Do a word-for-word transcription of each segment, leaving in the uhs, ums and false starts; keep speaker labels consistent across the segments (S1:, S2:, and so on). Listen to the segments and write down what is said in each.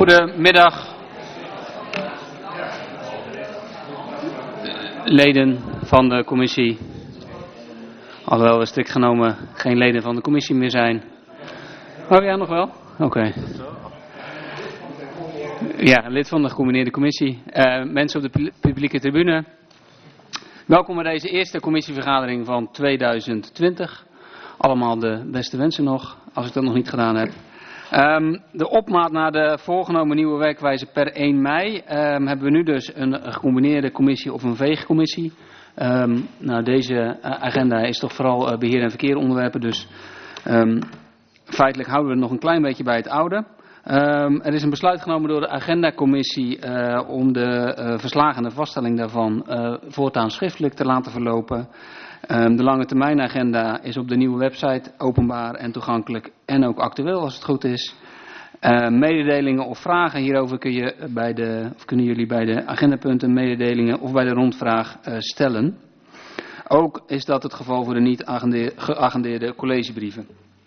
S1: Goedemiddag, leden van de commissie. Alhoewel we strikt genomen geen leden van de commissie meer zijn. Oh ja, nog wel? Oké. Okay. Ja, lid van de gecombineerde commissie. Uh, mensen op de publieke tribune. Welkom bij deze eerste commissievergadering van tweeduizend twintig. Allemaal de beste wensen nog, als ik dat nog niet gedaan heb. Um, de opmaat naar de voorgenomen nieuwe werkwijze per één mei um, hebben we nu dus een gecombineerde commissie of een veegcommissie. Um, nou, deze agenda is toch vooral uh, beheer en verkeer onderwerpen, dus um, feitelijk houden we het nog een klein beetje bij het oude. Um, er is een besluit genomen door de agendacommissie uh, om de uh, verslagen en de vaststelling daarvan uh, voortaan schriftelijk te laten verlopen. Um, de lange termijn agenda is op de nieuwe website openbaar en toegankelijk en ook actueel als het goed is. Uh, mededelingen of vragen hierover kun je bij de, of kunnen jullie bij de agendapunten mededelingen of bij de rondvraag uh, stellen. Ook is dat het geval voor de niet geagendeerde collegebrieven.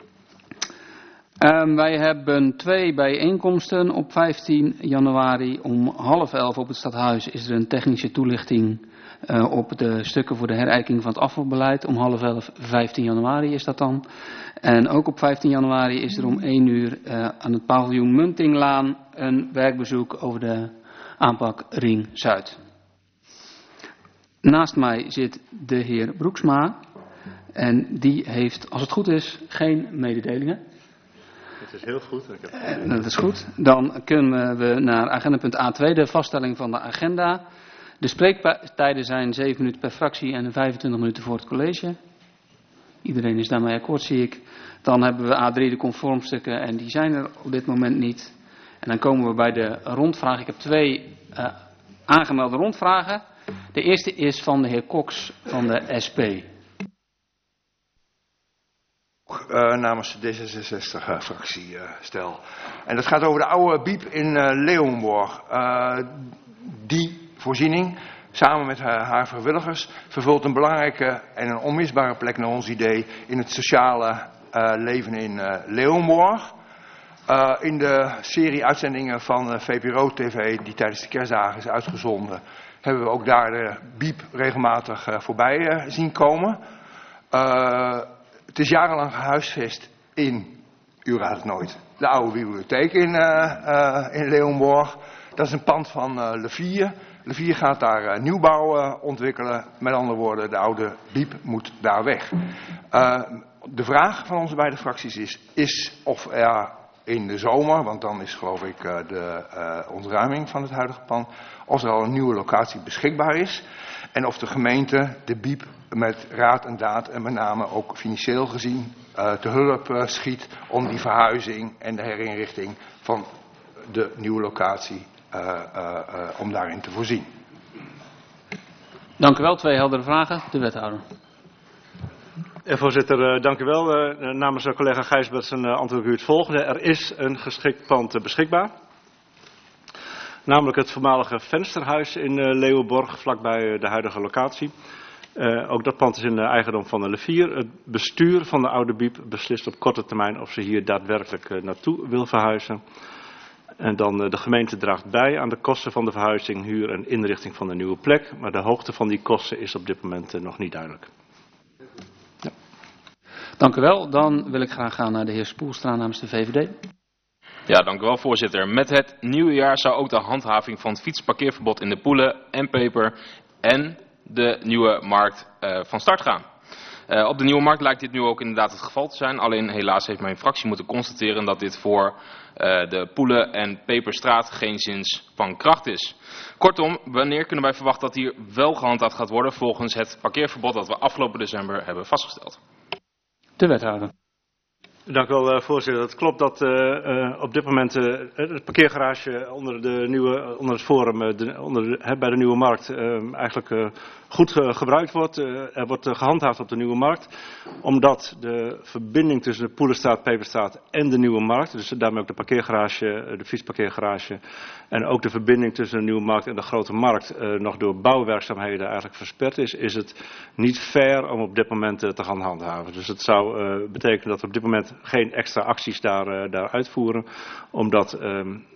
S1: Um, wij hebben twee bijeenkomsten op vijftien januari. Om half elf op het stadhuis is er een technische toelichting uh, op de stukken voor de herijking van het afvalbeleid. Om half elf, vijftien januari is dat dan. En ook op vijftien januari is er om één uur uh, aan het paviljoen Muntinglaan een werkbezoek over de aanpak Ring Zuid. Naast mij zit de heer Broeksma en die heeft, als het goed is, geen mededelingen.
S2: Het is heel goed. Ik heb...
S1: uh, dat is goed. Dan kunnen we naar agendapunt A twee, de vaststelling van de agenda. De spreektijden zijn zeven minuten per fractie en vijfentwintig minuten voor het college. Iedereen is daarmee akkoord, zie ik. Dan hebben we A drie de conformstukken en die zijn er op dit moment niet. En dan komen we bij de rondvraag. Ik heb twee uh, aangemelde rondvragen. De eerste is van de heer Cox van de S P.
S3: Uh, namens de D zesenzestig-fractie uh, stel. En dat gaat over de oude biep in uh, Leeuwenborg. Uh, die voorziening, samen met haar, haar vrijwilligers, vervult een belangrijke en een onmisbare plek naar ons idee in het sociale uh, leven in uh, Leeuwenborg. Uh, in de serie uitzendingen van uh, V P R O T V die tijdens de kerstdagen is uitgezonden, hebben we ook daar de biep regelmatig uh, voorbij uh, zien komen. Uh, Het is jarenlang gehuisvest in, u raadt het nooit, de oude bibliotheek in, uh, uh, in Leeuwenborg. Dat is een pand van uh, Le Vier. Le Vier gaat daar uh, nieuwbouw uh, ontwikkelen. Met andere woorden, de oude biep moet daar weg. Uh, de vraag van onze beide fracties is, is of er in de zomer, want dan is geloof ik uh, de uh, ontruiming van het huidige pand, of er al een nieuwe locatie beschikbaar is. En of de gemeente de biep met raad en daad en met name ook financieel gezien uh, te hulp uh, schiet om die verhuizing en de herinrichting van de nieuwe locatie uh, uh, uh, om daarin te voorzien.
S1: Dank u wel. Twee heldere vragen. De wethouder.
S2: Ja, voorzitter, uh, dank u wel. Uh, namens uh, collega Gijsbert zijn uh, antwoord u het volgende. Er is een geschikt pand uh, beschikbaar. Namelijk het voormalige vensterhuis in uh, Leeuwenborg, vlakbij uh, de huidige locatie. Uh, ook dat pand is in de eigendom van de Le Vier. Het bestuur van de oude biep beslist op korte termijn of ze hier daadwerkelijk uh, naartoe wil verhuizen. En dan uh, de gemeente draagt bij aan de kosten van de verhuizing, huur en inrichting van de nieuwe plek. Maar de hoogte van die kosten is op dit moment uh, nog niet duidelijk.
S1: Ja. Dank u wel. Dan wil ik graag gaan naar de heer Spoelstra namens de V V D.
S4: Ja, dank u wel, voorzitter. Met het nieuwe jaar zou ook de handhaving van het fietsparkeerverbod in de Poelen en Peper en de nieuwe markt uh, van start gaan. Uh, op de nieuwe markt lijkt dit nu ook inderdaad het geval te zijn. Alleen helaas heeft mijn fractie moeten constateren dat dit voor uh, de Poelen en Peperstraat geen zins van kracht is. Kortom, wanneer kunnen wij verwachten dat hier wel gehandhaafd gaat worden volgens het parkeerverbod dat we afgelopen december hebben vastgesteld?
S1: De wethouder.
S2: Dank u wel, voorzitter. Het klopt dat uh, uh, op dit moment uh, het parkeergarage onder, de nieuwe, onder het forum, uh, de, onder de, he, bij de Nieuwe Markt, uh, eigenlijk uh, goed uh, gebruikt wordt. Uh, er wordt uh, gehandhaafd op de Nieuwe Markt, omdat de verbinding tussen de Poelenstraat, Peperstraat en de Nieuwe Markt, dus daarmee ook de parkeergarage, de fietsparkeergarage, en ook de verbinding tussen de Nieuwe Markt en de Grote Markt uh, nog door bouwwerkzaamheden eigenlijk versperd is, is het niet fair om op dit moment uh, te gaan handhaven. Dus het zou uh, betekenen dat we op dit moment geen extra acties daar, uh, daar uitvoeren, omdat um,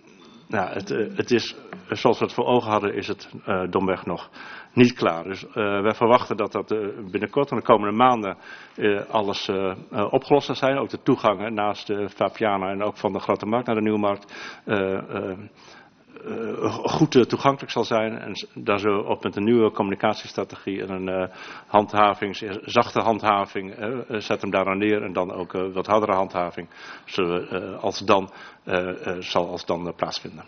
S2: nou, het, uh, het is, zoals we het voor ogen hadden, is het uh, domweg nog niet klaar. Dus uh, wij verwachten dat dat uh, binnenkort, in de komende maanden, uh, alles uh, uh, opgelost zal zijn. Ook de toegangen naast de Vapiana en ook van de Grote Markt naar de Nieuwe Markt uh, uh, uh, goed uh, toegankelijk zal zijn. En daar zullen we op met een nieuwe communicatiestrategie en een uh, handhavings, zachte handhaving, uh, uh, zet hem daar aan neer en dan ook uh, wat hardere handhaving zullen we, uh, als dan, uh, uh, zal als dan uh, plaatsvinden.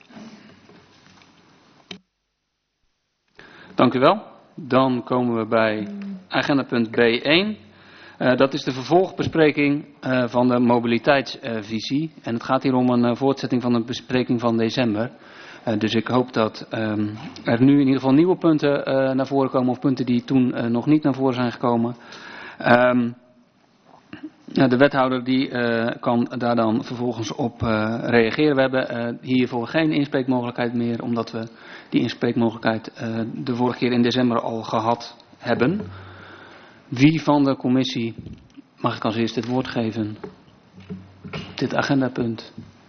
S1: Dank u wel. Dan komen we bij agendapunt B één. Uh, dat is de vervolgbespreking uh, van de mobiliteitsvisie. Uh, en het gaat hier om een uh, voortzetting van de bespreking van december. Uh, dus ik hoop dat um, er nu in ieder geval nieuwe punten uh, naar voren komen. Of punten die toen uh, nog niet naar voren zijn gekomen. Um, uh, de wethouder die uh, kan daar dan vervolgens op uh, reageren. We hebben uh, hiervoor geen inspreekmogelijkheid meer. Omdat we die inspreekmogelijkheid uh, de vorige keer in december al gehad hebben. Wie van de commissie mag ik als eerste het woord geven op dit agendapunt?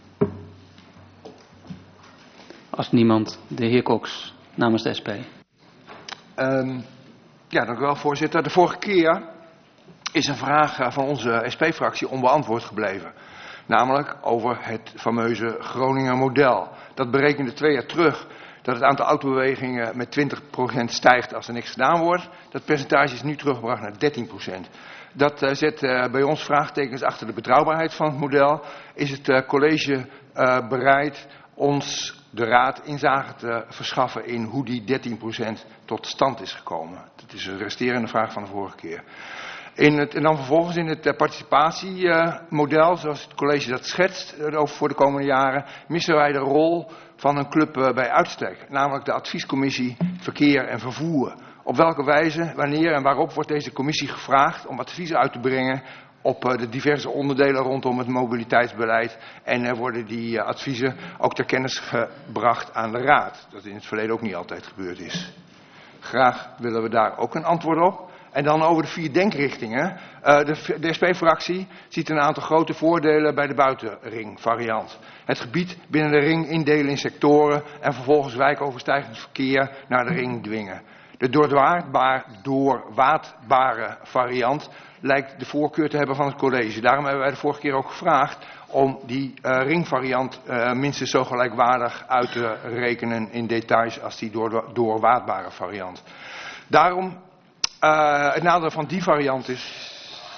S1: Als niemand, de heer Cox namens de S P.
S3: Um, ja, dank u wel, voorzitter. De vorige keer is een vraag van onze S P-fractie onbeantwoord gebleven. Namelijk over het fameuze Groninger model. Dat berekende twee jaar terug dat het aantal autobewegingen met twintig procent stijgt als er niks gedaan wordt. Dat percentage is nu teruggebracht naar dertien procent. Dat uh, zet uh, bij ons vraagtekens achter de betrouwbaarheid van het model. Is het uh, college uh, bereid ons de raad inzage te verschaffen in hoe die dertien procent tot stand is gekomen? Dat is een resterende vraag van de vorige keer. In het, en dan vervolgens in het uh, participatiemodel, uh, zoals het college dat schetst uh, over voor de komende jaren, missen wij de rol van een club uh, bij uitstek, namelijk de adviescommissie Verkeer en Vervoer. Op welke wijze, wanneer en waarop wordt deze commissie gevraagd om adviezen uit te brengen op uh, de diverse onderdelen rondom het mobiliteitsbeleid en uh, worden die uh, adviezen ook ter kennis gebracht aan de raad, dat in het verleden ook niet altijd gebeurd is. Graag willen we daar ook een antwoord op. En dan over de vier denkrichtingen. Uh, de, de S P-fractie ziet een aantal grote voordelen bij de buitenringvariant. Het gebied binnen de ring indelen in sectoren en vervolgens wijkoverstijgend verkeer naar de ring dwingen. De doorwaardbaar, doorwaadbare variant lijkt de voorkeur te hebben van het college. Daarom hebben wij de vorige keer ook gevraagd om die uh, ringvariant uh, minstens zo gelijkwaardig uit te rekenen in details als die door, doorwaadbare variant. Daarom... Uh, het nadeel van die variant is...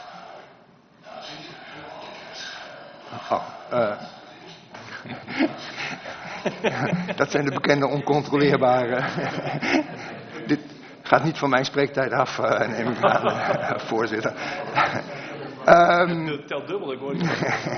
S3: Oh, uh... dat zijn de bekende oncontroleerbare... Dit gaat niet van mijn spreektijd af, uh, neem ik aan, uh, voorzitter. um...
S4: Tel dubbel, ik hoor niet.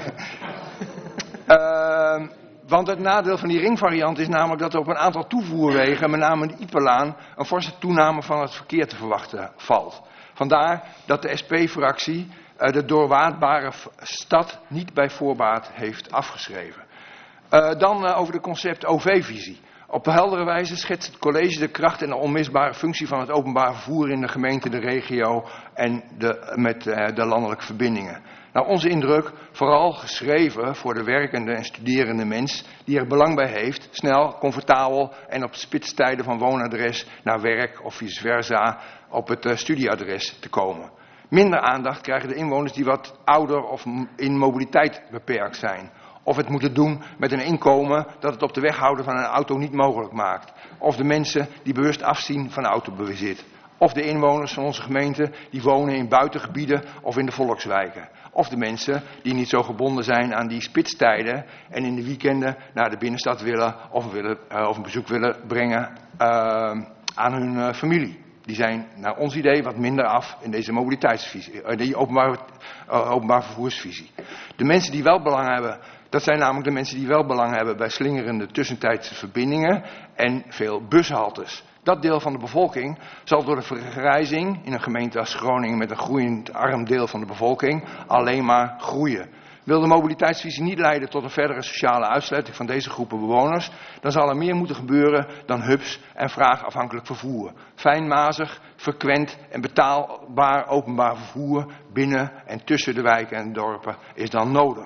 S3: uh, Want het nadeel van die ringvariant is namelijk dat er op een aantal toevoerwegen, met name de Ipelaan, een forse toename van het verkeer te verwachten valt. Vandaar dat de S P-fractie uh, de doorwaadbare stad niet bij voorbaat heeft afgeschreven. Uh, dan uh, over de concept O V-visie. Op een heldere wijze schetst het college de kracht en de onmisbare functie van het openbaar vervoer in de gemeente, de regio en de, met uh, de landelijke verbindingen. Nou, onze indruk, vooral geschreven voor de werkende en studerende mens die er belang bij heeft, snel, comfortabel en op spitstijden van woonadres naar werk of vice versa op het uh, studieadres te komen. Minder aandacht krijgen de inwoners die wat ouder of in mobiliteit beperkt zijn. Of het moeten doen met een inkomen dat het op de weg houden van een auto niet mogelijk maakt. Of de mensen die bewust afzien van autobezit. Of de inwoners van onze gemeente die wonen in buitengebieden of in de volkswijken. Of de mensen die niet zo gebonden zijn aan die spitstijden en in de weekenden naar de binnenstad willen of, willen, uh, of een bezoek willen brengen uh, aan hun uh, familie. Die zijn naar ons idee wat minder af in deze mobiliteitsvisie, uh, die openbaar, uh, openbaar vervoersvisie. De mensen die wel belang hebben, dat zijn namelijk de mensen die wel belang hebben bij slingerende tussentijdse verbindingen en veel bushaltes. Dat deel van de bevolking zal door de vergrijzing in een gemeente als Groningen met een groeiend arm deel van de bevolking alleen maar groeien. Wil de mobiliteitsvisie niet leiden tot een verdere sociale uitsluiting van deze groepen bewoners, dan zal er meer moeten gebeuren dan hubs en vraagafhankelijk vervoer. Fijnmazig, frequent en betaalbaar openbaar vervoer binnen en tussen de wijken en dorpen is dan nodig.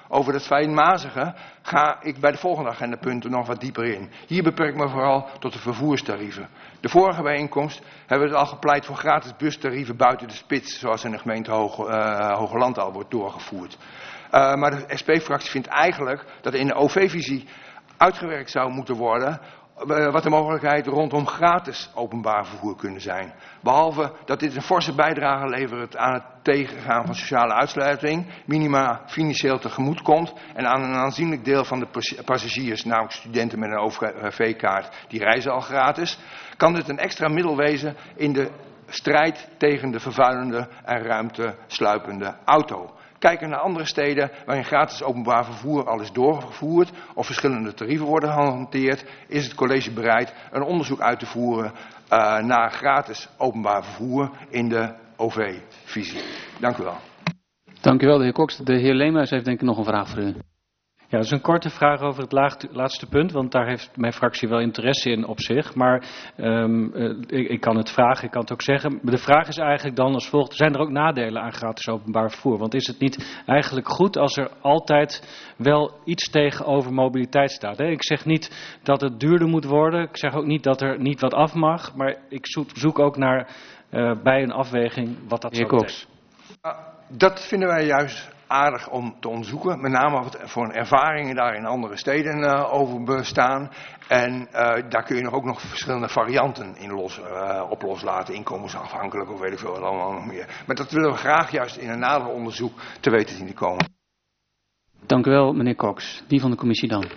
S3: Over dat fijnmazige ga ik bij de volgende agendapunten nog wat dieper in. Hier beperk ik me vooral tot de vervoerstarieven. De vorige bijeenkomst hebben we het al gepleit voor gratis bustarieven buiten de spits, zoals in de gemeente Hoge, uh, Hogeland al wordt doorgevoerd. Uh, maar de S P-fractie vindt eigenlijk dat er in de O V-visie uitgewerkt zou moeten worden wat de mogelijkheid rondom gratis openbaar vervoer kunnen zijn. Behalve dat dit een forse bijdrage levert aan het tegengaan van sociale uitsluiting, minima financieel tegemoet komt en aan een aanzienlijk deel van de passagiers, namelijk studenten met een O V-kaart, die reizen al gratis, kan dit een extra middel wezen in de strijd tegen de vervuilende en ruimtesluipende auto. Kijken naar andere steden waarin gratis openbaar vervoer al is doorgevoerd of verschillende tarieven worden gehanteerd, is het college bereid een onderzoek uit te voeren uh, naar gratis openbaar vervoer in de O V-visie. Dank u wel.
S1: Dank u wel, de heer Cox. De heer Leemhuis heeft denk ik nog een vraag voor u.
S5: Ja, dat is een korte vraag over het laagste, laatste punt, want daar heeft mijn fractie wel interesse in op zich. Maar um, uh, ik, ik kan het vragen, ik kan het ook zeggen. De vraag is eigenlijk dan als volgt, zijn er ook nadelen aan gratis openbaar vervoer? Want is het niet eigenlijk goed als er altijd wel iets tegenover mobiliteit staat? Hè? Ik zeg niet dat het duurder moet worden, ik zeg ook niet dat er niet wat af mag, maar ik zoek, zoek ook naar uh, bij een afweging wat dat zou betekenen.
S3: Uh, dat vinden wij juist aardig om te onderzoeken, met name wat voor ervaringen daar in andere steden uh, over bestaan. En uh, daar kun je nog ook nog verschillende varianten in los, uh, op loslaten, inkomensafhankelijk of weet ik veel wat allemaal nog meer. Maar dat willen we graag juist in een nader onderzoek te weten zien te komen.
S1: Dank u wel, meneer Cox. Wie van de commissie dan?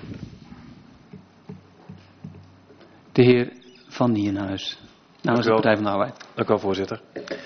S1: De heer Van Nieuwenhuis, namens de Partij van de Arbeid.
S6: Dank u wel, voorzitter.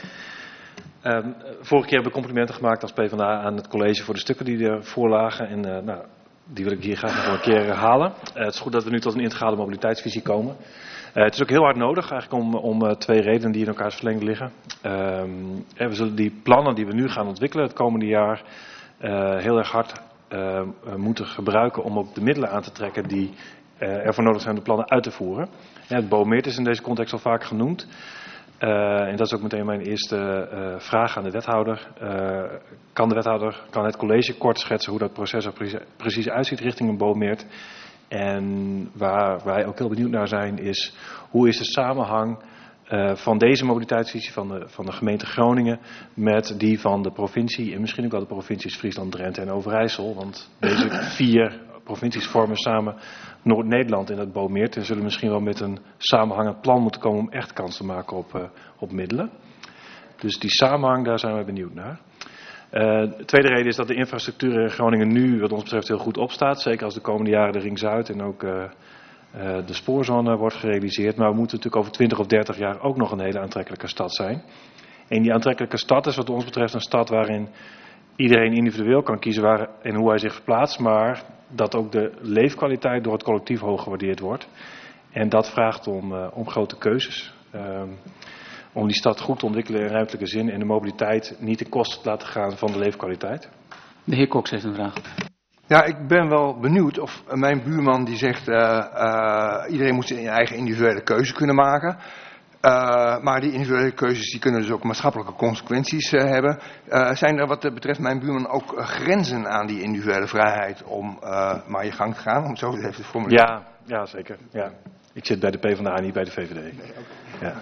S6: Um, vorige keer hebben we complimenten gemaakt als PvdA aan het college voor de stukken die er voorlagen. En uh, nou, die wil ik hier graag nog een keer herhalen. Uh, het is goed dat we nu tot een integrale mobiliteitsvisie komen. Uh, het is ook heel hard nodig eigenlijk om, om uh, twee redenen die in elkaars verlengde liggen. Um, en we zullen die plannen die we nu gaan ontwikkelen het komende jaar uh, heel erg hard uh, moeten gebruiken om ook de middelen aan te trekken die uh, ervoor nodig zijn om de plannen uit te voeren. Ja, het BOMeert is in deze context al vaak genoemd. Uh, en dat is ook meteen mijn eerste uh, vraag aan de wethouder. Uh, kan de wethouder, kan het college kort schetsen hoe dat proces er precies, precies uitziet richting een BOMeert? En waar wij ook heel benieuwd naar zijn is, hoe is de samenhang uh, van deze mobiliteitsvisie van de, van de gemeente Groningen met die van de provincie en misschien ook wel de provincies Friesland, Drenthe en Overijssel? Want deze vier provincies vormen samen Noord-Nederland in het BOMeert en zullen misschien wel met een samenhangend plan moeten komen om echt kans te maken op, uh, op middelen. Dus die samenhang, daar zijn we benieuwd naar. Uh, de tweede reden is dat de infrastructuur in Groningen nu wat ons betreft heel goed opstaat. Zeker als de komende jaren de Ring Zuid en ook uh, uh, de spoorzone wordt gerealiseerd. Maar we moeten natuurlijk over twintig of dertig jaar ook nog een hele aantrekkelijke stad zijn. En die aantrekkelijke stad is wat ons betreft een stad waarin iedereen individueel kan kiezen waar en hoe hij zich verplaatst, maar dat ook de leefkwaliteit door het collectief hoog gewaardeerd wordt. En dat vraagt om, uh, om grote keuzes. Um, om die stad goed te ontwikkelen in ruimtelijke zin en de mobiliteit niet ten koste te laten gaan van de leefkwaliteit.
S1: De heer Cox heeft een vraag.
S3: Ja, ik ben wel benieuwd of mijn buurman die zegt uh, uh, iedereen moet zijn eigen individuele keuze kunnen maken. Uh, maar die individuele keuzes die kunnen dus ook maatschappelijke consequenties uh, hebben. Uh, zijn er wat betreft mijn buurman ook uh, grenzen aan die individuele vrijheid om uh, maar je gang te gaan? Om het zo even te formuleren.
S6: Ja, ja, zeker. Ja. Ik zit bij de PvdA, niet bij de V V D. Nee, okay. Ja.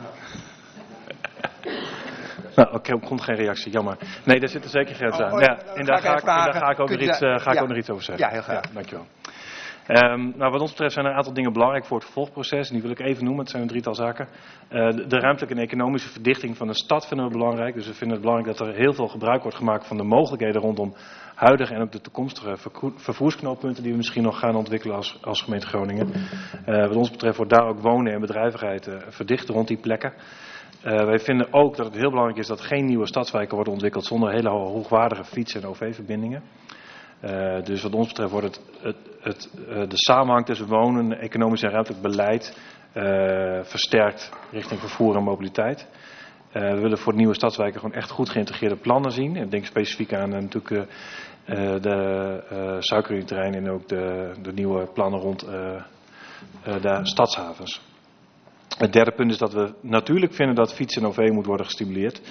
S6: Nou, oké, okay, er komt geen reactie, jammer. Nee, daar zitten zeker grenzen aan. Oh, oh, ja, en daar ga ik, daar ga ik ook, nog iets, uh, ga ik ja. ook nog iets over zeggen.
S3: Ja, heel graag.
S6: Ja, dankjewel. Um, nou, wat ons betreft zijn er een aantal dingen belangrijk voor het vervolgproces. En die wil ik even noemen. Het zijn een drietal zaken. Uh, de, de ruimtelijke en economische verdichting van de stad vinden we belangrijk. Dus we vinden het belangrijk dat er heel veel gebruik wordt gemaakt van de mogelijkheden rondom huidige en ook de toekomstige vervoersknooppunten die we misschien nog gaan ontwikkelen als, als gemeente Groningen. Uh, wat ons betreft wordt daar ook wonen en bedrijvigheid uh, verdicht rond die plekken. Uh, wij vinden ook dat het heel belangrijk is dat geen nieuwe stadswijken worden ontwikkeld zonder hele hoogwaardige fiets- en O V-verbindingen. Uh, dus wat ons betreft wordt het, het, het, uh, de samenhang tussen wonen, economisch en ruimtelijk beleid uh, versterkt richting vervoer en mobiliteit. Uh, we willen voor de nieuwe stadswijken gewoon echt goed geïntegreerde plannen zien. Ik denk specifiek aan uh, natuurlijk uh, de uh, suikerunieterrein en ook de, de nieuwe plannen rond uh, uh, de stadshavens. Het derde punt is dat we natuurlijk vinden dat fiets en O V moet worden gestimuleerd.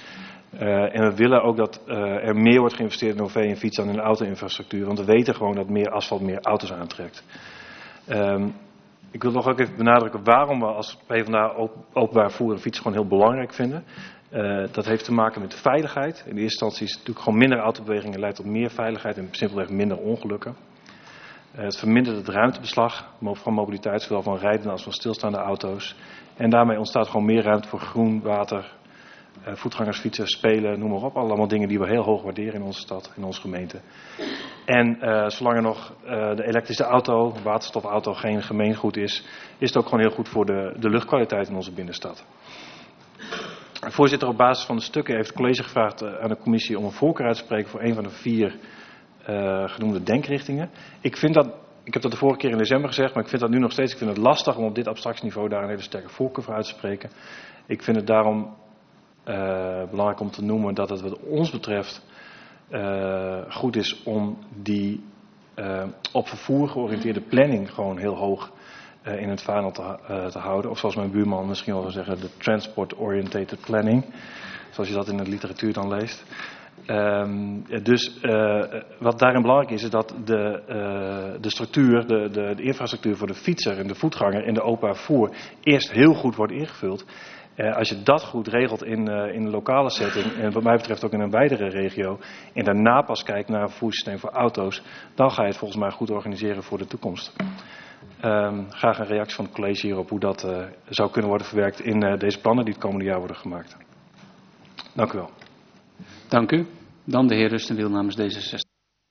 S6: Uh, en we willen ook dat uh, er meer wordt geïnvesteerd in O V en fiets dan in de auto-infrastructuur. Want we weten gewoon dat meer asfalt meer auto's aantrekt. Um, ik wil nog ook even benadrukken waarom we als PvdA op, openbaar vervoer en fiets gewoon heel belangrijk vinden. Uh, dat heeft te maken met de veiligheid. In de eerste instantie is het natuurlijk gewoon minder autobewegingen leidt tot meer veiligheid en simpelweg minder ongelukken. Uh, het vermindert het ruimtebeslag van mobiliteit, zowel van rijdende als van stilstaande auto's. En daarmee ontstaat gewoon meer ruimte voor groen, water, uh, voetgangers, fietsen, spelen, noem maar op. Allemaal dingen die we heel hoog waarderen in onze stad, in onze gemeente. En uh, zolang er nog uh, de elektrische auto, waterstofauto geen gemeengoed is, is het ook gewoon heel goed voor de, de luchtkwaliteit in onze binnenstad. Voorzitter, op basis van de stukken heeft het college gevraagd uh, aan de commissie om een voorkeur uit te spreken voor een van de vier uh, genoemde denkrichtingen. Ik vind dat, ik heb dat de vorige keer in december gezegd, maar ik vind dat nu nog steeds, ik vind het lastig om op dit abstractieniveau daar een hele sterke voorkeur voor uit te spreken. Ik vind het daarom uh, belangrijk om te noemen dat het wat ons betreft uh, goed is om die uh, op vervoer georiënteerde planning gewoon heel hoog Uh, in het vaandel te, uh, te houden. Of zoals mijn buurman misschien wel zou zeggen, de transport-orientated planning. Zoals je dat in de literatuur dan leest. Um, dus uh, wat daarin belangrijk is, is dat de, uh, de structuur, de, de, de infrastructuur voor de fietser en de voetganger en de openbaar vervoer eerst heel goed wordt ingevuld. Uh, als je dat goed regelt in, uh, in de lokale setting en wat mij betreft ook in een wijdere regio en daarna pas kijkt naar een vervoerssysteem voor auto's, dan ga je het volgens mij goed organiseren voor de toekomst. Um, graag een reactie van het college hierop hoe dat uh, zou kunnen worden verwerkt in uh, deze plannen die het komende jaar worden gemaakt. Dank u wel.
S1: Dank u. Dan de heer Rustenwiel namens D zesenzestig.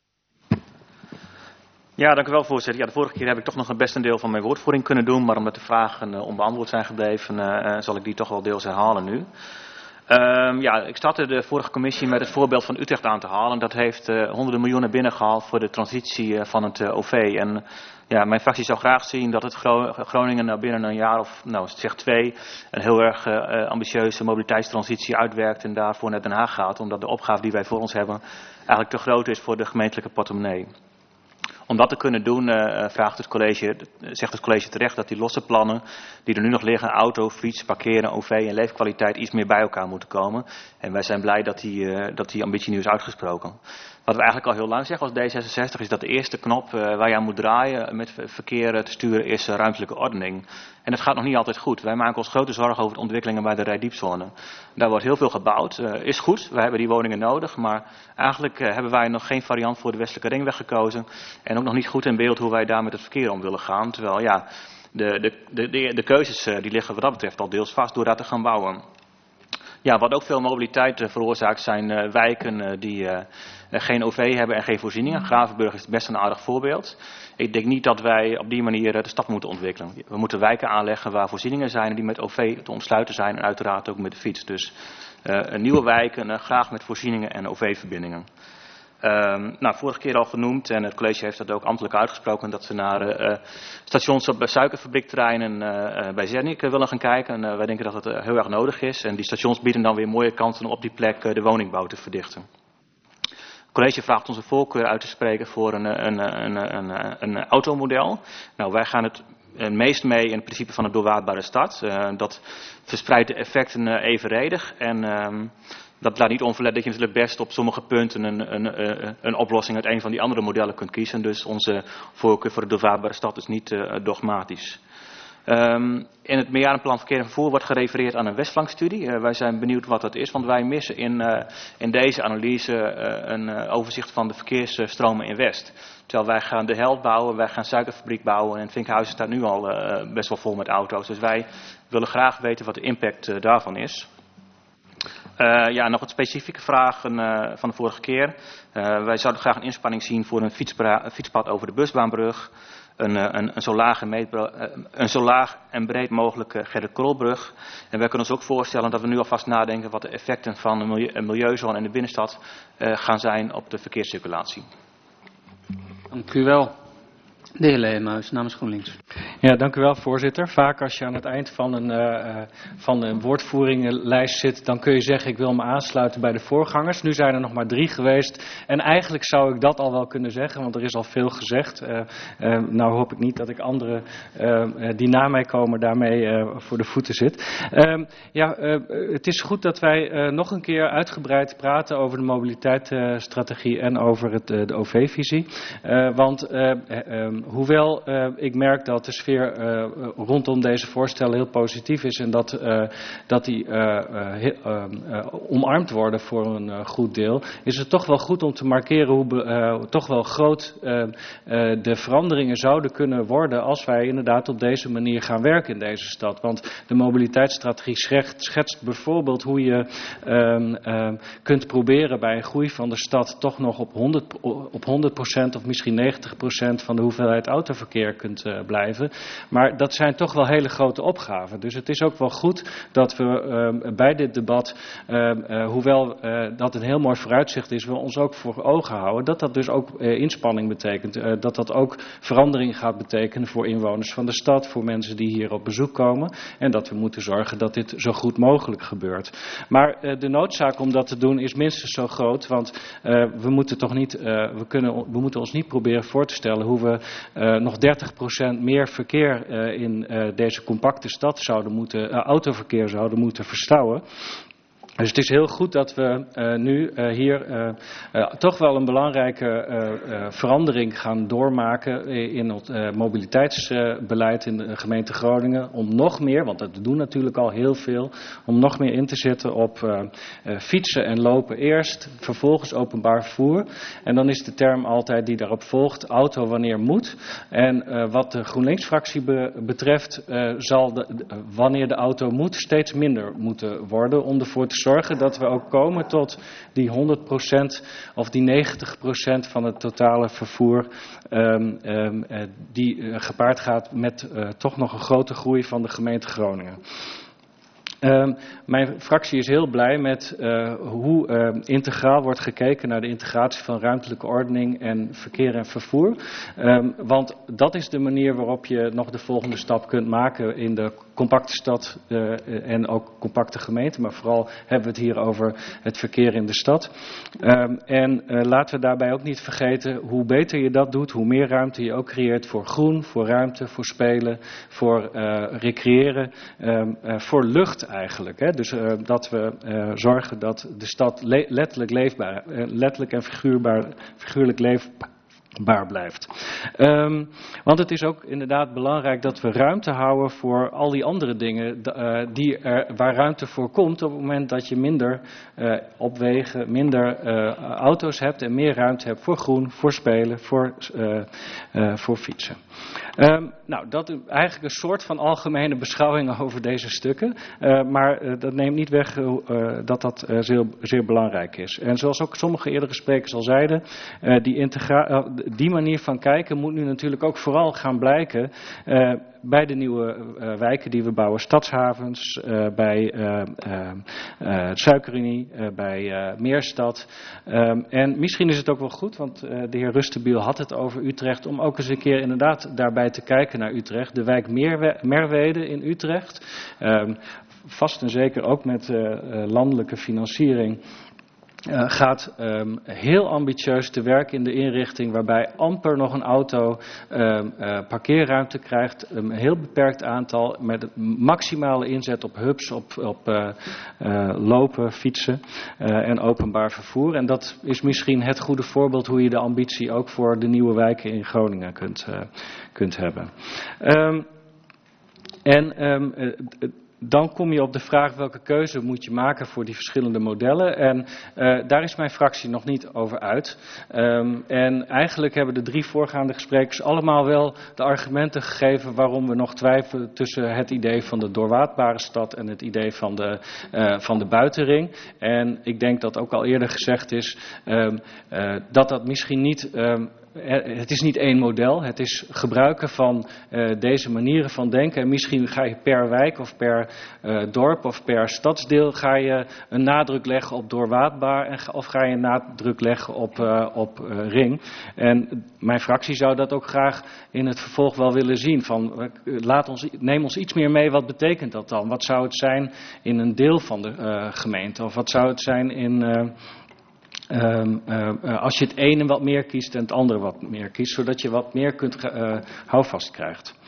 S7: Ja, dank u wel, voorzitter. Ja, de vorige keer heb ik toch nog best een deel van mijn woordvoering kunnen doen, maar omdat de vragen uh, onbeantwoord zijn gebleven, uh, zal ik die toch wel deels herhalen nu. Um, ja, ik startte de vorige commissie met het voorbeeld van Utrecht aan te halen. Dat heeft uh, honderden miljoenen binnengehaald voor de transitie uh, van het uh, O V. En ja, mijn fractie zou graag zien dat het Gro- Groningen nou binnen een jaar of, nou, zeg twee, een heel erg uh, ambitieuze mobiliteitstransitie uitwerkt en daarvoor naar Den Haag gaat. Omdat de opgave die wij voor ons hebben eigenlijk te groot is voor de gemeentelijke portemonnee. Om dat te kunnen doen, uh, vraagt het college, zegt het college terecht dat die losse plannen die er nu nog liggen, auto, fiets, parkeren, O V en leefkwaliteit, iets meer bij elkaar moeten komen. En wij zijn blij dat die, uh, dat die ambitie nu is uitgesproken. Wat we eigenlijk al heel lang zeggen als D zesenzestig is dat de eerste knop uh, waar je aan moet draaien met verkeer te sturen is uh, ruimtelijke ordening. En dat gaat nog niet altijd goed. Wij maken ons grote zorgen over de ontwikkelingen bij de rijdiepzone. Daar wordt heel veel gebouwd. Uh, is goed, we hebben die woningen nodig, maar eigenlijk uh, hebben wij nog geen variant voor de westelijke ringweg gekozen. En ook nog niet goed in beeld hoe wij daar met het verkeer om willen gaan. Terwijl ja, de, de, de, de, de keuzes uh, die liggen wat dat betreft al deels vast door daar te gaan bouwen. Ja, wat ook veel mobiliteit uh, veroorzaakt zijn uh, wijken uh, die uh, geen O V hebben en geen voorzieningen. Gravenburg is best een aardig voorbeeld. Ik denk niet dat wij op die manier uh, de stad moeten ontwikkelen. We moeten wijken aanleggen waar voorzieningen zijn die met O V te omsluiten zijn en uiteraard ook met de fiets. Dus uh, nieuwe wijken, uh, graag met voorzieningen en O V-verbindingen. Um, nou, vorige keer al genoemd en het college heeft dat ook ambtelijk uitgesproken dat ze naar uh, stations op suikerfabriekterreinen uh, uh, bij Zernike uh, willen gaan kijken. Uh, wij denken dat het uh, heel erg nodig is en die stations bieden dan weer mooie kansen om op die plek uh, de woningbouw te verdichten. Het college vraagt onze voorkeur uit te spreken voor een, een, een, een, een, een automodel. Nou, wij gaan het het meest mee in het principe van een doorwaardbare stad. Uh, dat verspreidt de effecten uh, evenredig en um, dat laat niet onverlet dat je natuurlijk best op sommige punten een, een, een, een oplossing uit een van die andere modellen kunt kiezen. Dus onze voorkeur voor de doorwaardbare stad is niet uh, dogmatisch. Um, in het meerjarenplan verkeer en vervoer wordt gerefereerd aan een Westflankstudie. Uh, wij zijn benieuwd wat dat is, want wij missen in, uh, in deze analyse uh, een uh, overzicht van de verkeersstromen in West. Terwijl wij gaan de Held bouwen, wij gaan suikerfabriek bouwen en Vinkhuizen staat nu al uh, best wel vol met auto's. Dus wij willen graag weten wat de impact uh, daarvan is. Uh, ja, nog wat specifieke vragen uh, van de vorige keer. Uh, wij zouden graag een inspanning zien voor een, fietspra- een fietspad over de Busbaanbrug. Een, een, een, zo laag en meetbro- uh, een zo laag en breed mogelijke Gerrit-Krolbrug. En wij kunnen ons ook voorstellen dat we nu alvast nadenken wat de effecten van een, milieu- een milieuzone in de binnenstad uh, gaan zijn op de verkeerscirculatie.
S1: Dank u wel. De heer Leemhuis, namens GroenLinks.
S5: Ja, dank u wel, voorzitter. Vaak als je aan het eind van een, uh, van een woordvoeringenlijst zit, dan kun je zeggen ik wil me aansluiten bij de voorgangers. Nu zijn er nog maar drie geweest en eigenlijk zou ik dat al wel kunnen zeggen, want er is al veel gezegd. Uh, uh, nou hoop ik niet dat ik anderen uh, die na mij komen daarmee uh, voor de voeten zit. Uh, ja, uh, het is goed dat wij uh, nog een keer uitgebreid praten over de mobiliteitsstrategie uh, en over het, uh, de O V-visie. Uh, want uh, uh, hoewel uh, ik merk dat de sfeer uh, rondom deze voorstellen heel positief is en dat, uh, dat die uh, uh, uh, uh, omarmd worden voor een uh, goed deel, is het toch wel goed om te markeren hoe be, uh, toch wel groot uh, uh, de veranderingen zouden kunnen worden als wij inderdaad op deze manier gaan werken in deze stad. Want de mobiliteitsstrategie schetst, schetst bijvoorbeeld hoe je um, um, kunt proberen bij een groei van de stad toch nog op honderd, op honderd procent of misschien negentig procent van de hoeveelheid autoverkeer kunt uh, blijven. Maar dat zijn toch wel hele grote opgaven. Dus het is ook wel goed dat we uh, bij dit debat, uh, uh, hoewel uh, dat een heel mooi vooruitzicht is, we ons ook voor ogen houden dat dat dus ook uh, inspanning betekent. Uh, dat dat ook verandering gaat betekenen voor inwoners van de stad, voor mensen die hier op bezoek komen. En dat we moeten zorgen dat dit zo goed mogelijk gebeurt. Maar uh, de noodzaak om dat te doen is minstens zo groot, want uh, we moeten toch niet, uh, we kunnen, we moeten ons niet proberen voor te stellen hoe we uh, nog dertig procent meer verkeer uh, in uh, deze compacte stad zouden moeten, uh, autoverkeer zouden moeten verstouwen. Dus het is heel goed dat we uh, nu uh, hier uh, uh, toch wel een belangrijke uh, uh, verandering gaan doormaken in het uh, mobiliteitsbeleid in de gemeente Groningen. Om nog meer, want dat doen natuurlijk al heel veel, om nog meer in te zetten op uh, uh, fietsen en lopen eerst, vervolgens openbaar vervoer. En dan is de term altijd die daarop volgt, auto wanneer moet. En uh, wat de GroenLinks-fractie be betreft uh, zal de, uh, wanneer de auto moet steeds minder moeten worden om ervoor te zorgen zorgen dat we ook komen tot die honderd procent of die negentig procent van het totale vervoer um, um, uh, die uh, gepaard gaat met uh, toch nog een grote groei van de gemeente Groningen. Uh, mijn fractie is heel blij met uh, hoe uh, integraal wordt gekeken naar de integratie van ruimtelijke ordening en verkeer en vervoer. Um, want dat is de manier waarop je nog de volgende stap kunt maken in de compacte stad uh, en ook compacte gemeente. Maar vooral hebben we het hier over het verkeer in de stad. Um, en uh, laten we daarbij ook niet vergeten hoe beter je dat doet, hoe meer ruimte je ook creëert voor groen, voor ruimte, voor spelen, voor uh, recreëren, um, uh, voor lucht eigenlijk. Hè? Dus uh, dat we uh, zorgen dat de stad le letterlijk leefbaar, uh, letterlijk en figuurbaar, figuurlijk leefbaar blijft. Um, want het is ook inderdaad belangrijk dat we ruimte houden voor al die andere dingen uh, die er, waar ruimte voor komt op het moment dat je minder uh, op wegen, minder uh, auto's hebt en meer ruimte hebt voor groen, voor spelen, voor, uh, uh, voor fietsen. Um, nou, dat is eigenlijk een soort van algemene beschouwing over deze stukken. Uh, maar uh, dat neemt niet weg uh, dat dat uh, zeer, zeer belangrijk is. En zoals ook sommige eerdere sprekers al zeiden, uh, die, integra- uh, die manier van kijken moet nu natuurlijk ook vooral gaan blijken uh, bij de nieuwe uh, wijken die we bouwen. Stadshavens, uh, bij uh, uh, uh, Suikerunie, uh, bij uh, Meerstad. Um, en misschien is het ook wel goed, want uh, de heer Rustenbiel had het over Utrecht, om ook eens een keer inderdaad daarbij te kijken naar Utrecht. De wijk Meerwe- Merwede in Utrecht. Um, vast en zeker ook met uh, uh, landelijke financiering. Uh, gaat um, heel ambitieus te werk in de inrichting waarbij amper nog een auto um, uh, parkeerruimte krijgt. Een heel beperkt aantal met maximale inzet op hubs, op, op uh, uh, lopen, fietsen uh, en openbaar vervoer. En dat is misschien het goede voorbeeld hoe je de ambitie ook voor de nieuwe wijken in Groningen kunt, uh, kunt hebben. Um, en um, uh, Dan kom je op de vraag welke keuze moet je maken voor die verschillende modellen. En uh, daar is mijn fractie nog niet over uit. Um, en eigenlijk hebben de drie voorgaande gesprekers allemaal wel de argumenten gegeven waarom we nog twijfelen tussen het idee van de doorwaadbare stad en het idee van de, uh, van de buitenring. En ik denk dat ook al eerder gezegd is um, uh, dat dat misschien niet Um, het is niet één model, het is gebruiken van uh, deze manieren van denken. En misschien ga je per wijk of per uh, dorp of per stadsdeel ga je een nadruk leggen op doorwaadbaar en, of ga je een nadruk leggen op, uh, op uh, ring. En mijn fractie zou dat ook graag in het vervolg wel willen zien. Van, uh, laat ons, neem ons iets meer mee, wat betekent dat dan? Wat zou het zijn in een deel van de uh, gemeente? Of wat zou het zijn in... Uh, Um, uh, uh, als je het ene wat meer kiest en het andere wat meer kiest, zodat je wat meer kunt uh, houvast krijgt.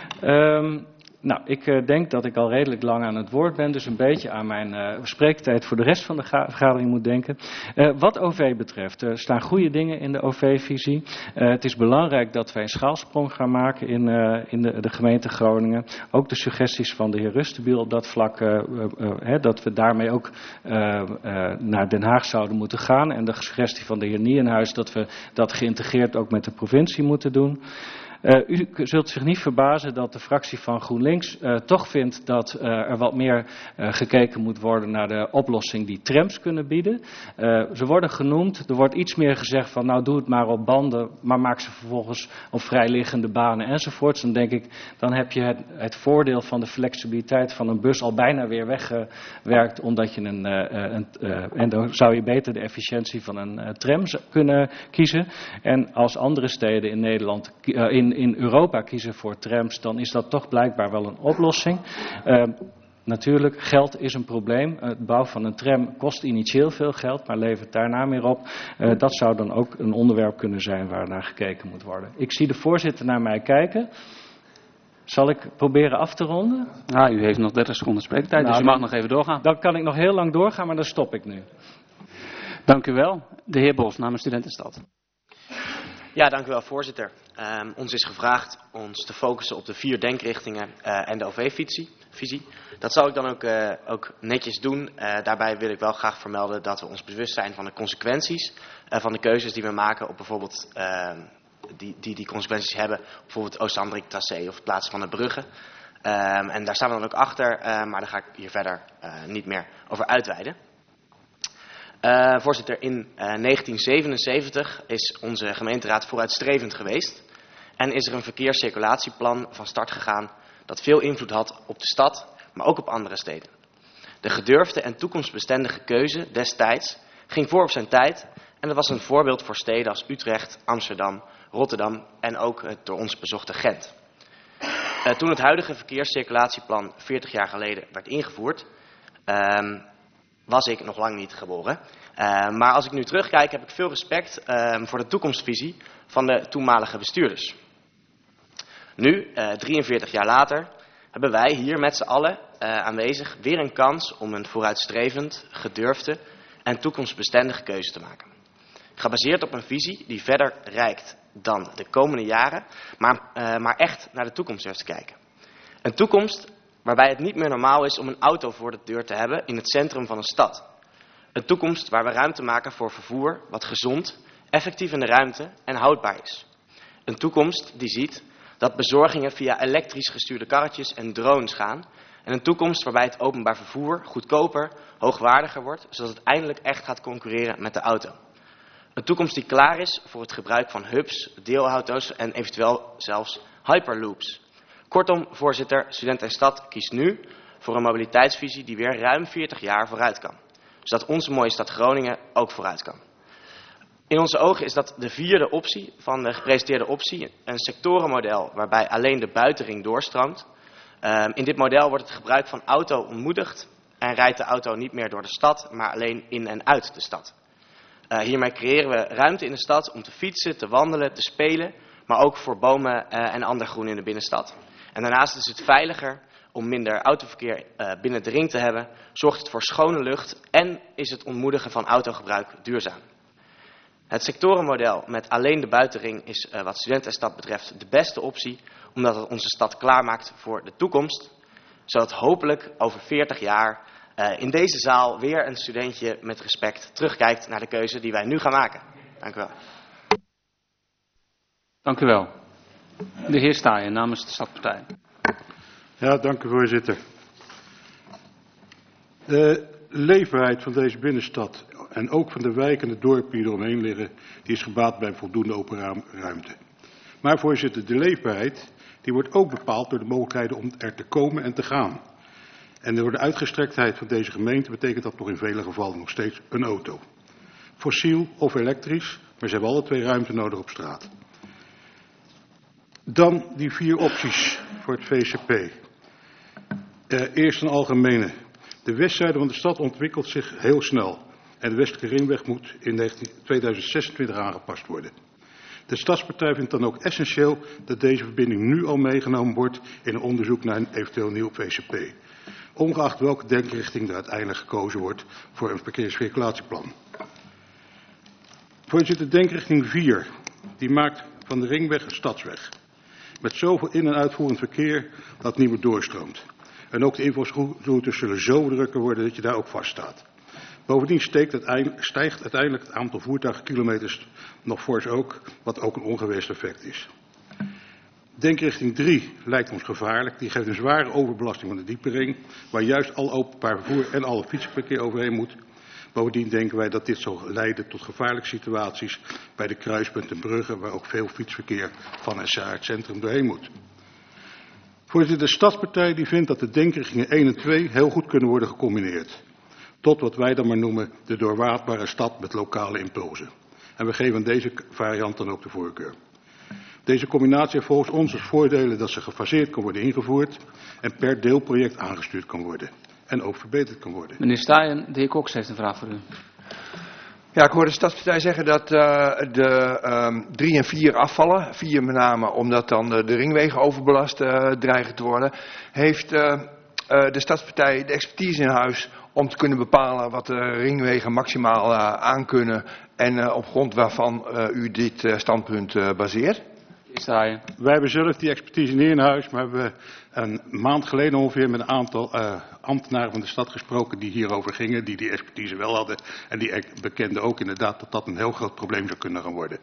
S5: Um, nou, ik uh, denk dat ik al redelijk lang aan het woord ben, dus een beetje aan mijn uh, spreektijd voor de rest van de vergadering moet denken. Uh, wat O V betreft, er staan goede dingen in de O V-visie. Uh, het is belangrijk dat wij een schaalsprong gaan maken in, uh, in de, de gemeente Groningen. Ook de suggesties van de heer Rustenbiel op dat vlak, uh, uh, uh, hè, dat we daarmee ook uh, uh, naar Den Haag zouden moeten gaan. En de suggestie van de heer Nienhuis dat we dat geïntegreerd ook met de provincie moeten doen. Uh, u zult zich niet verbazen dat de fractie van GroenLinks uh, toch vindt dat uh, er wat meer uh, gekeken moet worden naar de oplossing die trams kunnen bieden. Uh, ze worden genoemd, er wordt iets meer gezegd van nou doe het maar op banden, maar maak ze vervolgens op vrijliggende banen enzovoorts. Dan denk ik, dan heb je het, het voordeel van de flexibiliteit van een bus al bijna weer weggewerkt, omdat je een, uh, een uh, en dan zou je beter de efficiëntie van een uh, tram kunnen kiezen. En als andere steden in Nederland, uh, in in Europa kiezen voor trams, dan is dat toch blijkbaar wel een oplossing. Uh, natuurlijk, geld is een probleem. Het bouwen van een tram kost initieel veel geld, maar levert daarna meer op. Uh, dat zou dan ook een onderwerp kunnen zijn waar naar gekeken moet worden. Ik zie de voorzitter naar mij kijken. Zal ik proberen af te ronden?
S1: Ah, u heeft nog dertig seconden spreektijd, nou, dus u mag nog even doorgaan.
S5: Dan kan ik nog heel lang doorgaan, maar dan stop ik nu.
S1: Dank u wel. De heer Bos namens Studentenstad.
S8: Ja, dank u wel, voorzitter. Um, ons is gevraagd ons te focussen op de vier denkrichtingen uh, en de O V-visie. Dat zal ik dan ook, uh, ook netjes doen. Uh, daarbij wil ik wel graag vermelden dat we ons bewust zijn van de consequenties uh, van de keuzes die we maken op bijvoorbeeld uh, die, die die consequenties hebben, bijvoorbeeld Oost-Andrik-Tracé of het plaatsen van de bruggen. Um, en daar staan we dan ook achter, uh, maar daar ga ik hier verder uh, niet meer over uitweiden. Uh, voorzitter, in uh, negentien zevenenzeventig is onze gemeenteraad vooruitstrevend geweest en is er een verkeerscirculatieplan van start gegaan dat veel invloed had op de stad, maar ook op andere steden. De gedurfde en toekomstbestendige keuze destijds ging voor op zijn tijd en dat was een voorbeeld voor steden als Utrecht, Amsterdam, Rotterdam en ook het door ons bezochte Gent. Uh, toen het huidige verkeerscirculatieplan veertig jaar geleden werd ingevoerd, um, was ik nog lang niet geboren. Uh, maar als ik nu terugkijk heb ik veel respect uh, voor de toekomstvisie van de toenmalige bestuurders. Nu, uh, drieënveertig jaar later, hebben wij hier met z'n allen uh, aanwezig weer een kans om een vooruitstrevend, gedurfde en toekomstbestendige keuze te maken. Gebaseerd op een visie die verder reikt dan de komende jaren, maar, uh, maar echt naar de toekomst durft te kijken. Een toekomst waarbij het niet meer normaal is om een auto voor de deur te hebben in het centrum van een stad. Een toekomst waar we ruimte maken voor vervoer wat gezond, effectief in de ruimte en houdbaar is. Een toekomst die ziet dat bezorgingen via elektrisch gestuurde karretjes en drones gaan. En een toekomst waarbij het openbaar vervoer goedkoper, hoogwaardiger wordt, zodat het eindelijk echt gaat concurreren met de auto. Een toekomst die klaar is voor het gebruik van hubs, deelauto's en eventueel zelfs hyperloops. Kortom, voorzitter, Student en Stad kiest nu voor een mobiliteitsvisie die weer ruim veertig jaar vooruit kan. Zodat onze mooie stad Groningen ook vooruit kan. In onze ogen is dat de vierde optie van de gepresenteerde optie, een sectorenmodel waarbij alleen de buitenring doorstroomt. Uh, in dit model wordt het gebruik van auto ontmoedigd en rijdt de auto niet meer door de stad, maar alleen in en uit de stad. Uh, hiermee creëren we ruimte in de stad om te fietsen, te wandelen, te spelen, maar ook voor bomen uh, en ander groen in de binnenstad. En daarnaast is het veiliger om minder autoverkeer uh, binnen de ring te hebben, zorgt het voor schone lucht en is het ontmoedigen van autogebruik duurzaam. Het sectorenmodel met alleen de buitenring is uh, wat Student en Stad betreft de beste optie, omdat het onze stad klaarmaakt voor de toekomst, zodat hopelijk over veertig jaar uh, in deze zaal weer een studentje met respect terugkijkt naar de keuze die wij nu gaan maken. Dank u wel.
S1: Dank u wel. De heer Staaien namens de Stadpartij.
S9: Ja, dank u voorzitter. De leefbaarheid van deze binnenstad en ook van de wijken en de dorpen die eromheen liggen, die is gebaat bij voldoende open ruimte. Maar voorzitter, de leefbaarheid die wordt ook bepaald door de mogelijkheden om er te komen en te gaan. En door de uitgestrektheid van deze gemeente betekent dat nog in vele gevallen nog steeds een auto. Fossiel of elektrisch, maar ze hebben alle twee ruimte nodig op straat. Dan die vier opties voor het V C P. Uh, eerst een algemene. De westzijde van de stad ontwikkelt zich heel snel. En de westelijke ringweg moet in tweeduizend zesentwintig aangepast worden. De Stadspartij vindt dan ook essentieel dat deze verbinding nu al meegenomen wordt in een onderzoek naar een eventueel nieuw V C P. Ongeacht welke denkrichting er uiteindelijk gekozen wordt voor een verkeerscirculatieplan. Voorzitter, denkrichting vier, die maakt van de ringweg een stadsweg. Met zoveel in- en uitvoerend verkeer dat het niet meer doorstroomt. En ook de invalsroutes zullen zo drukker worden dat je daar ook vaststaat. Bovendien stijgt uiteindelijk het aantal voertuigkilometers nog fors ook, wat ook een ongewenst effect is. Denkrichting drie lijkt ons gevaarlijk. Die geeft een zware overbelasting van de diepe ring, waar juist al openbaar vervoer en alle fietsverkeer overheen moet. Bovendien denken wij dat dit zal leiden tot gevaarlijke situaties bij de kruispunten en bruggen, waar ook veel fietsverkeer van en naar het centrum doorheen moet. Voorzitter, de Stadspartij die vindt dat de denkrichtingen één en twee heel goed kunnen worden gecombineerd. Tot wat wij dan maar noemen de doorwaadbare stad met lokale impulsen. En we geven aan deze variant dan ook de voorkeur. Deze combinatie heeft volgens ons het voordelen dat ze gefaseerd kan worden ingevoerd en per deelproject aangestuurd kan worden. En ook verbeterd kan worden.
S1: Meneer Staaien, de heer Cox heeft een vraag voor u.
S3: Ja, ik hoor de Stadspartij zeggen dat uh, de um, drie en vier afvallen. Vier met name omdat dan de, de ringwegen overbelast uh, dreigen te worden. Heeft uh, uh, de Stadspartij de expertise in huis om te kunnen bepalen wat de ringwegen maximaal uh, aankunnen. En uh, op grond waarvan uh, u dit uh, standpunt uh, baseert?
S1: Staaien.
S9: Wij hebben zelf die expertise niet in huis, maar we hebben een maand geleden ongeveer met een aantal uh, ambtenaren van de stad gesproken die hierover gingen, die die expertise wel hadden. En die bekenden ook inderdaad dat dat een heel groot probleem zou kunnen gaan worden.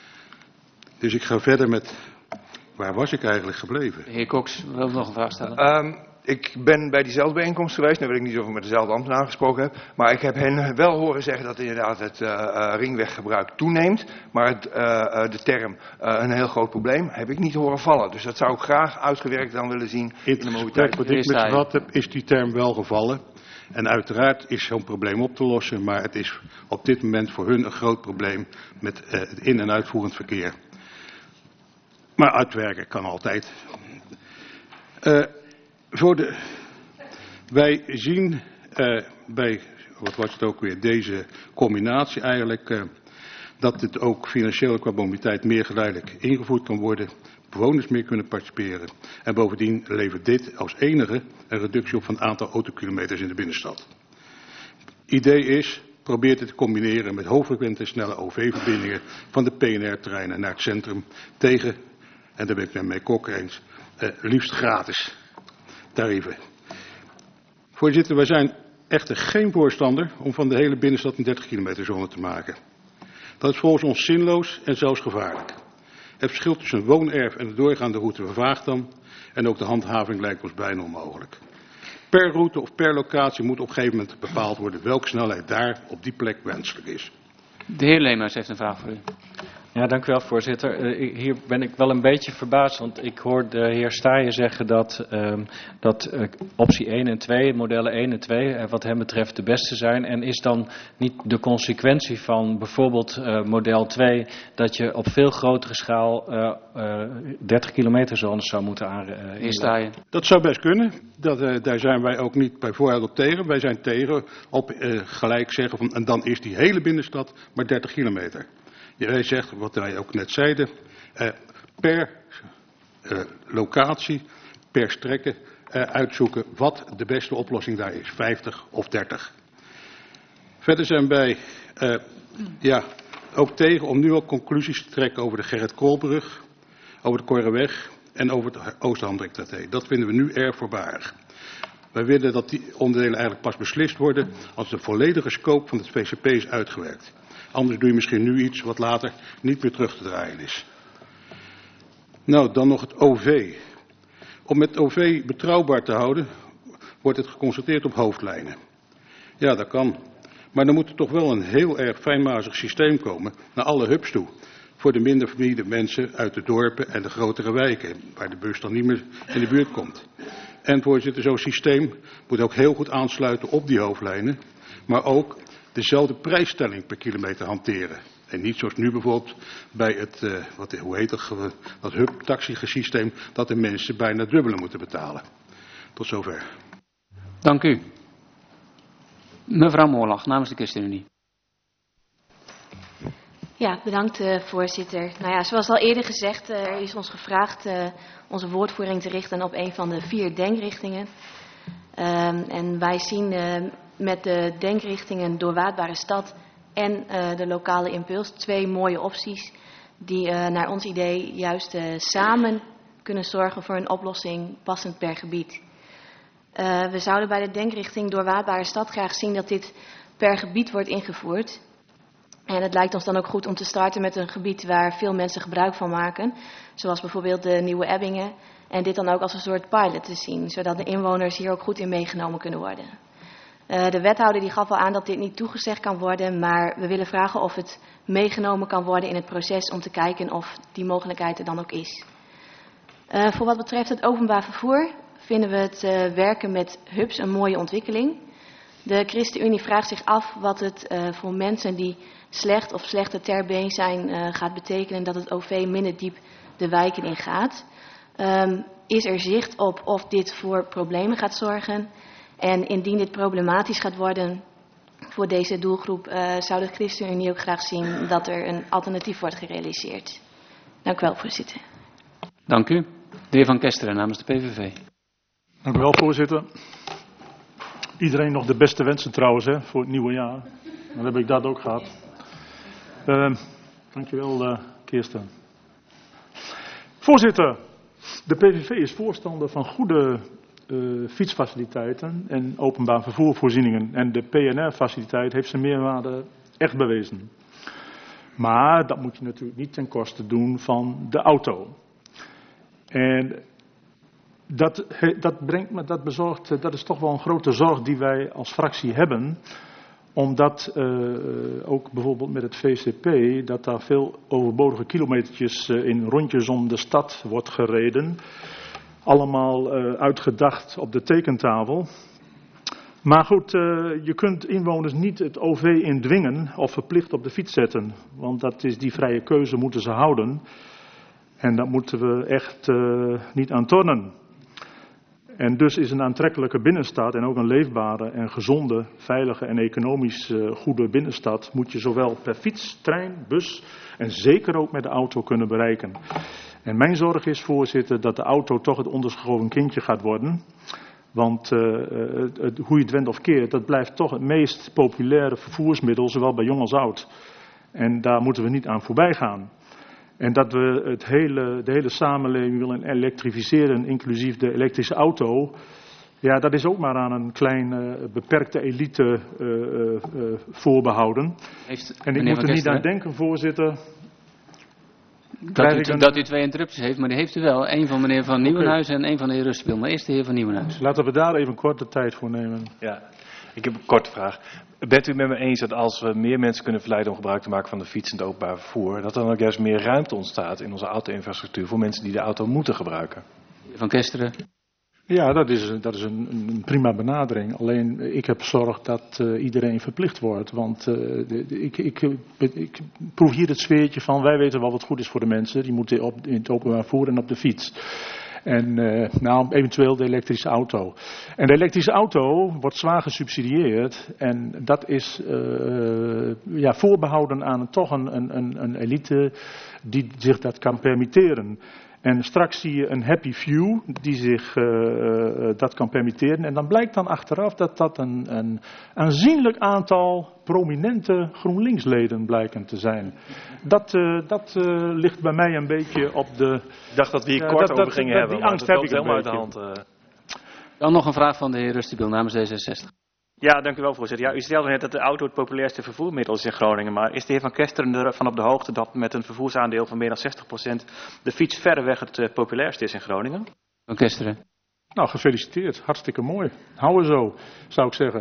S9: Dus ik ga verder met, waar was ik eigenlijk gebleven?
S1: De heer Cox wil nog een vraag stellen.
S3: Um, Ik ben bij diezelfde bijeenkomst geweest. Nu weet ik niet of ik met dezelfde ambtenaar gesproken heb. Maar ik heb hen wel horen zeggen dat inderdaad het uh, uh, ringweggebruik toeneemt. Maar het, uh, uh, de term uh, een heel groot probleem heb ik niet horen vallen. Dus dat zou ik graag uitgewerkt dan willen zien in, in de mobiliteit.
S9: Wat ik met ze gehad heb, is die term wel gevallen. En uiteraard is zo'n probleem op te lossen. Maar het is op dit moment voor hun een groot probleem met uh, het in- en uitvoerend verkeer. Maar uitwerken kan altijd. Uh, Voor de, wij zien uh, bij, wat was het ook weer, deze combinatie eigenlijk, uh, dat het ook financieel qua mobiliteit meer geleidelijk ingevoerd kan worden, bewoners meer kunnen participeren. En bovendien levert dit als enige een reductie op van het aantal autokilometers in de binnenstad. Idee is, probeer het te combineren met hoogfrequente en snelle O V-verbindingen van de P N R-terreinen naar het centrum tegen, en daar ben ik met mijn kok eens, uh, liefst gratis tarieven. Voorzitter, wij zijn echter geen voorstander om van de hele binnenstad een dertig kilometer zone te maken. Dat is volgens ons zinloos en zelfs gevaarlijk. Het verschil tussen een woonerf en de doorgaande route vervaagt dan en ook de handhaving lijkt ons bijna onmogelijk. Per route of per locatie moet op een gegeven moment bepaald worden welke snelheid daar op die plek wenselijk is.
S1: De heer Leemers heeft een vraag voor u.
S5: Ja, dank u wel, voorzitter. Uh, hier ben ik wel een beetje verbaasd, want ik hoor de heer Staaien zeggen dat, um, dat uh, optie één en twee, modellen één en twee, uh, wat hem betreft de beste zijn. En is dan niet de consequentie van bijvoorbeeld uh, model twee dat je op veel grotere schaal uh, uh, dertig kilometer zones zou moeten aanleggen? Uh,
S1: heer Staaien.
S9: Dat zou best kunnen. Dat, uh, daar zijn wij ook niet bij vooruit op tegen. Wij zijn tegen op uh, gelijk zeggen van en dan is die hele binnenstad maar dertig kilometer. Jij zegt, wat wij ook net zeiden, eh, per eh, locatie, per strekke eh, uitzoeken wat de beste oplossing daar is, vijftig of dertig. Verder zijn wij eh, ja, ook tegen om nu al conclusies te trekken over de Gerrit Koolbrug, over de Korreweg en over het Oosterhamdrechttracé. Dat vinden we nu erg voorbarig. Wij willen dat die onderdelen eigenlijk pas beslist worden als de volledige scope van het V C P is uitgewerkt. Anders doe je misschien nu iets wat later niet meer terug te draaien is. Nou, dan nog het O V. Om het O V betrouwbaar te houden, wordt het geconstateerd op hoofdlijnen. Ja, dat kan. Maar dan moet er toch wel een heel erg fijnmazig systeem komen naar alle hubs toe. Voor de minder verdiende mensen uit de dorpen en de grotere wijken, waar de bus dan niet meer in de buurt komt. En voorzitter, zo'n systeem moet ook heel goed aansluiten op die hoofdlijnen, maar ook dezelfde prijsstelling per kilometer hanteren. En niet zoals nu bijvoorbeeld bij het, uh, wat, hoe heet het, dat hub-taxi-systeem, dat de mensen bijna dubbele moeten betalen. Tot zover.
S1: Dank u. Mevrouw Moorlag, namens de ChristenUnie.
S10: Ja, bedankt uh, voorzitter. Nou ja, zoals al eerder gezegd, uh, er is ons gevraagd uh, onze woordvoering te richten op een van de vier denkrichtingen. Um, en wij zien uh, met de denkrichtingen Doorwaadbare Stad en uh, de lokale impuls twee mooie opties die uh, naar ons idee juist uh, samen kunnen zorgen voor een oplossing passend per gebied. Uh, we zouden bij de denkrichting Doorwaadbare Stad graag zien dat dit per gebied wordt ingevoerd. En het lijkt ons dan ook goed om te starten met een gebied waar veel mensen gebruik van maken. Zoals bijvoorbeeld de Nieuwe Ebbingen. En dit dan ook als een soort pilot te zien. Zodat de inwoners hier ook goed in meegenomen kunnen worden. Uh, de wethouder die gaf al aan dat dit niet toegezegd kan worden. Maar we willen vragen of het meegenomen kan worden in het proces. Om te kijken of die mogelijkheid er dan ook is. Uh, voor wat betreft het openbaar vervoer vinden we het uh, werken met hubs een mooie ontwikkeling. De ChristenUnie vraagt zich af wat het uh, voor mensen die slecht of slechter ter been zijn uh, gaat betekenen dat het O V minder diep de wijken in gaat. Um, is er zicht op of dit voor problemen gaat zorgen? En indien dit problematisch gaat worden voor deze doelgroep, uh, zou de ChristenUnie ook graag zien dat er een alternatief wordt gerealiseerd. Dank u wel, voorzitter.
S1: Dank u. De heer Van Kesteren namens de P V V.
S11: Dank u wel, voorzitter. Iedereen nog de beste wensen trouwens hè, voor het nieuwe jaar. Dan heb ik dat ook gehad. Uh, dankjewel, uh, Kirsten. Voorzitter, de P V V is voorstander van goede uh, fietsfaciliteiten en openbaar vervoervoorzieningen. En de P N R-faciliteit heeft zijn meerwaarde echt bewezen. Maar dat moet je natuurlijk niet ten koste doen van de auto. En dat, dat brengt me, dat bezorgt, dat is toch wel een grote zorg die wij als fractie hebben. Omdat uh, ook bijvoorbeeld met het V C P, dat daar veel overbodige kilometertjes uh, in rondjes om de stad wordt gereden. Allemaal uh, uitgedacht op de tekentafel. Maar goed, uh, je kunt inwoners niet het O V indwingen of verplicht op de fiets zetten. Want dat is die vrije keuze moeten ze houden. En daar moeten we echt uh, niet aan tornen. En dus is een aantrekkelijke binnenstad en ook een leefbare en gezonde, veilige en economisch uh, goede binnenstad moet je zowel per fiets, trein, bus en zeker ook met de auto kunnen bereiken. En mijn zorg is, voorzitter, dat de auto toch het onderschoven kindje gaat worden. Want uh, het, het, hoe je het went of keert, dat blijft toch het meest populaire vervoersmiddel, zowel bij jong als oud. En daar moeten we niet aan voorbij gaan. En dat we het hele, de hele samenleving willen elektrificeren, inclusief de elektrische auto. Ja, dat is ook maar aan een klein uh, beperkte elite uh, uh, uh, voorbehouden.
S1: Heeft,
S11: en ik moet er niet aan denken, voorzitter.
S1: Dat u, een... dat u twee interrupties heeft, maar die heeft u wel. Eén van meneer Van Nieuwenhuizen okay. en één van de heer Rustspil. Maar eerst de heer Van Nieuwenhuizen.
S11: Laten we daar even korte tijd voor nemen.
S6: Ja, ik heb een korte vraag. Bent u met me eens dat als we meer mensen kunnen verleiden om gebruik te maken van de fiets en het openbaar vervoer, dat er dan ook juist meer ruimte ontstaat in onze auto-infrastructuur voor mensen die de auto moeten gebruiken?
S1: Van Kesteren.
S11: Ja, dat is, dat is een, een prima benadering. Alleen ik heb zorg dat uh, iedereen verplicht wordt. Want uh, de, de, ik, ik, ik, ik proef hier het sfeertje van wij weten wel wat goed is voor de mensen. Die moeten op, in het openbaar vervoer en op de fiets. En uh, nou, eventueel de elektrische auto. En de elektrische auto wordt zwaar gesubsidieerd. En dat is uh, ja, voorbehouden aan toch een, een, een elite die zich dat kan permitteren. En straks zie je een happy few die zich uh, uh, dat kan permitteren. En dan blijkt dan achteraf dat dat een, een aanzienlijk aantal prominente GroenLinks-leden blijken te zijn. Dat, uh, dat uh, ligt bij mij een beetje op de...
S6: Ik dacht dat we hier uh, kort dat, over dat, gingen dat, hebben, die angst heb ik helemaal uit de hand. Uh...
S1: Dan nog een vraag van de heer Rustspil namens D zesenzestig.
S7: Ja, dank u wel, voorzitter. Ja, u stelde net dat de auto het populairste vervoermiddel is in Groningen. Maar is de heer Van Kesteren ervan op de hoogte dat met een vervoersaandeel van meer dan zestig procent de fiets verreweg het uh, populairste is in Groningen?
S1: Van Kesteren.
S11: Nou, gefeliciteerd. Hartstikke mooi. Hou er zo, zou ik zeggen.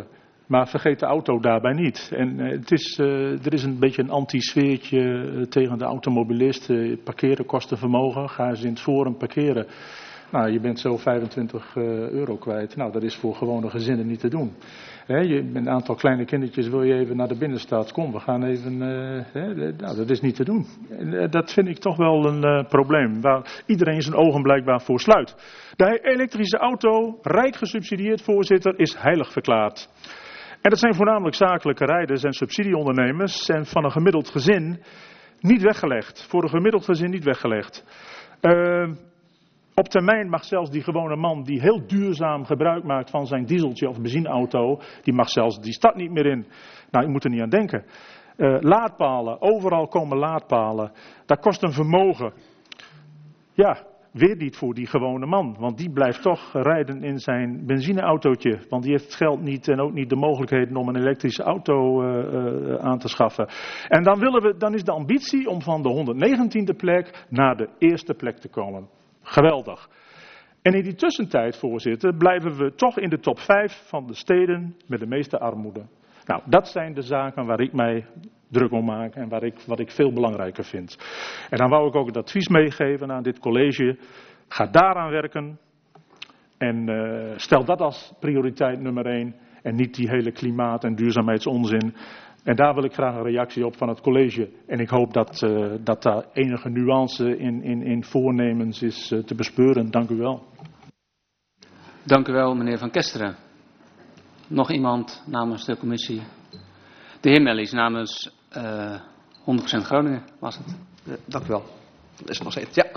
S11: Maar vergeet de auto daarbij niet. En uh, het is, uh, er is een beetje een anti-sfeertje uh, tegen de automobilist. Uh, parkeren kost een vermogen. Ga eens in het forum parkeren. Nou, je bent zo vijfentwintig euro kwijt. Nou, dat is voor gewone gezinnen niet te doen. He, je, met een aantal kleine kindertjes wil je even naar de binnenstad. Kom, we gaan even... Uh, he, nou, dat is niet te doen. En, uh, dat vind ik toch wel een uh, probleem. Waar iedereen zijn ogen blijkbaar voor sluit. De elektrische auto, rijk gesubsidieerd, voorzitter, is heilig verklaard. En dat zijn voornamelijk zakelijke rijders en subsidieondernemers. En van een gemiddeld gezin niet weggelegd. Voor een gemiddeld gezin niet weggelegd. Uh, Op termijn mag zelfs die gewone man die heel duurzaam gebruik maakt van zijn dieseltje of benzineauto, die mag zelfs die stad niet meer in. Nou, je moet er niet aan denken. Uh, laadpalen, overal komen laadpalen. Dat kost een vermogen. Ja, weer niet voor die gewone man, want die blijft toch rijden in zijn benzineautootje. Want die heeft het geld niet en ook niet de mogelijkheden om een elektrische auto uh, uh, aan te schaffen. En dan, willen we, dan is de ambitie om van de honderdnegentiende plek naar de eerste plek te komen. Geweldig. En in die tussentijd, voorzitter, blijven we toch in de top vijf van de steden met de meeste armoede. Nou, dat zijn de zaken waar ik mij druk om maak en waar ik, wat ik veel belangrijker vind. En dan wou ik ook het advies meegeven aan dit college. Ga daaraan werken en uh, stel dat als prioriteit nummer één en niet die hele klimaat- en duurzaamheidsonzin. En daar wil ik graag een reactie op van het college. En ik hoop dat, uh, dat daar enige nuance in, in, in voornemens is uh, te bespeuren. Dank u wel.
S1: Dank u wel, meneer Van Kesteren. Nog iemand namens de commissie? De heer Mellies namens uh, honderd procent Groningen was het.
S12: Uh, dank u wel. Dat is nog steeds, ja.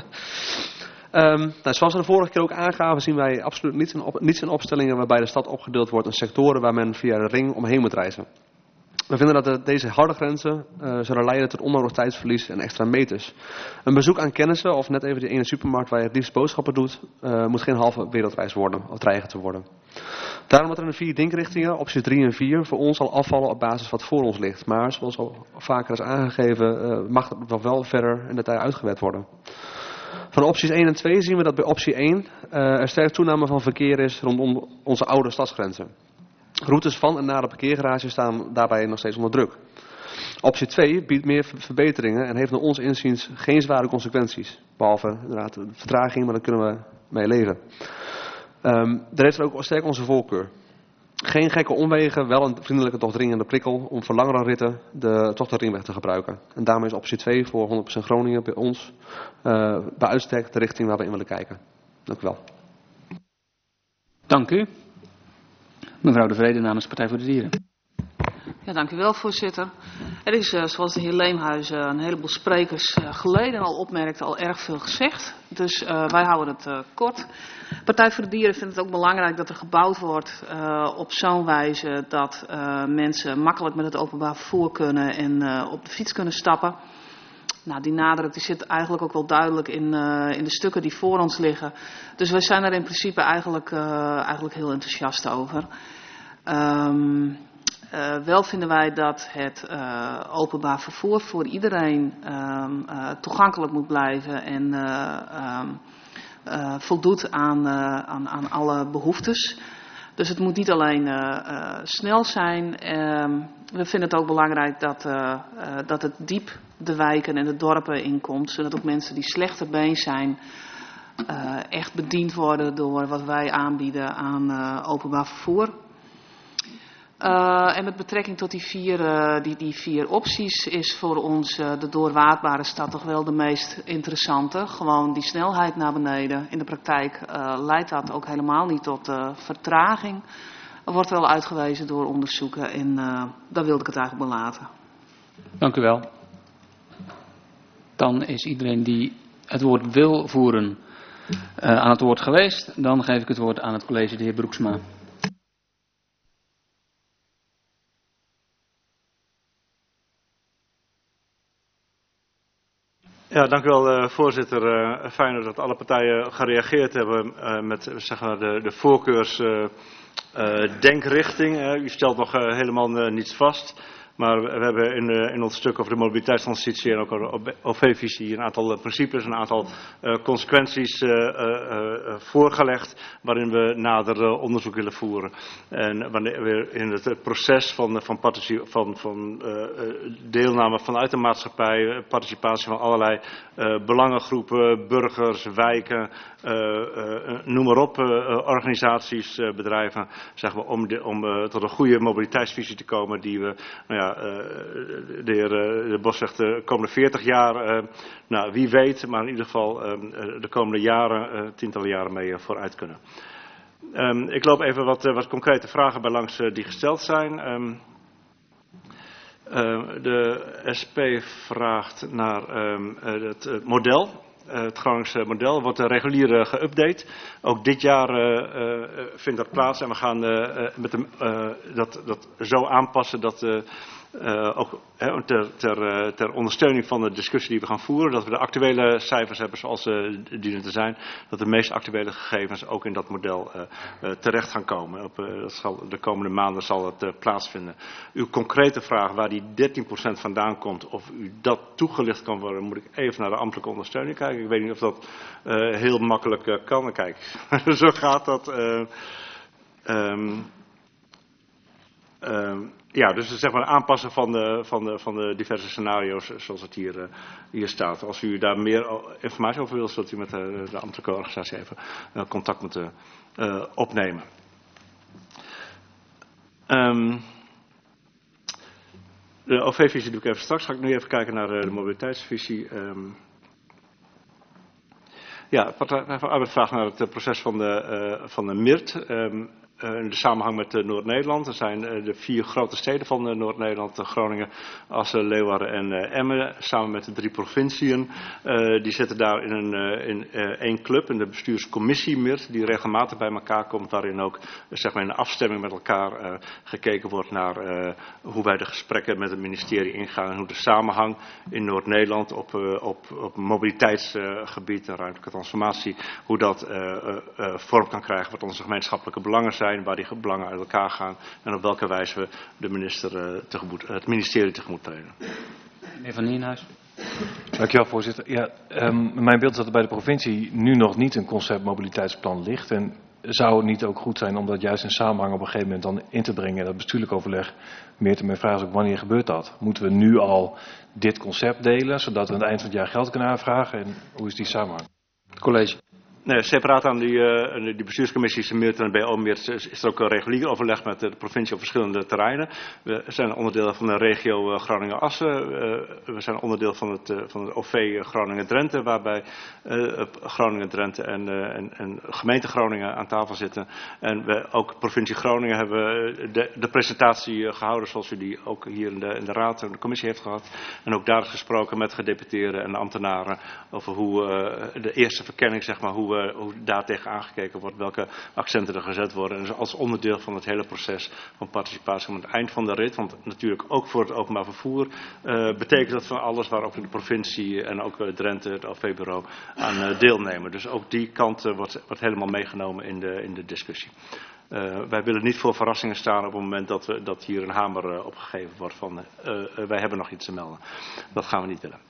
S12: Um, nou, zoals we de vorige keer ook aangaven, zien wij absoluut niets in, op, niets in opstellingen waarbij de stad opgedeeld wordt in sectoren waar men via de ring omheen moet reizen. We vinden dat de, deze harde grenzen uh, zullen leiden tot onnodig tijdsverlies en extra meters. Een bezoek aan kennissen of net even die ene supermarkt waar je het liefst boodschappen doet, uh, moet geen halve wereldreis worden of dreigen te worden. Daarom dat er in de vier denkrichtingen, opties drie en vier, voor ons al afvallen op basis wat voor ons ligt. Maar zoals al vaker is aangegeven, uh, mag het nog wel verder in de tijd uitgewerkt worden. Van opties één en twee zien we dat bij optie één uh, er sterk toename van verkeer is rondom onze oude stadsgrenzen. Routes van en naar de parkeergarage staan daarbij nog steeds onder druk. Optie twee biedt meer verbeteringen en heeft naar ons inziens geen zware consequenties. Behalve inderdaad de vertraging, maar daar kunnen we mee leven. Um, daar heeft er ook sterk onze voorkeur. Geen gekke omwegen, wel een vriendelijke toch dringende prikkel om voor langere ritten de, toch de ringweg te gebruiken. En daarmee is optie twee voor honderd procent Groningen bij ons uh, bij uitstek de richting waar we in willen kijken. Dank u wel.
S1: Dank u. Mevrouw De Vrede namens Partij voor de Dieren.
S13: Ja, dank u wel, voorzitter. Er is, uh, zoals de heer Leemhuizen, uh, een heleboel sprekers uh, geleden al opmerkte, al erg veel gezegd. Dus uh, wij houden het uh, kort. Partij voor de Dieren vindt het ook belangrijk dat er gebouwd wordt uh, op zo'n wijze dat uh, mensen makkelijk met het openbaar vervoer kunnen en uh, op de fiets kunnen stappen. Nou, die nadruk die zit eigenlijk ook wel duidelijk in, uh, in de stukken die voor ons liggen. Dus wij zijn er in principe eigenlijk, uh, eigenlijk heel enthousiast over. Um, uh, wel vinden wij dat het uh, openbaar vervoer voor iedereen um, uh, toegankelijk moet blijven en uh, um, uh, voldoet aan, uh, aan, aan alle behoeftes. Dus het moet niet alleen uh, uh, snel zijn. Uh, we vinden het ook belangrijk dat, uh, uh, dat het diep de wijken en de dorpen inkomt. Zodat ook mensen die slechter been zijn uh, echt bediend worden door wat wij aanbieden aan uh, openbaar vervoer. Uh, en met betrekking tot die vier, uh, die, die vier opties is voor ons uh, de doorwaadbare stad toch wel de meest interessante. Gewoon die snelheid naar beneden. In de praktijk uh, leidt dat ook helemaal niet tot uh, vertraging. Er wordt wel uitgewezen door onderzoeken en uh, daar wilde ik het eigenlijk bij laten.
S1: Dank u wel. Dan is iedereen die het woord wil voeren uh, aan het woord geweest. Dan geef ik het woord aan het college, de heer Broeksma.
S2: Ja, dank u wel, uh, voorzitter. Uh, fijn dat alle partijen gereageerd hebben uh, met zeg maar, de, de voorkeurs uh, uh, denkrichting. Uh, u stelt nog uh, helemaal uh, niets vast. Maar we hebben in, uh, in ons stuk over de mobiliteitstransitie en ook over de O V-visie een aantal uh, principes, een aantal uh, consequenties uh, uh, uh, voorgelegd waarin we nader uh, onderzoek willen voeren. En wanneer we in het, het proces van, van, van, van uh, deelname vanuit de maatschappij, participatie van allerlei uh, belangengroepen, burgers, wijken, uh, uh, noem maar op, uh, organisaties, uh, bedrijven, zeg maar, om, de, om uh, tot een goede mobiliteitsvisie te komen die we, nou ja, uh, de heer uh, de Bos zegt de komende veertig jaar, uh, nou wie weet, maar in ieder geval uh, de komende jaren, uh, tientallen jaren mee uh, vooruit kunnen. Um, ik loop even wat, uh, wat concrete vragen bij langs uh, die gesteld zijn. Um, uh, de S P vraagt naar um, uh, het uh, model. Uh, het Groningse model wordt uh, regulier uh, geüpdate. Ook dit jaar uh, uh, vindt dat plaats en we gaan uh, uh, met de, uh, dat, dat zo aanpassen dat uh, uh, ook uh, ter, ter, uh, ter ondersteuning van de discussie die we gaan voeren, dat we de actuele cijfers hebben zoals ze uh, dienen te zijn, dat de meest actuele gegevens ook in dat model uh, uh, terecht gaan komen. Op, uh, dat zal, de komende maanden zal dat uh, plaatsvinden. Uw concrete vraag waar die dertien procent vandaan komt, of u dat toegelicht kan worden, moet ik even naar de ambtelijke ondersteuning kijken. Ik weet niet of dat uh, heel makkelijk uh, kan. Kijk, zo gaat dat. Uh, um, um, ja, dus zeg maar aanpassen van de, van de, van de diverse scenario's zoals het hier, uh, hier staat. Als u daar meer informatie over wilt, zult u met de, de ambtelijke organisatie even uh, contact moeten uh, opnemen. Um, de O V-visie doe ik even straks. Ga ik nu even kijken naar uh, de mobiliteitsvisie. Um, Ja, Partij van Arbeid vraagt naar het proces van de, uh, van de M I R T. Um, uh, in de samenhang met uh, Noord-Nederland. Er zijn uh, de vier grote steden van uh, Noord-Nederland, uh, Groningen, Assen, Leeuwarden en uh, Emmen, samen met de drie provinciën. Uh, die zitten daar in, een, uh, in uh, één club, in de bestuurscommissie M I R T, die regelmatig bij elkaar komt, waarin ook uh, zeg maar in de afstemming met elkaar uh, gekeken wordt naar uh, hoe wij de gesprekken met het ministerie ingaan en hoe de samenhang in Noord-Nederland op, uh, op, op mobiliteitsgebied en ruimtelijke transformatie, hoe dat uh, uh, uh, vorm kan krijgen wat onze gemeenschappelijke belangen zijn, waar die belangen uit elkaar gaan en op welke wijze we de minister, uh, tegemoet, het ministerie tegemoet treden.
S1: Meneer Van Nienhuis.
S6: Dankjewel, voorzitter. Ja, um, mijn beeld is dat er bij de provincie nu nog niet een concept mobiliteitsplan ligt. En zou het niet ook goed zijn om dat juist in samenhang op een gegeven moment dan in te brengen, dat bestuurlijk overleg? Meer te mijn vraag is ook, wanneer gebeurt dat? Moeten we nu al dit concept delen, zodat we aan het eind van het jaar geld kunnen aanvragen? En hoe is die samenhang?
S1: Het college.
S2: Nee, separaat aan die, uh, die bestuurscommissies M I R T en B O M I R T is, is er ook een regulier overleg met de provincie op verschillende terreinen. We zijn onderdeel van de regio uh, Groningen-Assen. Uh, we zijn onderdeel van het, uh, van het O V uh, Groningen-Drenthe, waarbij uh, Groningen-Drenthe en, uh, en, en gemeente Groningen aan tafel zitten. En we, ook provincie Groningen hebben de, de presentatie uh, gehouden zoals u die ook hier in de, in de raad en de commissie heeft gehad. En ook daar gesproken met gedeputeerden en ambtenaren over hoe uh, de eerste verkenning, zeg maar, hoe we hoe daar tegen aangekeken wordt, welke accenten er gezet worden. En dus als onderdeel van het hele proces van participatie aan het eind van de rit, want natuurlijk ook voor het openbaar vervoer, uh, betekent dat van alles waar ook de provincie en ook uh, Drenthe, het O V-bureau, aan uh, deelnemen. Dus ook die kant uh, wordt, wordt helemaal meegenomen in de, in de discussie. Uh, wij willen niet voor verrassingen staan op het moment dat, we, dat hier een hamer uh, opgegeven wordt van uh, uh, wij hebben nog iets te melden. Dat gaan we niet willen.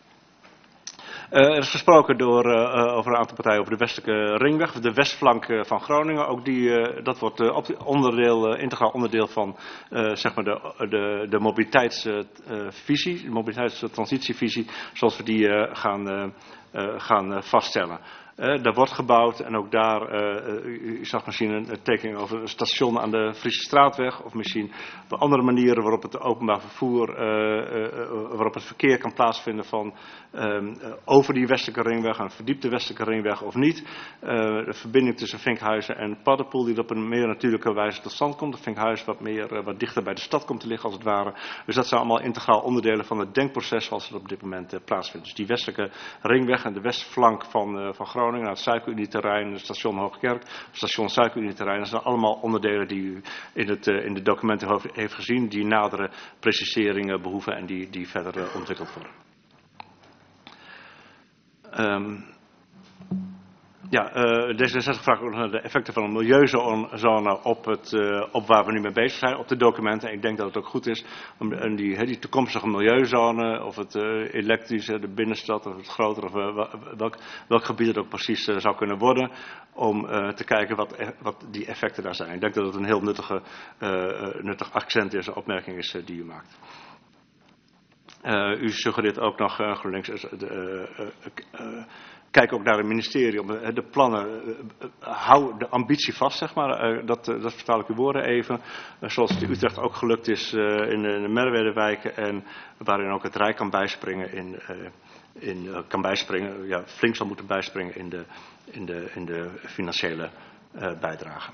S2: Uh, er is gesproken door, uh, over een aantal partijen over de westelijke ringweg, de westflank uh, van Groningen. Ook die, uh, dat wordt uh, onderdeel, uh, integraal onderdeel van uh, zeg maar de, de, de mobiliteitsvisie, uh, de mobiliteitstransitievisie, zoals we die uh, gaan, uh, uh, gaan uh, vaststellen. Uh, daar wordt gebouwd en ook daar, uh, u, u zag misschien een, een tekening over een station aan de Friese Straatweg of misschien op andere manieren waarop het openbaar vervoer, uh, uh, waarop het verkeer kan plaatsvinden van um, uh, over die westelijke ringweg, een verdiepte westelijke ringweg of niet. Uh, de verbinding tussen Vinkhuizen en Paddepoel die op een meer natuurlijke wijze tot stand komt. Vinkhuizen wat meer, uh, wat dichter bij de stad komt te liggen als het ware. Dus dat zijn allemaal integraal onderdelen van het denkproces zoals het op dit moment uh, plaatsvindt. Dus die westelijke ringweg en de westflank van, uh, van Groningen, naar het Suikerunieterrein, het station Hoogkerk, het station Suikerunieterrein. Dat zijn allemaal onderdelen die u in, het, uh, in de documenten heeft gezien, die nadere preciseringen behoeven en die, die verder uh, ontwikkeld worden. Um, Ja, uh, D zesenzestig vraagt ook naar de effecten van een milieuzone op, het, uh, op waar we nu mee bezig zijn, op de documenten. En ik denk dat het ook goed is om uh, die, uh, die toekomstige milieuzone, of het uh, elektrische, de binnenstad, of het grotere, of uh, welk, welk gebied het ook precies uh, zou kunnen worden, om uh, te kijken wat, uh, wat die effecten daar zijn. Ik denk dat het een heel nuttige, uh, uh, nuttig accent is, een opmerking is uh, die u maakt. Uh, u suggereert ook nog, uh, GroenLinks, uh, uh, uh, uh, kijk ook naar het ministerie, om de plannen, hou de ambitie vast, zeg maar. Dat, dat vertaal ik uw woorden even. Zoals het in Utrecht ook gelukt is in de Merwedewijken en waarin ook het Rijk kan bijspringen, in, in, kan bijspringen, ja, flink zal moeten bijspringen in de, in de, in de financiële uh, bijdrage.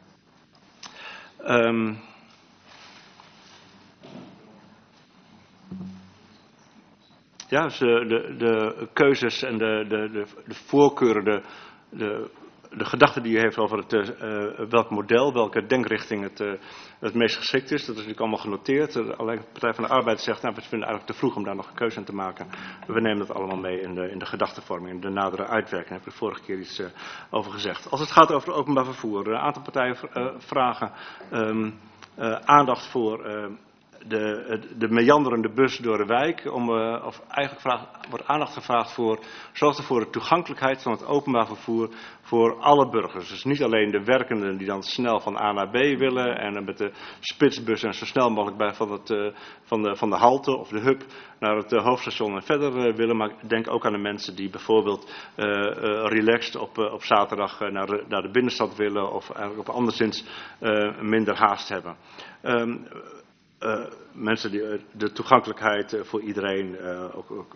S2: Um, Ja, dus de, de, de keuzes en de, de, de, de voorkeuren, de, de, de gedachten die u heeft over het, uh, welk model, welke denkrichting het, uh, het meest geschikt is, dat is natuurlijk allemaal genoteerd. Alleen de Partij van de Arbeid zegt, nou, we vinden eigenlijk te vroeg om daar nog een keuze in te maken. We nemen dat allemaal mee in de, in de gedachtenvorming, in de nadere uitwerking. Daar heb ik de vorige keer iets uh, over gezegd. Als het gaat over het openbaar vervoer, een aantal partijen uh, vragen um, uh, aandacht voor Uh, De, de meanderende bus door de wijk, om, uh, of eigenlijk vraag, wordt aandacht gevraagd voor, zorgt er voor de toegankelijkheid van het openbaar vervoer voor alle burgers. Dus niet alleen de werkenden die dan snel van A naar B willen en uh, met de spitsbus en zo snel mogelijk bij van, het, uh, van, de, van de halte of de hub naar het uh, hoofdstation en verder uh, willen. Maar denk ook aan de mensen die bijvoorbeeld uh, uh, relaxed op, uh, op zaterdag uh, naar, de, naar de binnenstad willen of eigenlijk op anderszins uh, minder haast hebben. Um, Uh, mensen die uh, de toegankelijkheid uh, voor iedereen, uh, ook, ook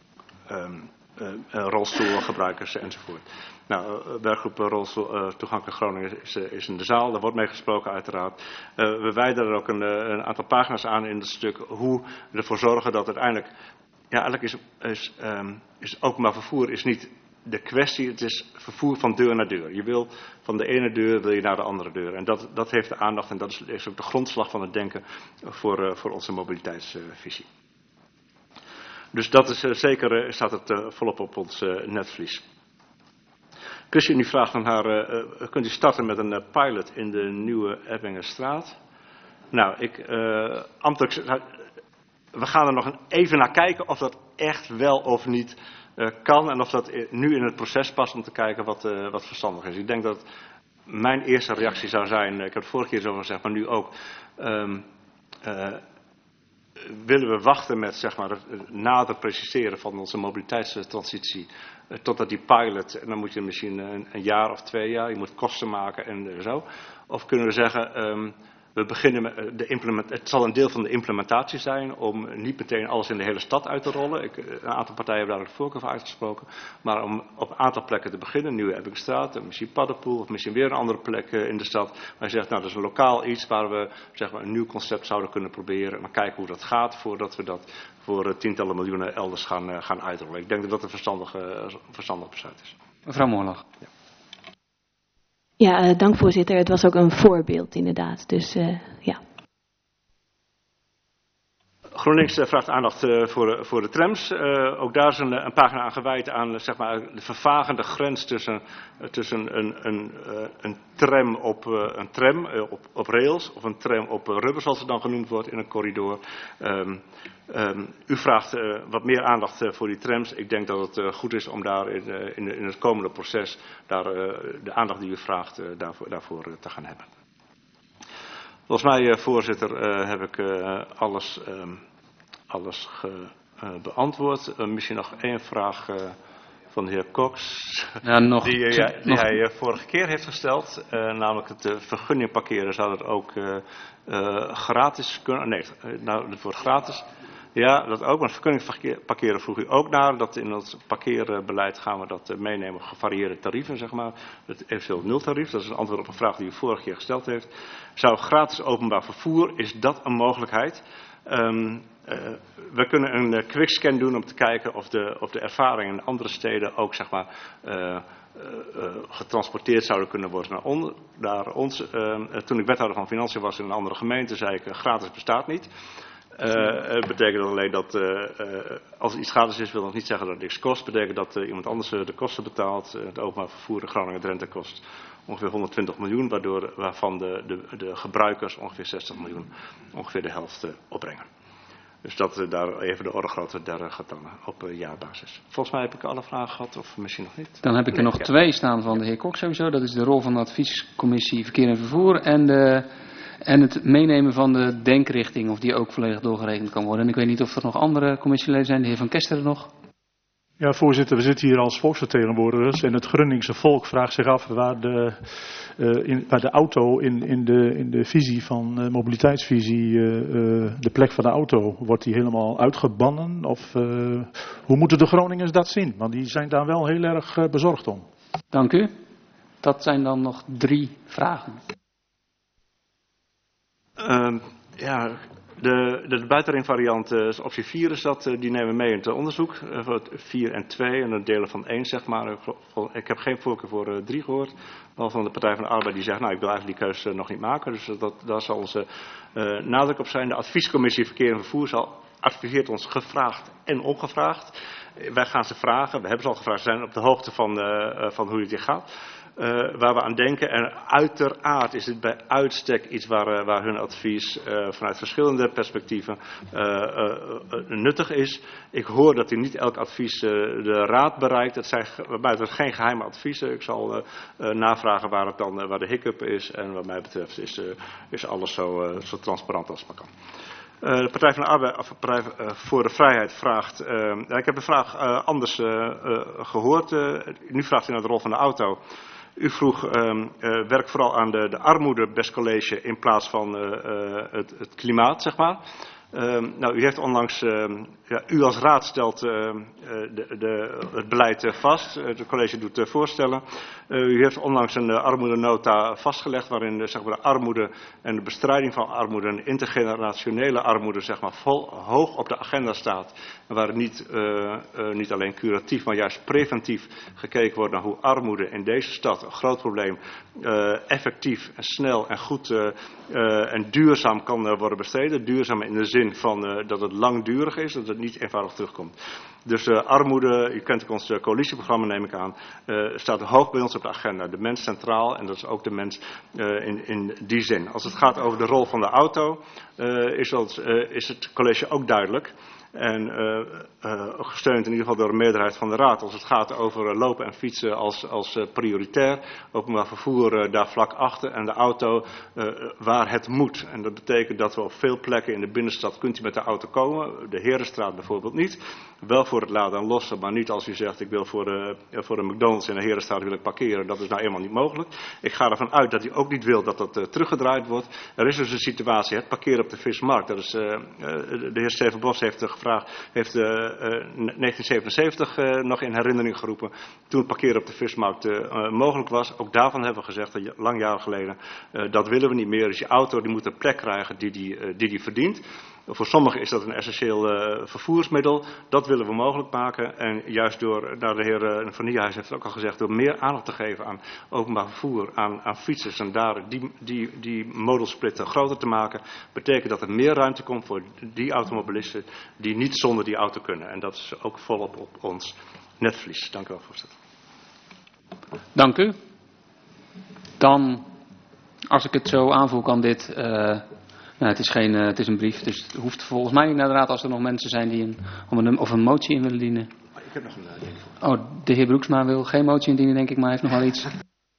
S2: um, uh, uh, rolstoelgebruikers enzovoort. Nou, uh, werkgroep rolstoel uh, toegankelijk Groningen is, uh, is in de zaal, daar wordt mee gesproken uiteraard. Uh, we wijden er ook een, uh, een aantal pagina's aan in het stuk hoe we ervoor zorgen dat uiteindelijk, ja eigenlijk is, is, um, is openbaar vervoer is niet de kwestie, het is vervoer van deur naar deur. Je wil van de ene deur wil je naar de andere deur. En dat, dat heeft de aandacht en dat is, is ook de grondslag van het denken voor, uh, voor onze mobiliteitsvisie. Uh, dus dat is uh, zeker, uh, staat het uh, volop op ons uh, netvlies. ChristenUnie vraagt aan haar, uh, uh, kunt u starten met een uh, pilot in de nieuwe Ebbingenstraat? Nou, ik, uh, ambtelijk, we gaan er nog even naar kijken of dat echt wel of niet Uh, kan en of dat nu in het proces past om te kijken wat, uh, wat verstandig is. Ik denk dat mijn eerste reactie zou zijn, uh, ik heb het vorige keer zo gezegd, maar nu ook, um, uh, willen we wachten met zeg maar, het nader preciseren van onze mobiliteitstransitie uh, totdat die pilot, en dan moet je misschien een, een jaar of twee jaar, je moet kosten maken en uh, zo. Of kunnen we zeggen, um, we beginnen met de implement. Het zal een deel van de implementatie zijn om niet meteen alles in de hele stad uit te rollen. Ik, een aantal partijen hebben daar ook voorkeur voor uitgesproken. Maar om op een aantal plekken te beginnen, Nieuwe Ebbingstraat, misschien Paddenpoel of misschien weer een andere plek in de stad. Waar je zegt, nou dat is een lokaal iets waar we zeg maar, een nieuw concept zouden kunnen proberen. En dan kijken hoe dat gaat voordat we dat voor tientallen miljoenen elders gaan, gaan uitrollen. Ik denk dat dat een verstandige, verstandig besluit is.
S1: Mevrouw Moorlag. Ja.
S10: Ja, uh, dank voorzitter. Het was ook een voorbeeld inderdaad. Dus uh, ja.
S2: GroenLinks uh, vraagt aandacht uh, voor, voor de trams. Uh, ook daar is een, een pagina aan gewijd aan uh, zeg maar, de vervagende grens tussen, uh, tussen een, een, uh, een tram, op, uh, een tram uh, op, op rails of een tram op uh, rubber zoals het dan genoemd wordt in een corridor. Um, um, u vraagt uh, wat meer aandacht uh, voor die trams. Ik denk dat het uh, goed is om daar in, uh, in, in het komende proces daar, uh, de aandacht die u vraagt uh, daarvoor, daarvoor uh, te gaan hebben. Volgens mij, uh, voorzitter, uh, heb ik uh, alles, um, alles ge, uh, beantwoord. Uh, misschien nog één vraag uh, van de heer Cox,
S1: ja, nog,
S2: die, uh, die
S1: nog...
S2: hij uh, vorige keer heeft gesteld. Uh, namelijk het uh, vergunning parkeren zou dat ook uh, uh, gratis kunnen. Nee, uh, nou, het wordt gratis. Ja, dat ook. Maar vergunning parkeren vroeg u ook naar. Dat in het parkeerbeleid gaan we dat meenemen. Gevarieerde tarieven, zeg maar. Het eventueel nultarief. Dat is een antwoord op een vraag die u vorige keer gesteld heeft. Zou gratis openbaar vervoer, is dat een mogelijkheid? Um, uh, we kunnen een uh, quickscan doen om te kijken of de, of de ervaringen in andere steden ook, zeg maar, uh, uh, uh, getransporteerd zouden kunnen worden naar, on, naar ons. Uh, toen ik wethouder van Financiën was in een andere gemeente, zei ik, uh, gratis bestaat niet. Het uh, betekent alleen dat uh, uh, als er iets gratis is, wil dat niet zeggen dat het niks kost. Het betekent dat uh, iemand anders uh, de kosten betaalt. Uh, het openbaar vervoer in Groningen-Drenthe kost ongeveer honderdtwintig miljoen, waardoor, waarvan de, de, de gebruikers ongeveer zestig miljoen, ongeveer de helft uh, opbrengen. Dus dat uh, daar even de orde grootte der uh, getallen op uh, jaarbasis. Volgens mij heb ik alle vragen gehad, of misschien nog niet.
S1: Dan heb ik er nog
S2: ja.
S1: twee staan van de heer Kok sowieso. Dat is de rol van de adviescommissie Verkeer en Vervoer en, de, en het meenemen van de denkrichting, of die ook volledig doorgerekend kan worden. En ik weet niet of er nog andere commissieleden zijn. De heer Van Kesteren nog.
S11: Ja, voorzitter, we zitten hier als volksvertegenwoordigers en het Groningse volk vraagt zich af waar de, uh, in, waar de auto in, in, de, in de visie van uh, mobiliteitsvisie, uh, uh, de plek van de auto, wordt die helemaal uitgebannen? Of uh, hoe moeten de Groningers dat zien? Want die zijn daar wel heel erg uh, bezorgd om.
S1: Dank u. Dat zijn dan nog drie vragen.
S2: Uh, ja... De, de, de buitenringvariant, uh, optie vier is dat, uh, die nemen we mee in het onderzoek. Uh, vier en twee en het delen van één, zeg maar. Ik heb geen voorkeur voor uh, drie gehoord. Behalve van de Partij van de Arbeid die zegt, nou ik wil eigenlijk die keuze uh, nog niet maken. Dus dat, daar zal onze uh, nadruk op zijn. De adviescommissie Verkeer en Vervoer zal, adviseert ons gevraagd en ongevraagd. Uh, wij gaan ze vragen, we hebben ze al gevraagd, ze zijn op de hoogte van, uh, uh, van hoe het hier gaat. Uh, waar we aan denken. En uiteraard is dit bij uitstek iets waar, uh, waar hun advies uh, vanuit verschillende perspectieven uh, uh, uh, nuttig is. Ik hoor dat u niet elk advies uh, de raad bereikt. Het zijn buiten geen geheime adviezen. Ik zal uh, uh, navragen waar, het dan, uh, waar de hiccup is. En wat mij betreft is, uh, is alles zo, uh, zo transparant als het maar kan. Uh, de Partij van de Arbeid, of Partij uh, voor de Vrijheid vraagt. Uh, ik heb de vraag uh, anders uh, uh, gehoord. Uh, nu vraagt u naar de rol van de auto. U vroeg, um, uh, werk vooral aan de, de armoede, best college, in plaats van uh, uh, het, het klimaat, zeg maar. Um, nou, u heeft onlangs, um, ja, u als raad stelt uh, de, de, het beleid uh, vast. Uh, het college doet uh, voorstellen. Uh, u heeft onlangs een uh, armoedenota vastgelegd waarin uh, zeg maar, de armoede en de bestrijding van armoede en intergenerationele armoede zeg maar, vol, hoog op de agenda staat. En waar het niet, uh, uh, niet alleen curatief, maar juist preventief gekeken wordt naar hoe armoede in deze stad, een groot probleem, uh, effectief en snel en goed uh, uh, en duurzaam kan uh, worden bestreden. Duurzaam in de zin van uh, dat het langdurig is, dat het niet eenvoudig terugkomt. Dus uh, armoede, u kent ook ons uh, coalitieprogramma neem ik aan, uh, staat hoog bij ons op de agenda. De mens centraal en dat is ook de mens uh, in, in die zin. Als het gaat over de rol van de auto, uh, is, dat, uh, is het college ook duidelijk. En uh, uh, gesteund in ieder geval door de meerderheid van de Raad. Als het gaat over uh, lopen en fietsen als, als uh, prioritair. Openbaar vervoer uh, daar vlak achter. En de auto uh, waar het moet. En dat betekent dat we op veel plekken in de binnenstad kunt u met de auto komen. De Herenstraat bijvoorbeeld niet. Wel voor het laden en lossen. Maar niet als u zegt ik wil voor de, uh, voor de McDonald's in de Herenstraat wil ik parkeren. Dat is nou eenmaal niet mogelijk. Ik ga ervan uit dat u ook niet wil dat dat uh, teruggedraaid wordt. Er is dus een situatie. Het parkeren op de Vismarkt. Dat is, uh, uh, de heer Steven Bos heeft uh, Vraag, heeft uh, uh, negentien zevenenzeventig uh, nog in herinnering geroepen. Toen het parkeren op de Vismarkt uh, uh, mogelijk was. Ook daarvan hebben we gezegd, uh, lang jaren geleden, uh, dat willen we niet meer. Dus je auto die moet een plek krijgen die die, uh, die, die verdient. Voor sommigen is dat een essentieel uh, vervoersmiddel. Dat willen we mogelijk maken. En juist door, nou de heer uh, Van Nieuwenhuis heeft het ook al gezegd, door meer aandacht te geven aan openbaar vervoer, aan, aan fietsers en daar die, die, die modalsplit groter te maken, betekent dat er meer ruimte komt voor die automobilisten die niet zonder die auto kunnen. En dat is ook volop op ons netvlies. Dank u wel, voorzitter.
S1: Dank u. Dan, als ik het zo aanvoel, kan dit... Uh, Nou, het is geen, uh, het is een brief, dus het hoeft volgens mij niet naar de raad als er nog mensen zijn die een, om een, of een motie in willen dienen.
S2: Ik heb nog een uh, ding voor.
S1: Oh, de heer Broeksma wil geen motie indienen, denk ik, maar hij heeft nog wel iets.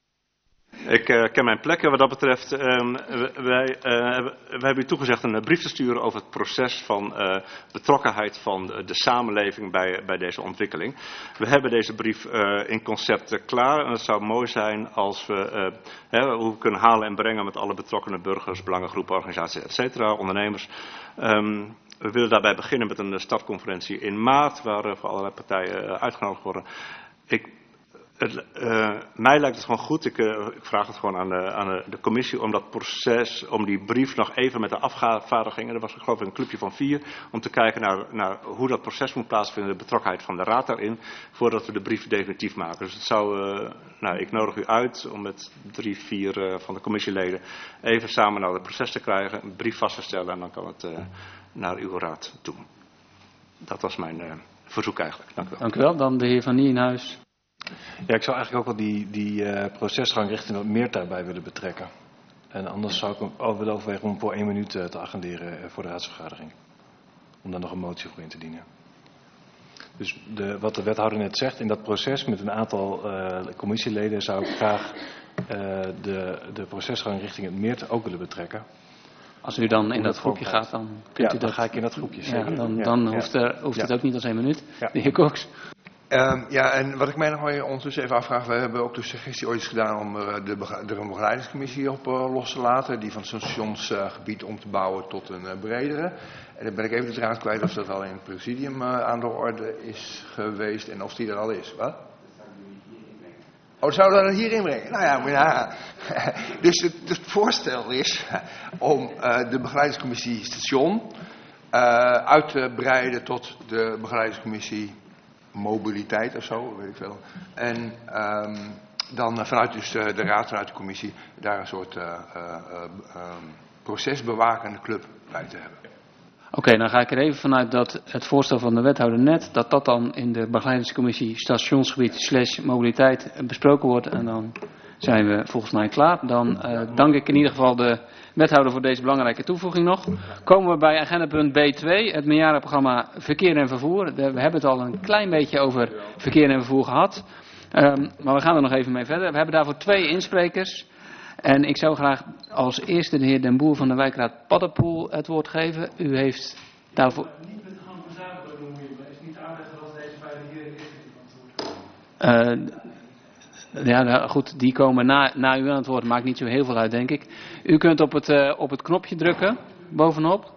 S2: Ik uh, ken mijn plekken wat dat betreft. Um, wij, uh, we hebben u toegezegd een brief te sturen over het proces van uh, betrokkenheid van de, de samenleving bij, bij deze ontwikkeling. We hebben deze brief uh, in concept uh, klaar en het zou mooi zijn als we uh, hè, hoe we kunnen halen en brengen met alle betrokkenen burgers, belangengroepen, organisaties, et cetera, ondernemers. Um, we willen daarbij beginnen met een startconferentie in maart waar uh, voor allerlei partijen uh, uitgenodigd worden. Ik Het, uh, mij lijkt het gewoon goed, ik, uh, ik vraag het gewoon aan, de, aan de, de commissie, om dat proces, om die brief nog even met de afvaardigingen, er was geloof ik een clubje van vier, om te kijken naar, naar hoe dat proces moet plaatsvinden, de betrokkenheid van de raad daarin, voordat we de brief definitief maken. Dus het zou, uh, nou, ik nodig u uit om met drie, vier uh, van de commissieleden even samen naar het proces te krijgen, een brief vast te stellen en dan kan het uh, naar uw raad toe. Dat was mijn uh, verzoek eigenlijk. Dank u wel.
S1: Dank u wel. Dan de heer Van Nienhuis.
S6: Ja, ik zou eigenlijk ook wel die, die uh, procesgang richting wat meer tijd bij willen betrekken. En anders zou ik hem willen overwegen om voor één minuut uh, te agenderen uh, voor de raadsvergadering. Om daar nog een motie voor in te dienen. Dus de, wat de wethouder net zegt, in dat proces met een aantal uh, commissieleden zou ik graag uh, de, de procesgang richting het meer ook willen betrekken.
S1: Als u dan in dat groepje gaat, dan kunt
S6: ja,
S1: u dat...
S6: dan ga ik in dat groepje, zeker.
S1: Ja, dan
S6: ja,
S1: dan
S6: ja.
S1: hoeft, er, hoeft
S6: ja.
S1: het ook niet als één minuut.
S6: Ja.
S1: De heer Cox.
S3: Um, ja, en wat ik mij nog wel ondertussen even afvraag, we hebben ook de suggestie ooit eens gedaan om uh, de er een begeleidingscommissie op uh, los te laten, die van het stationsgebied uh, om te bouwen tot een uh, bredere. En dan ben ik even de draad kwijt of dat al in het presidium uh, aan de orde is geweest en of die er al is. Wat? Oh, zouden we dat hier inbrengen? Nou ja, maar ja. Dus het, het voorstel is om uh, de begeleidingscommissie station uh, uit te breiden tot de begeleidingscommissie mobiliteit of zo, weet ik veel. En um, dan vanuit dus de, de raad, vanuit de commissie, daar een soort uh, uh, uh, um, procesbewakende club bij te hebben.
S1: Oké, okay, dan ga ik er even vanuit dat het voorstel van de wethouder net, dat dat dan in de begeleidingscommissie stationsgebied slash mobiliteit besproken wordt. En dan zijn we volgens mij klaar. Dan uh, dank ik in ieder geval de wethouder voor deze belangrijke toevoeging nog. Komen we bij agendapunt B twee, het meerjarenprogramma Verkeer en Vervoer. We hebben het al een klein beetje over verkeer en vervoer gehad. Um, maar we gaan er nog even mee verder. We hebben daarvoor twee insprekers. En ik zou graag als eerste de heer Den Boer van de wijkraad Paddepoel het woord geven. U heeft daarvoor... Niet met de gang van zaken bemoeien, maar is niet aardig als deze beide heren eerst uh, Ja, nou, goed, die komen na, na u aan het woord. Maakt niet zo heel veel uit, denk ik. U kunt op het, uh, op het knopje drukken, bovenop.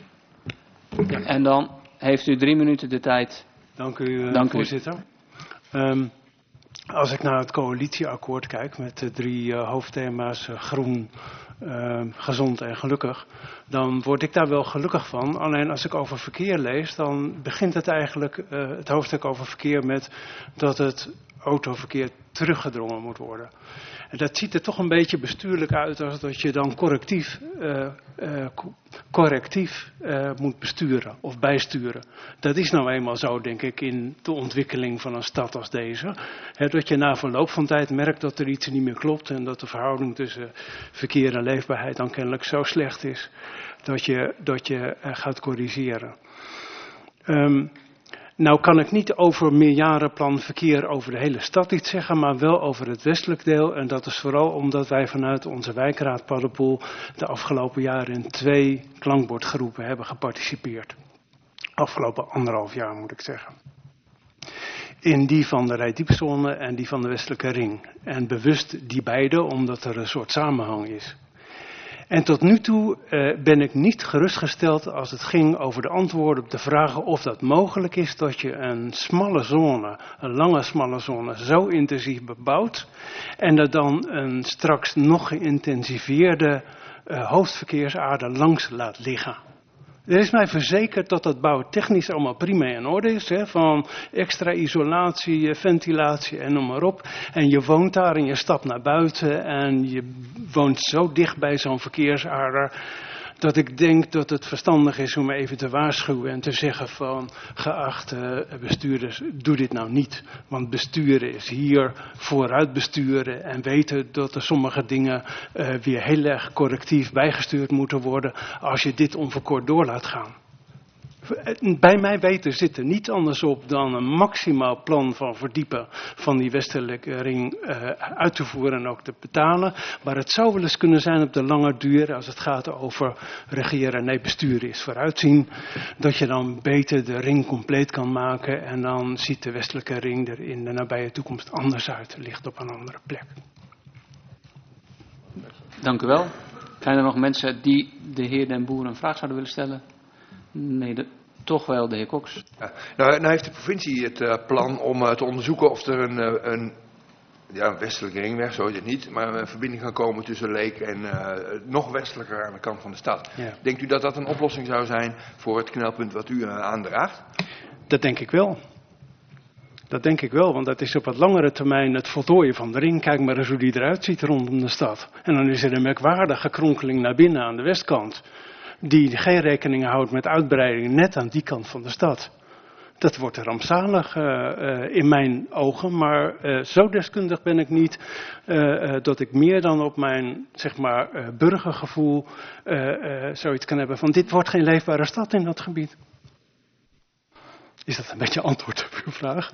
S1: Ja. En dan heeft u drie minuten de tijd.
S14: Dank u, uh,
S1: Dank
S14: voorzitter.
S1: U.
S14: Um, als ik naar het coalitieakkoord kijk met de drie uh, hoofdthema's uh, groen, uh, gezond en gelukkig, dan word ik daar wel gelukkig van. Alleen als ik over verkeer lees, dan begint het eigenlijk, uh, het hoofdstuk over verkeer met dat het autoverkeer teruggedrongen moet worden. En dat ziet er toch een beetje bestuurlijk uit als dat je dan correctief, uh, uh, correctief uh, moet besturen of bijsturen. Dat is nou eenmaal zo, denk ik, in de ontwikkeling van een stad als deze. He, dat je na verloop van tijd merkt dat er iets niet meer klopt en dat de verhouding tussen verkeer en leefbaarheid dan kennelijk zo slecht is dat je, dat je uh, gaat corrigeren. Um, Nou kan ik niet over meerjarenplan verkeer over de hele stad iets zeggen, maar wel over het westelijk deel. En dat is vooral omdat wij vanuit onze wijkraad Paddepoel de afgelopen jaren in twee klankbordgroepen hebben geparticipeerd. Afgelopen anderhalf jaar moet ik zeggen. In die van de rijdiepzone en die van de westelijke ring. En bewust die beide, omdat er een soort samenhang is. En tot nu toe uh, ben ik niet gerustgesteld als het ging over de antwoorden op de vragen of dat mogelijk is dat je een smalle zone, een lange smalle zone, zo intensief bebouwt en er dan een straks nog geïntensiveerde uh, hoofdverkeersader langs laat liggen. Er is mij verzekerd dat dat bouwtechnisch allemaal prima in orde is. Hè, van extra isolatie, ventilatie en noem maar op. En je woont daar en je stapt naar buiten en je woont zo dicht bij zo'n verkeersader. Dat ik denk dat het verstandig is om even te waarschuwen en te zeggen van geachte bestuurders, doe dit nou niet. Want besturen is hier vooruit besturen en weten dat er sommige dingen uh, weer heel erg correctief bijgestuurd moeten worden als je dit onverkort door laat gaan. Bij mij weten zit er niets anders op dan een maximaal plan van verdiepen van die westelijke ring uh, uit te voeren en ook te betalen. Maar het zou wel eens kunnen zijn op de lange duur, als het gaat over regeren, nee besturen is vooruitzien, dat je dan beter de ring compleet kan maken en dan ziet de westelijke ring er in de nabije toekomst anders uit, ligt op een andere plek.
S1: Dank u wel. Zijn er nog mensen die de heer Den Boer een vraag zouden willen stellen? Nee, de, toch wel de heer Cox.
S3: Ja, nou, nou heeft de provincie het uh, plan om uh, te onderzoeken of er een, uh, een ja, een westelijke ringweg, zo is het niet, maar een verbinding kan komen tussen Leek en uh, nog westelijker aan de kant van de stad.
S14: Ja.
S3: Denkt u dat dat een oplossing zou zijn voor het knelpunt wat u uh, aandraagt?
S14: Dat denk ik wel. Dat denk ik wel, want dat is op wat langere termijn het voltooien van de ring. Kijk maar eens hoe die eruit ziet rondom de stad. En dan is er een merkwaardige kronkeling naar binnen aan de westkant, die geen rekening houdt met uitbreiding net aan die kant van de stad. Dat wordt rampzalig uh, uh, in mijn ogen, maar uh, zo deskundig ben ik niet uh, uh, dat ik meer dan op mijn zeg maar, uh, burgergevoel uh, uh, zoiets kan hebben van dit wordt geen leefbare stad in dat gebied. Is dat een beetje antwoord op uw vraag?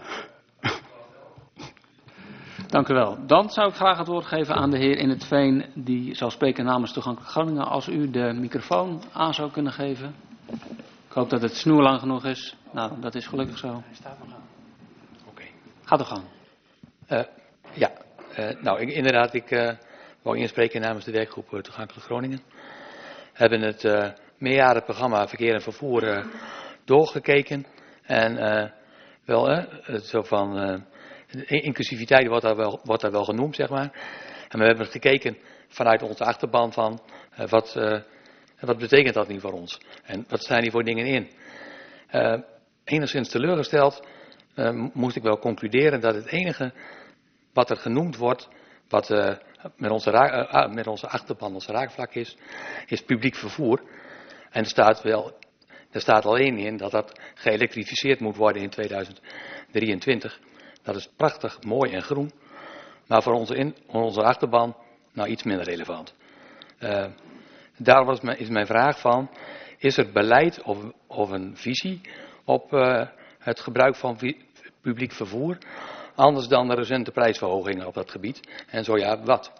S1: Dank u wel. Dan zou ik graag het woord geven aan de heer In het Veen, die zal spreken namens Toegankelijk Groningen. Als u de microfoon aan zou kunnen geven. Ik hoop dat het snoer lang genoeg is. Nou, dat is gelukkig zo. Hij staat nog aan. Oké. Okay. Ga toch gang.
S15: Uh, ja, uh, nou ik, inderdaad, ik uh, wou inspreken namens de werkgroep uh, Toegankelijk Groningen. We hebben het uh, meerjarenprogramma Verkeer en Vervoer uh, doorgekeken. En uh, wel, uh, zo van, uh, inclusiviteit wordt daar, wel, wordt daar wel genoemd, zeg maar. En we hebben gekeken vanuit onze achterban van, uh, wat, uh, wat betekent dat nu voor ons? En wat zijn die voor dingen in? Uh, enigszins teleurgesteld uh, moest ik wel concluderen dat het enige wat er genoemd wordt, wat uh, met, onze ra- uh, met onze achterban, ons raakvlak is, is publiek vervoer. En er staat wel... Er staat alleen in dat dat geëlektrificeerd moet worden in tweeduizend drieëntwintig. Dat is prachtig, mooi en groen. Maar voor onze, in, onze achterban, nou iets minder relevant. Uh, daar was mijn, is mijn vraag van, is er beleid of, of een visie op uh, het gebruik van vi- publiek vervoer, anders dan de recente prijsverhogingen op dat gebied? En zo ja, wat?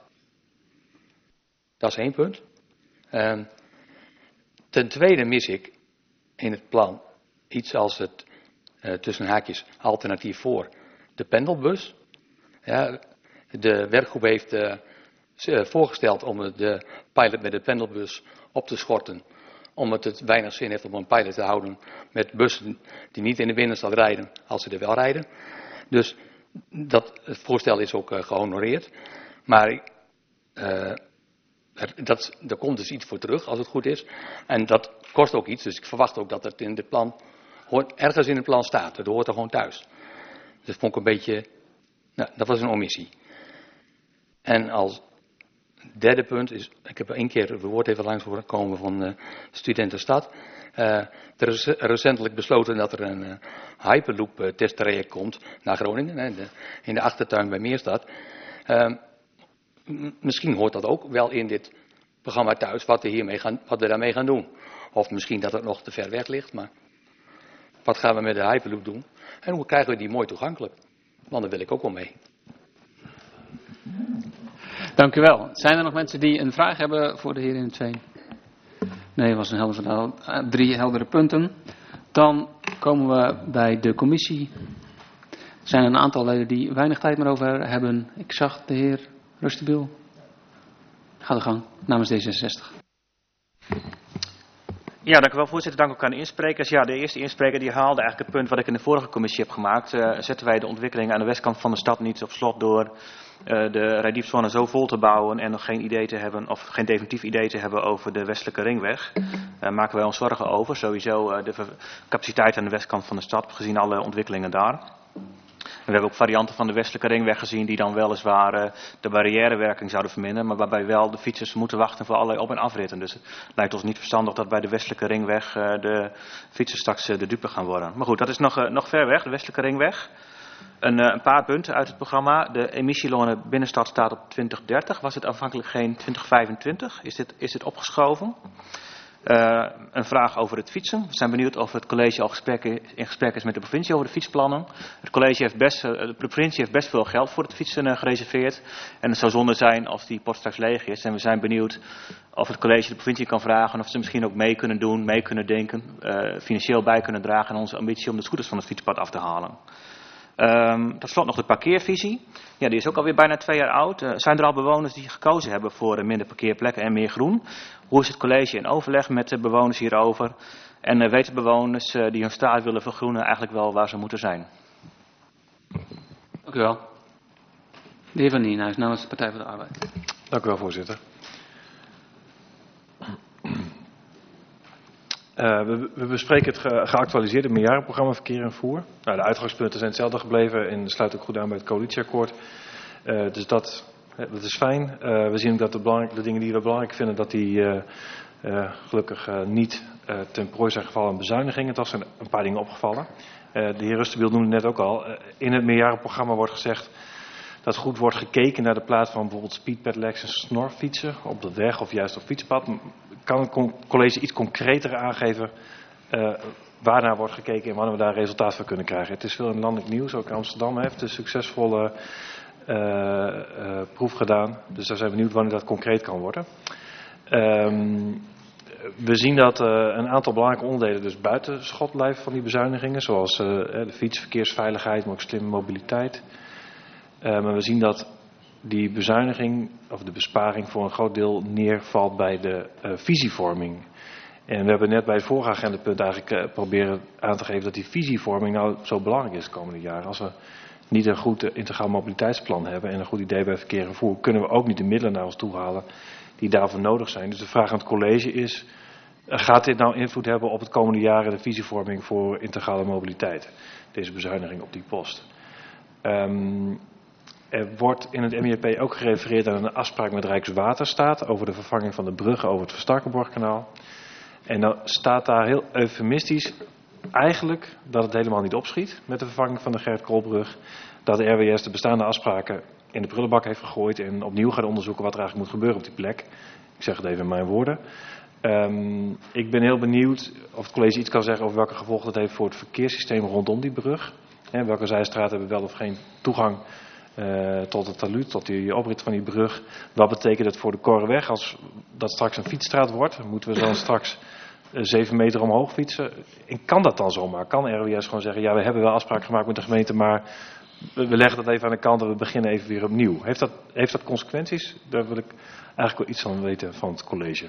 S15: Dat is één punt. Uh, ten tweede mis ik in het plan iets als het uh, tussen haakjes alternatief voor de pendelbus. Ja, de werkgroep heeft uh, voorgesteld om de pilot met de pendelbus op te schorten, omdat het weinig zin heeft om een pilot te houden met bussen die niet in de binnenstad rijden als ze er wel rijden. Dus dat, het voorstel is ook uh, gehonoreerd. Maar uh, er, dat, er komt dus iets voor terug als het goed is. En dat kost ook iets, dus ik verwacht ook dat het in het plan, hoort, ergens in het plan staat. Dat hoort er gewoon thuis. Dus dat vond ik een beetje, nou, dat was een omissie. En als derde punt is, ik heb één keer het woord even langs horen komen van uh, Studentenstad. Uh, er is recentelijk besloten dat er een uh, Hyperloop uh, testtraject komt naar Groningen, hè, de, in de achtertuin bij Meerstad. Uh, m- misschien hoort dat ook wel in dit programma thuis, wat we, hiermee gaan, wat we daarmee gaan doen. Of misschien dat het nog te ver weg ligt, maar wat gaan we met de Hyperloop doen? En hoe krijgen we die mooi toegankelijk? Want daar wil ik ook wel mee.
S1: Dank u wel. Zijn er nog mensen die een vraag hebben voor de heer In het Veen? Nee, het was een helder verhaal. Uh, drie heldere punten. Dan komen we bij de commissie. Er zijn een aantal leden die weinig tijd meer over hebben. Ik zag de heer Rustenbiel. Ga de gang, namens D zesenzestig.
S7: Ja, dank u wel, voorzitter. Dank ook aan de insprekers. Ja, de eerste inspreker die haalde eigenlijk het punt wat ik in de vorige commissie heb gemaakt. Uh, zetten wij de ontwikkeling aan de westkant van de stad niet op slot door uh, de rijdiepzone zo vol te bouwen en nog geen idee te hebben, of geen definitief idee te hebben over de westelijke ringweg. Daar uh, maken wij ons zorgen over. Sowieso uh, de capaciteit aan de westkant van de stad, gezien alle ontwikkelingen daar. We hebben ook varianten van de westelijke ringweg gezien die dan weliswaar uh, de barrièrewerking zouden verminderen, maar waarbij wel de fietsers moeten wachten voor allerlei op- en afritten. Dus het lijkt ons niet verstandig dat bij de westelijke ringweg uh, de fietsers straks uh, de dupe gaan worden. Maar goed, dat is nog, uh, nog ver weg, de westelijke ringweg. Een, uh, een paar punten uit het programma. De emissielonen binnenstad staat op twintig dertig. Was het aanvankelijk geen twintig vijfentwintig? Is dit, is dit opgeschoven? Uh, een vraag over het fietsen. We zijn benieuwd of het college al gesprek, in gesprek is met de provincie over de fietsplannen. Het college heeft best, uh, de provincie heeft best veel geld voor het fietsen uh, gereserveerd. En het zou zonde zijn als die pot straks leeg is. En we zijn benieuwd of het college de provincie kan vragen of ze misschien ook mee kunnen doen, mee kunnen denken, uh, financieel bij kunnen dragen aan onze ambitie om de scooters van het fietspad af te halen. Um, tot slot nog de parkeervisie. Ja, die is ook alweer bijna twee jaar oud. Uh, zijn er al bewoners die gekozen hebben voor uh, minder parkeerplekken en meer groen? Hoe is het college in overleg met de bewoners hierover? En uh, weten bewoners uh, die hun straat willen vergroenen eigenlijk wel waar ze moeten zijn?
S1: Dank u wel. De heer Van Nieuwenhuis namens de Partij voor de Arbeid.
S6: Dank u wel, voorzitter. Uh, we, we bespreken het ge geactualiseerde meerjarenprogramma Verkeer en Vervoer. Nou, de uitgangspunten zijn hetzelfde gebleven en sluit ook goed aan bij het coalitieakkoord. Uh, dus dat, dat is fijn. Uh, we zien ook dat de, belangrijk, de dingen die we belangrijk vinden, dat die uh, uh, gelukkig uh, niet uh, ten prooi zijn gevallen aan bezuinigingen. Toch zijn een paar dingen opgevallen. Uh, de heer Rustenbiel noemde net ook al. Uh, in het meerjarenprogramma wordt gezegd dat goed wordt gekeken naar de plaats van bijvoorbeeld speedpedelecs en snorfietsen op de weg of juist op fietspad. Kan het college iets concreter aangeven uh, waarnaar wordt gekeken en wanneer we daar resultaat van kunnen krijgen? Het is veel in landelijk nieuws, ook Amsterdam heeft een succesvolle uh, uh, proef gedaan. Dus daar zijn we benieuwd wanneer dat concreet kan worden. Um, we zien dat uh, een aantal belangrijke onderdelen dus buiten schot blijven van die bezuinigingen. Zoals uh, de fiets, verkeersveiligheid, maar ook slimme mobiliteit. Uh, maar we zien dat die bezuiniging of de besparing voor een groot deel neervalt bij de uh, visievorming. En we hebben net bij het vorige agendapunt eigenlijk uh, proberen aan te geven dat die visievorming nou zo belangrijk is de komende jaren. Als we niet een goed uh, integraal mobiliteitsplan hebben en een goed idee bij verkeer en vervoer, kunnen we ook niet de middelen naar ons toe halen die daarvoor nodig zijn. Dus de vraag aan het college is, uh, gaat dit nou invloed hebben op het komende jaren de visievorming voor integrale mobiliteit? Deze bezuiniging op die post. Um, Er wordt in het M J P ook gerefereerd aan een afspraak met Rijkswaterstaat over de vervanging van de bruggen over het Verstarkenborgkanaal. En dan staat daar heel eufemistisch eigenlijk dat het helemaal niet opschiet met de vervanging van de Gerrit Koolbrug. Dat de R W S de bestaande afspraken in de prullenbak heeft gegooid en opnieuw gaat onderzoeken wat er eigenlijk moet gebeuren op die plek. Ik zeg het even in mijn woorden. Um, ik ben heel benieuwd of het college iets kan zeggen over welke gevolgen dat heeft voor het verkeerssysteem rondom die brug. He, welke zijstraten hebben wel of geen toegang Uh, tot het talud, tot die oprit van die brug. Wat betekent het voor de Korreweg als dat straks een fietsstraat wordt? Moeten we dan straks uh, zeven meter omhoog fietsen? En kan dat dan zomaar? Kan R W S gewoon zeggen, ja, we hebben wel afspraken gemaakt met de gemeente, maar we, we leggen dat even aan de kant en we beginnen even weer opnieuw. Heeft dat, heeft dat consequenties? Daar wil ik eigenlijk wel iets van weten van het college.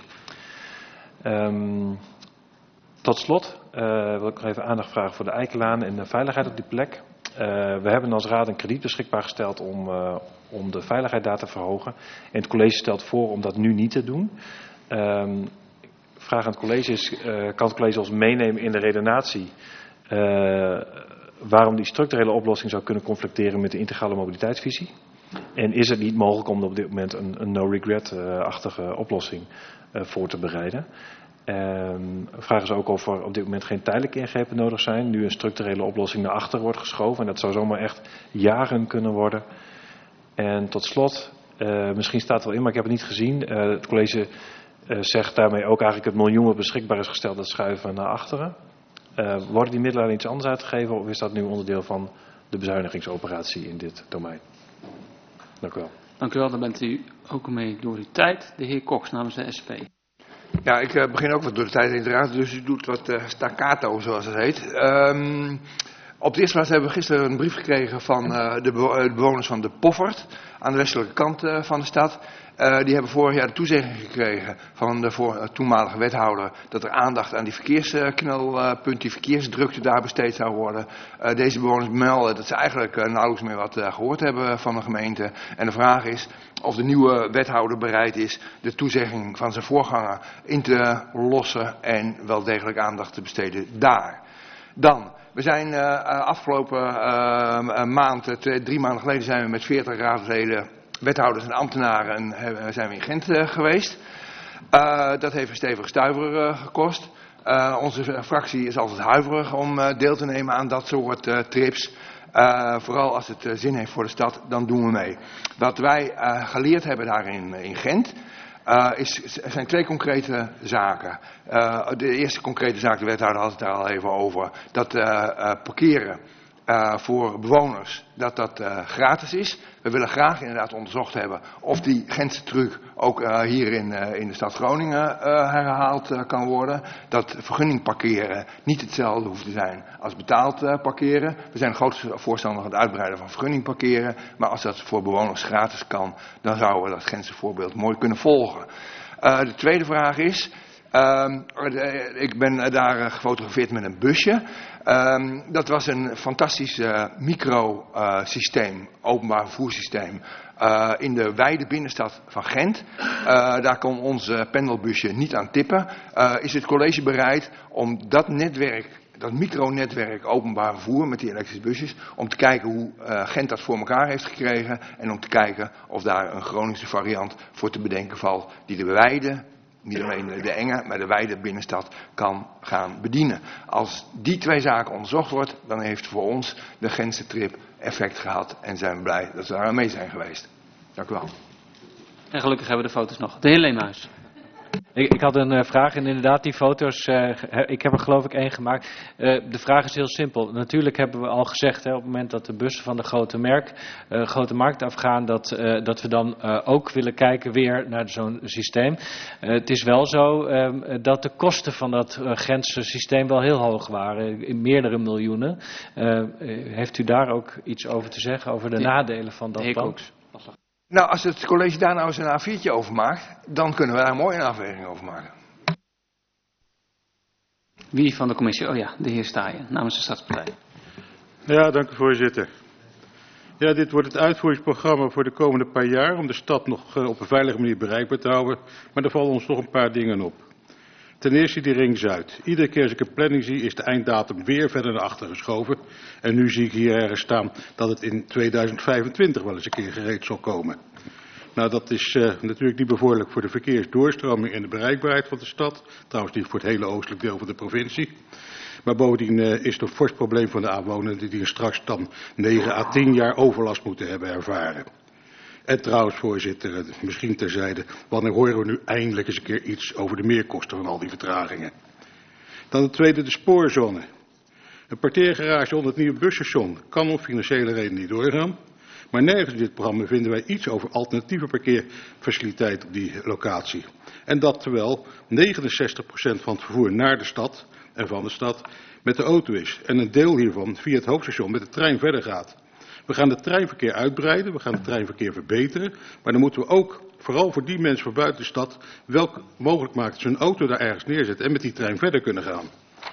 S6: Um, tot slot uh, wil ik nog even aandacht vragen voor de Eikelaan en de veiligheid op die plek. Uh, we hebben als raad een krediet beschikbaar gesteld om, uh, om de veiligheid daar te verhogen. En het college stelt voor om dat nu niet te doen. Um, vraag aan het college is, uh, kan het college ons meenemen in de redenatie uh, waarom die structurele oplossing zou kunnen conflicteren met de integrale mobiliteitsvisie? En is het niet mogelijk om op dit moment een, een no-regret-achtige oplossing uh, voor te bereiden? Um, vraag is ook of er op dit moment geen tijdelijke ingrepen nodig zijn. Nu een structurele oplossing naar achter wordt geschoven. En dat zou zomaar echt jaren kunnen worden. En tot slot, uh, misschien staat het wel in, maar ik heb het niet gezien. Uh, het college uh, zegt daarmee ook eigenlijk het miljoen wat beschikbaar is gesteld, dat schuiven naar achteren. Uh, worden die middelen aan iets anders uitgegeven of is dat nu onderdeel van de bezuinigingsoperatie in dit domein? Dank u wel.
S1: Dank u wel, dan bent u ook mee door uw tijd. De heer Cox namens de S P.
S3: Ja, ik uh, begin ook wat door de tijd heen te raken, dus u doet wat uh, staccato, zoals het heet. Um, op de eerste plaats hebben we gisteren een brief gekregen van uh, de, bewo de bewoners van de Poffert, aan de westelijke kant uh, van de stad. Uh, die hebben vorig jaar de toezegging gekregen van de voor, uh, toenmalige wethouder dat er aandacht aan die verkeersknelpunt, die verkeersdrukte daar besteed zou worden. Uh, deze bewoners melden dat ze eigenlijk uh, nauwelijks meer wat uh, gehoord hebben van de gemeente. En de vraag is of de nieuwe wethouder bereid is de toezegging van zijn voorganger in te lossen en wel degelijk aandacht te besteden daar. Dan, we zijn uh, afgelopen uh, maand, uh, drie maanden geleden zijn we met veertig raadsleden, wethouders en ambtenaren uh, zijn we in Gent uh, geweest. Uh, dat heeft een stevige stuiver uh, gekost. Uh, onze fractie is altijd huiverig om uh, deel te nemen aan dat soort uh, trips. Uh, vooral als het uh, zin heeft voor de stad, dan doen we mee. Wat wij uh, geleerd hebben daar in, in Gent, uh, is, zijn twee concrete zaken. Uh, de eerste concrete zaak, de wethouder had het daar al even over, dat uh, uh, parkeren uh, voor bewoners, dat dat uh, gratis is. We willen graag inderdaad onderzocht hebben of die Gentse truc ook uh, hier in, uh, in de stad Groningen uh, herhaald uh, kan worden. Dat vergunning parkeren niet hetzelfde hoeft te zijn als betaald uh, parkeren. We zijn groot voorstander van het uitbreiden van vergunning parkeren. Maar als dat voor bewoners gratis kan, dan zouden we dat Gentse voorbeeld mooi kunnen volgen. Uh, de tweede vraag is, Um, ik ben daar uh, gefotografeerd met een busje. Um, dat was een fantastisch uh, microsysteem, openbaar vervoerssysteem, uh, in de wijde binnenstad van Gent. Uh, daar kon ons uh, pendelbusje niet aan tippen. Uh, is het college bereid om dat netwerk, dat micronetwerk openbaar vervoer met die elektrische busjes, om te kijken hoe uh, Gent dat voor elkaar heeft gekregen en om te kijken of daar een Groningse variant voor te bedenken valt die de wijde, niet alleen de enge, maar de wijde binnenstad kan gaan bedienen. Als die twee zaken onderzocht wordt, dan heeft voor ons de Gentse trip effect gehad en zijn we blij dat we daar aan mee zijn geweest. Dank u wel.
S1: En gelukkig hebben we de foto's nog. De heer Leemhuis.
S5: Ik, ik had een uh, vraag en inderdaad die foto's, uh, ik heb er geloof ik één gemaakt. Uh, de vraag is heel simpel. Natuurlijk hebben we al gezegd, hè, op het moment dat de bussen van de grote, merk, uh, grote markt afgaan, dat, uh, dat we dan uh, ook willen kijken weer naar zo'n systeem. Uh, het is wel zo uh, dat de kosten van dat uh, Gentse systeem wel heel hoog waren, in meerdere miljoenen. Uh, heeft u daar ook iets over te zeggen, over de ja. nadelen van dat plan?
S3: Nou, als het college daar nou eens een A viertje over maakt, dan kunnen we daar mooi een afweging over maken.
S1: Wie van de commissie? Oh ja, de heer Staaien, namens de Stadspartij.
S9: Ja, dank u voorzitter. Ja, dit wordt het uitvoeringsprogramma voor de komende paar jaar om de stad nog uh, op een veilige manier bereikbaar te houden. Maar er vallen ons nog een paar dingen op. Ten eerste die Ring Zuid. Iedere keer als ik een planning zie is de einddatum weer verder naar achter geschoven. En nu zie ik hier ergens staan dat het in tweeduizend vijfentwintig wel eens een keer gereed zal komen. Nou, dat is uh, natuurlijk niet bevorderlijk voor de verkeersdoorstroming en de bereikbaarheid van de stad. Trouwens niet voor het hele oostelijk deel van de provincie. Maar bovendien uh, is het een fors probleem van de aanwonenden die er straks dan negen à tien jaar overlast moeten hebben ervaren. En trouwens, voorzitter, misschien terzijde, wanneer horen we nu eindelijk eens een keer iets over de meerkosten van al die vertragingen? Dan het tweede, de spoorzone. Een parkeergarage onder het nieuwe busstation kan om financiële redenen niet doorgaan. Maar nergens in dit programma vinden wij iets over alternatieve parkeerfaciliteit op die locatie. En dat terwijl negenenzestig procent van het vervoer naar de stad en van de stad met de auto is. En een deel hiervan via het hoofdstation met de trein verder gaat. We gaan het treinverkeer uitbreiden, we gaan het treinverkeer verbeteren. Maar dan moeten we ook, vooral voor die mensen van buiten de stad, welk mogelijk maken dat ze hun auto daar ergens neerzetten en met die trein verder kunnen gaan.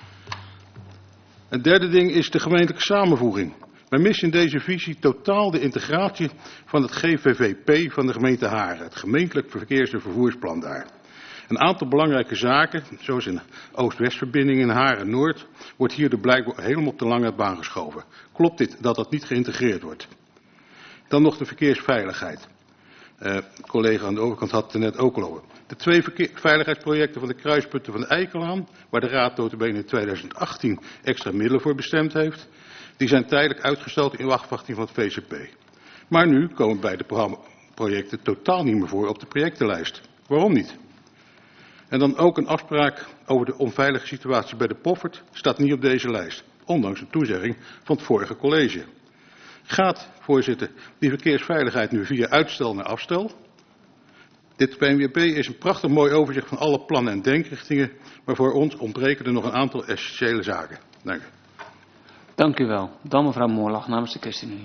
S9: Een derde ding is de gemeentelijke samenvoeging. Wij missen in deze visie totaal de integratie van het G V V P van de gemeente Haren, het gemeentelijk verkeers- en vervoersplan daar. Een aantal belangrijke zaken, zoals in Oost-West-verbinding in Haren-Noord, wordt hier de blijkbaar helemaal op de lange baan geschoven. Klopt dit dat dat niet geïntegreerd wordt? Dan nog de verkeersveiligheid. Uh, de collega aan de overkant had het er net ook al over. De twee veiligheidsprojecten van de kruispunten van de Eikelaan, waar de Raad nota bene in tweeduizend achttien extra middelen voor bestemd heeft, die zijn tijdelijk uitgesteld in afwachting van het V C P. Maar nu komen beide projecten totaal niet meer voor op de projectenlijst. Waarom niet? En dan ook een afspraak over de onveilige situatie bij de Poffert staat niet op deze lijst, ondanks een toezegging van het vorige college. Gaat, voorzitter, die verkeersveiligheid nu via uitstel naar afstel? Dit P N W B is een prachtig mooi overzicht van alle plannen en denkrichtingen, maar voor ons ontbreken er nog een aantal essentiële zaken. Dank u.
S1: Dank u wel. Dan mevrouw Moorlag namens de ChristenUnie.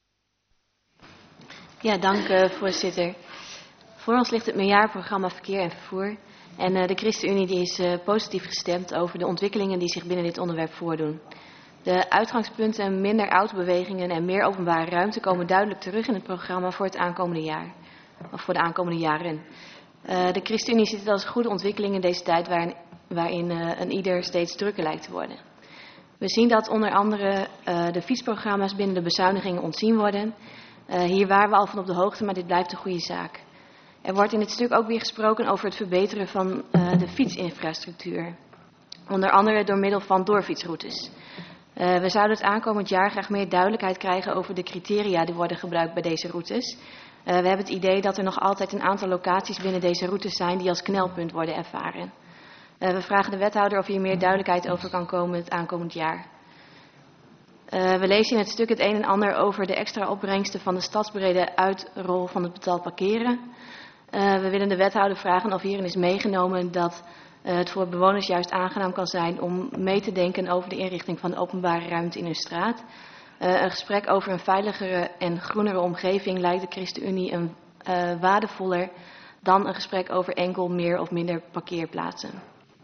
S10: Ja, dank uh, voorzitter. Voor ons ligt het meerjarenprogramma Verkeer en Vervoer. En uh, de ChristenUnie die is uh, positief gestemd over de ontwikkelingen die zich binnen dit onderwerp voordoen. De uitgangspunten, minder autobewegingen en meer openbare ruimte komen duidelijk terug in het programma voor het aankomende jaar. Of voor de aankomende jaren. Uh, de ChristenUnie ziet het als goede ontwikkeling in deze tijd waarin, waarin uh, een ieder steeds drukker lijkt te worden. We zien dat onder andere uh, de fietsprogramma's binnen de bezuinigingen ontzien worden. Uh, hier waren we al van op de hoogte, maar dit blijft een goede zaak. Er wordt in dit stuk ook weer gesproken over het verbeteren van uh, de fietsinfrastructuur. Onder andere door middel van doorfietsroutes. Uh, we zouden het aankomend jaar graag meer duidelijkheid krijgen over de criteria die worden gebruikt bij deze routes. Uh, we hebben het idee dat er nog altijd een aantal locaties binnen deze routes zijn die als knelpunt worden ervaren. Uh, we vragen de wethouder of hier meer duidelijkheid over kan komen het aankomend jaar. Uh, we lezen in het stuk het een en ander over de extra opbrengsten van de stadsbrede uitrol van het betaald parkeren. Uh, we willen de wethouder vragen of hierin is meegenomen dat uh, het voor bewoners juist aangenaam kan zijn om mee te denken over de inrichting van de openbare ruimte in hun straat. Uh, een gesprek over een veiligere en groenere omgeving lijkt de ChristenUnie een uh, waardevoller dan een gesprek over enkel meer of minder parkeerplaatsen.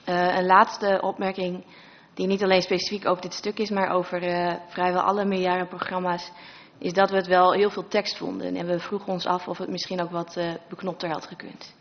S10: Uh, een laatste opmerking die niet alleen specifiek over dit stuk is, maar over uh, vrijwel alle meerjarenprogramma's, is dat we het wel heel veel tekst vonden. En we vroegen ons af of het misschien ook wat uh, beknopter had gekund.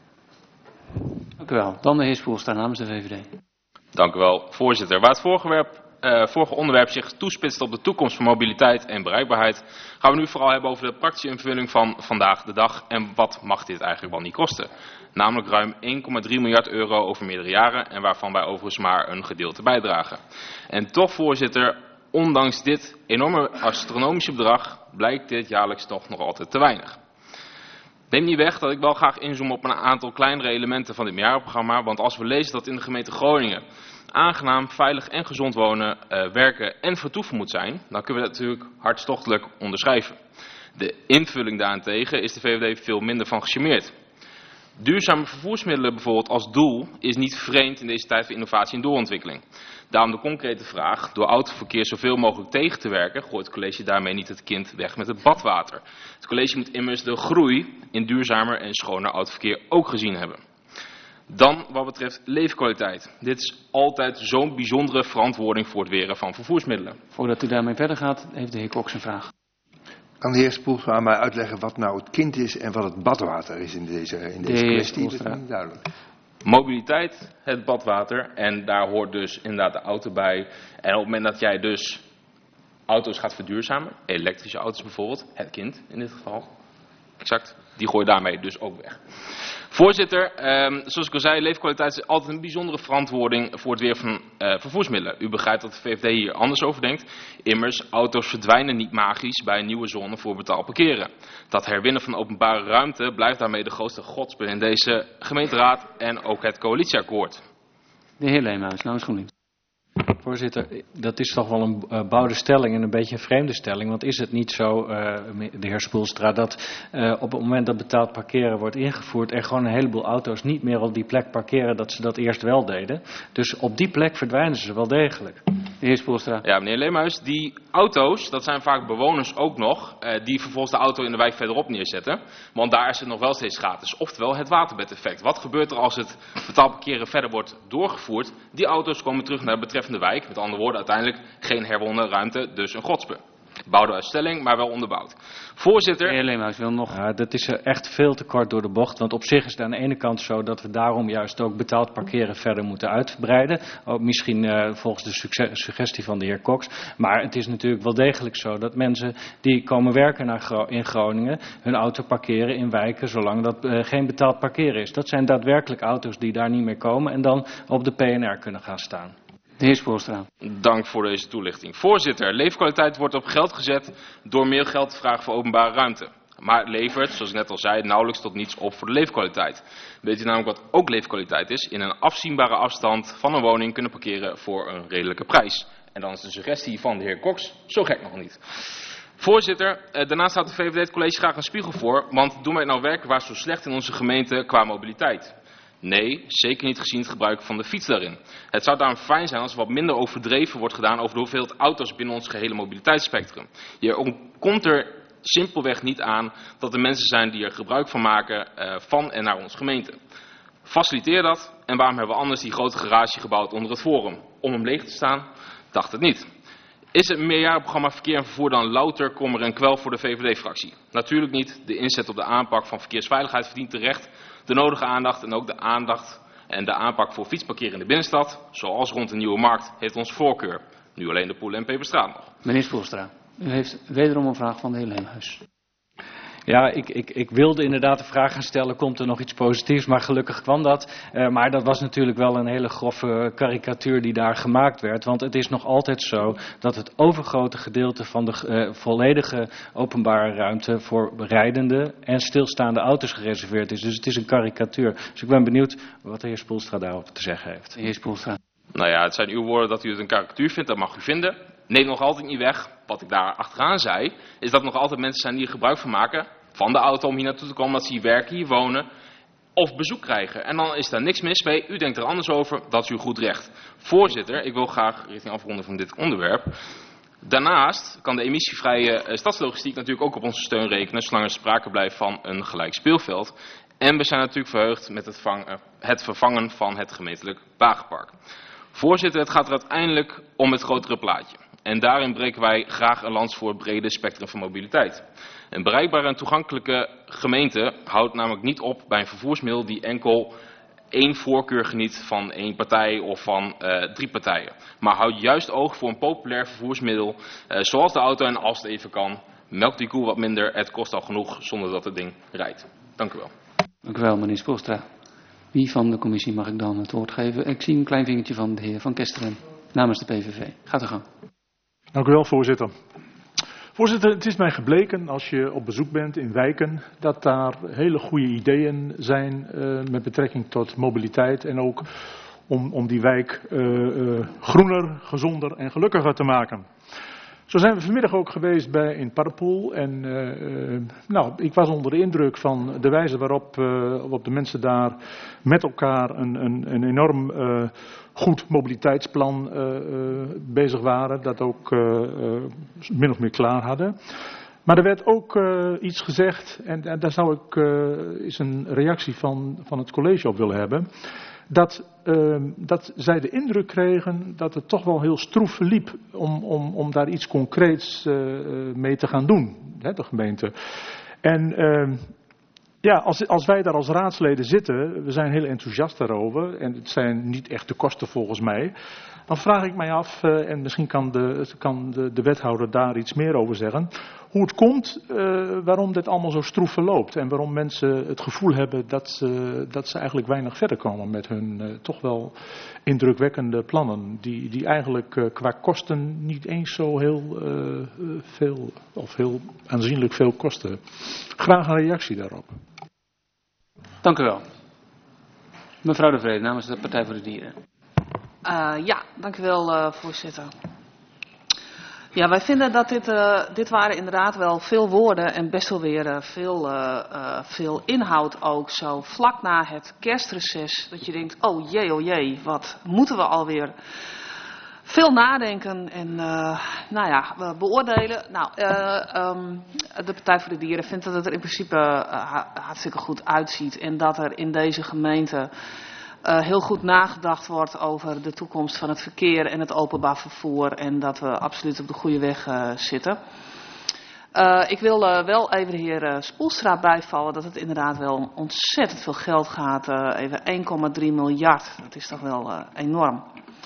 S1: Dank u wel. Dan de heer Spoelstra namens de V V D.
S4: Dank u wel, voorzitter. Waar het vorige, werp, uh, vorige onderwerp zich toespitst op de toekomst van mobiliteit en bereikbaarheid, gaan we nu vooral hebben over de praktische invulling van vandaag de dag en wat mag dit eigenlijk wel niet kosten. Namelijk ruim één komma drie miljard euro over meerdere jaren en waarvan wij overigens maar een gedeelte bijdragen. En toch, voorzitter, ondanks dit enorme astronomische bedrag blijkt dit jaarlijks toch nog altijd te weinig. Neem niet weg dat ik wel graag inzoom op een aantal kleinere elementen van dit meerjarenprogramma, want als we lezen dat in de gemeente Groningen aangenaam, veilig en gezond wonen, uh, werken en vertoeven moet zijn, dan kunnen we dat natuurlijk hartstochtelijk onderschrijven. De invulling daarentegen is de V V D veel minder van gecharmeerd. Duurzame vervoersmiddelen bijvoorbeeld als doel is niet vreemd in deze tijd van innovatie en doorontwikkeling. Daarom de concrete vraag, door autoverkeer zoveel mogelijk tegen te werken, gooit het college daarmee niet het kind weg met het badwater. Het college moet immers de groei in duurzamer en schoner autoverkeer ook gezien hebben. Dan wat betreft leefkwaliteit. Dit is altijd zo'n bijzondere verantwoording voor het weren van vervoersmiddelen.
S1: Voordat u daarmee verder gaat, heeft de heer Cox een vraag.
S3: Kan de heer Spoelstra aan mij uitleggen wat nou het kind is en wat het badwater is in deze, in deze
S1: de
S3: kwestie? Dat is niet duidelijk.
S4: Mobiliteit, het badwater en daar hoort dus inderdaad de auto bij. En op het moment dat jij dus auto's gaat verduurzamen, elektrische auto's bijvoorbeeld, het kind in dit geval, exact, die gooi je daarmee dus ook weg. Voorzitter, eh, zoals ik al zei, leefkwaliteit is altijd een bijzondere verantwoording voor het weer van eh, vervoersmiddelen. U begrijpt dat de V V D hier anders over denkt. Immers, auto's verdwijnen niet magisch bij een nieuwe zone voor betaald parkeren. Dat herwinnen van openbare ruimte blijft daarmee de grootste godsbe in deze gemeenteraad en ook het coalitieakkoord.
S1: De heer Leemhuis, namens GroenLinks.
S5: Voorzitter, dat is toch wel een uh, bouwde stelling en een beetje een vreemde stelling. Want is het niet zo, uh, de heer Spoelstra, dat uh, op het moment dat betaald parkeren wordt ingevoerd, er gewoon een heleboel auto's niet meer op die plek parkeren dat ze dat eerst wel deden. Dus op die plek verdwijnen ze wel degelijk.
S1: De heer Spoelstra.
S4: Ja, meneer Leemhuis, die auto's, dat zijn vaak bewoners ook nog, uh, die vervolgens de auto in de wijk verderop neerzetten. Want daar is het nog wel steeds gratis. Oftewel het waterbedeffect. Wat gebeurt er als het betaald parkeren verder wordt doorgevoerd? Die auto's komen terug naar de betreffende wijk. Met andere woorden, uiteindelijk geen herwonnen ruimte, dus een godsbe. Bouwde uitstelling, maar wel onderbouwd. Voorzitter.
S1: Heer Leemhuis wil nog.
S5: Ja, dat is echt veel te kort door de bocht. Want op zich is het aan de ene kant zo dat we daarom juist ook betaald parkeren verder moeten uitbreiden. Ook misschien uh, volgens de succes, suggestie van de heer Cox. Maar het is natuurlijk wel degelijk zo dat mensen die komen werken naar Gro- in Groningen hun auto parkeren in wijken zolang dat uh, geen betaald parkeren is. Dat zijn daadwerkelijk auto's die daar niet meer komen en dan op de P N R kunnen gaan staan.
S1: De heer Spoelstra.
S4: Dank voor deze toelichting. Voorzitter, leefkwaliteit wordt op geld gezet door meer geld te vragen voor openbare ruimte. Maar het levert, zoals ik net al zei, nauwelijks tot niets op voor de leefkwaliteit. Weet u namelijk wat ook leefkwaliteit is? In een afzienbare afstand van een woning kunnen parkeren voor een redelijke prijs. En dan is de suggestie van de heer Cox zo gek nog niet. Voorzitter, daarnaast houdt de V V D het college graag een spiegel voor, want doen wij nou werken waar zo slecht in onze gemeente qua mobiliteit? Nee, zeker niet gezien het gebruik van de fiets daarin. Het zou daarom fijn zijn als er wat minder overdreven wordt gedaan over de hoeveelheid auto's binnen ons gehele mobiliteitsspectrum. Je komt er simpelweg niet aan dat er mensen zijn die er gebruik van maken uh, van en naar onze gemeente. Faciliteer dat en waarom hebben we anders die grote garage gebouwd onder het Forum? Om hem leeg te staan? Dacht het niet. Is het meerjarenprogramma Verkeer en Vervoer dan louter kommer en kwel voor de V V D-fractie? Natuurlijk niet. De inzet op de aanpak van verkeersveiligheid verdient terecht de nodige aandacht en ook de aandacht en de aanpak voor fietsparkeren in de binnenstad, zoals rond de Nieuwe Markt, heeft ons voorkeur. Nu alleen de Poelen en Peperstraat nog.
S1: Meneer Spoelstra, u heeft wederom een vraag van de heer Leemhuis.
S5: Ja, ik, ik, ik wilde inderdaad de vraag gaan stellen, komt er nog iets positiefs, maar gelukkig kwam dat. Uh, maar dat was natuurlijk wel een hele grove karikatuur die daar gemaakt werd. Want het is nog altijd zo dat het overgrote gedeelte van de uh, volledige openbare ruimte voor rijdende en stilstaande auto's gereserveerd is. Dus het is een karikatuur. Dus ik ben benieuwd wat de heer Spoelstra daarover te zeggen heeft.
S1: De heer Spoelstra.
S4: Nou ja, het zijn uw woorden dat u het een karikatuur vindt, dat mag u vinden. Neem nog altijd niet weg, wat ik daar achteraan zei, is dat er nog altijd mensen zijn die er gebruik van maken van de auto om hier naartoe te komen, dat ze hier werken, hier wonen of bezoek krijgen. En dan is daar niks mis mee. U denkt er anders over, dat is uw goed recht. Voorzitter, ik wil graag richting afronden van dit onderwerp. Daarnaast kan de emissievrije stadslogistiek natuurlijk ook op onze steun rekenen, zolang er sprake blijft van een gelijk speelveld. En we zijn natuurlijk verheugd met het, vangen, het vervangen van het gemeentelijk wagenpark. Voorzitter, het gaat er uiteindelijk om het grotere plaatje. En daarin breken wij graag een lans voor het brede spectrum van mobiliteit. Een bereikbare en toegankelijke gemeente houdt namelijk niet op bij een vervoersmiddel die enkel één voorkeur geniet van één partij of van uh, drie partijen. Maar houdt juist oog voor een populair vervoersmiddel uh, zoals de auto en als het even kan. Melk die koe wat minder, het kost al genoeg zonder dat het ding rijdt. Dank u wel.
S1: Dank u wel, meneer Spoelstra. Wie van de commissie mag ik dan het woord geven? Ik zie een klein vingertje van de heer Van Kesteren namens de P V V. Gaat u gang.
S11: Dank u wel, voorzitter. Voorzitter, het is mij gebleken als je op bezoek bent in wijken dat daar hele goede ideeën zijn uh, met betrekking tot mobiliteit en ook om, om die wijk uh, uh, groener, gezonder en gelukkiger te maken. Zo zijn we vanmiddag ook geweest bij in Parpoel en uh, uh, nou, ik was onder de indruk van de wijze waarop, uh, waarop de mensen daar met elkaar een, een, een enorm uh, goed mobiliteitsplan uh, uh, bezig waren, dat ook uh, uh, min of meer klaar hadden. Maar er werd ook uh, iets gezegd en, en daar zou ik uh, eens een reactie van, van het college op willen hebben. Dat, uh, dat zij de indruk kregen dat het toch wel heel stroef verliep om, om, om daar iets concreets uh, mee te gaan doen, hè, de gemeente. En uh, ja, als, als wij daar als raadsleden zitten, we zijn heel enthousiast daarover en het zijn niet echt de kosten volgens mij. Dan vraag ik mij af, uh, en misschien kan, de, kan de, de wethouder daar iets meer over zeggen, hoe het komt uh, waarom dit allemaal zo stroef verloopt. En waarom mensen het gevoel hebben dat ze, dat ze eigenlijk weinig verder komen met hun uh, toch wel indrukwekkende plannen. Die, die eigenlijk uh, qua kosten niet eens zo heel uh, veel of heel aanzienlijk veel kosten. Graag een reactie daarop.
S1: Dank u wel. Mevrouw De Vrede namens de Partij voor de Dieren.
S13: Uh, ja, dank u wel, uh, voorzitter. Ja, wij vinden dat dit, uh, dit waren inderdaad wel veel woorden en best wel weer uh, veel, uh, uh, veel inhoud ook. Zo vlak na het kerstreces, dat je denkt, oh jee, oh jee, wat moeten we alweer veel nadenken en uh, nou ja, we beoordelen. Nou, uh, um, de Partij voor de Dieren vindt dat het er in principe uh, hartstikke goed uitziet en dat er in deze gemeente Uh, heel goed nagedacht wordt over de toekomst van het verkeer en het openbaar vervoer en dat we absoluut op de goede weg uh, zitten. Uh, ik wil uh, wel even de heer uh, Spoelstra bijvallen dat het inderdaad wel ontzettend veel geld gaat. Uh, even één komma drie miljard, dat is toch wel uh, enorm.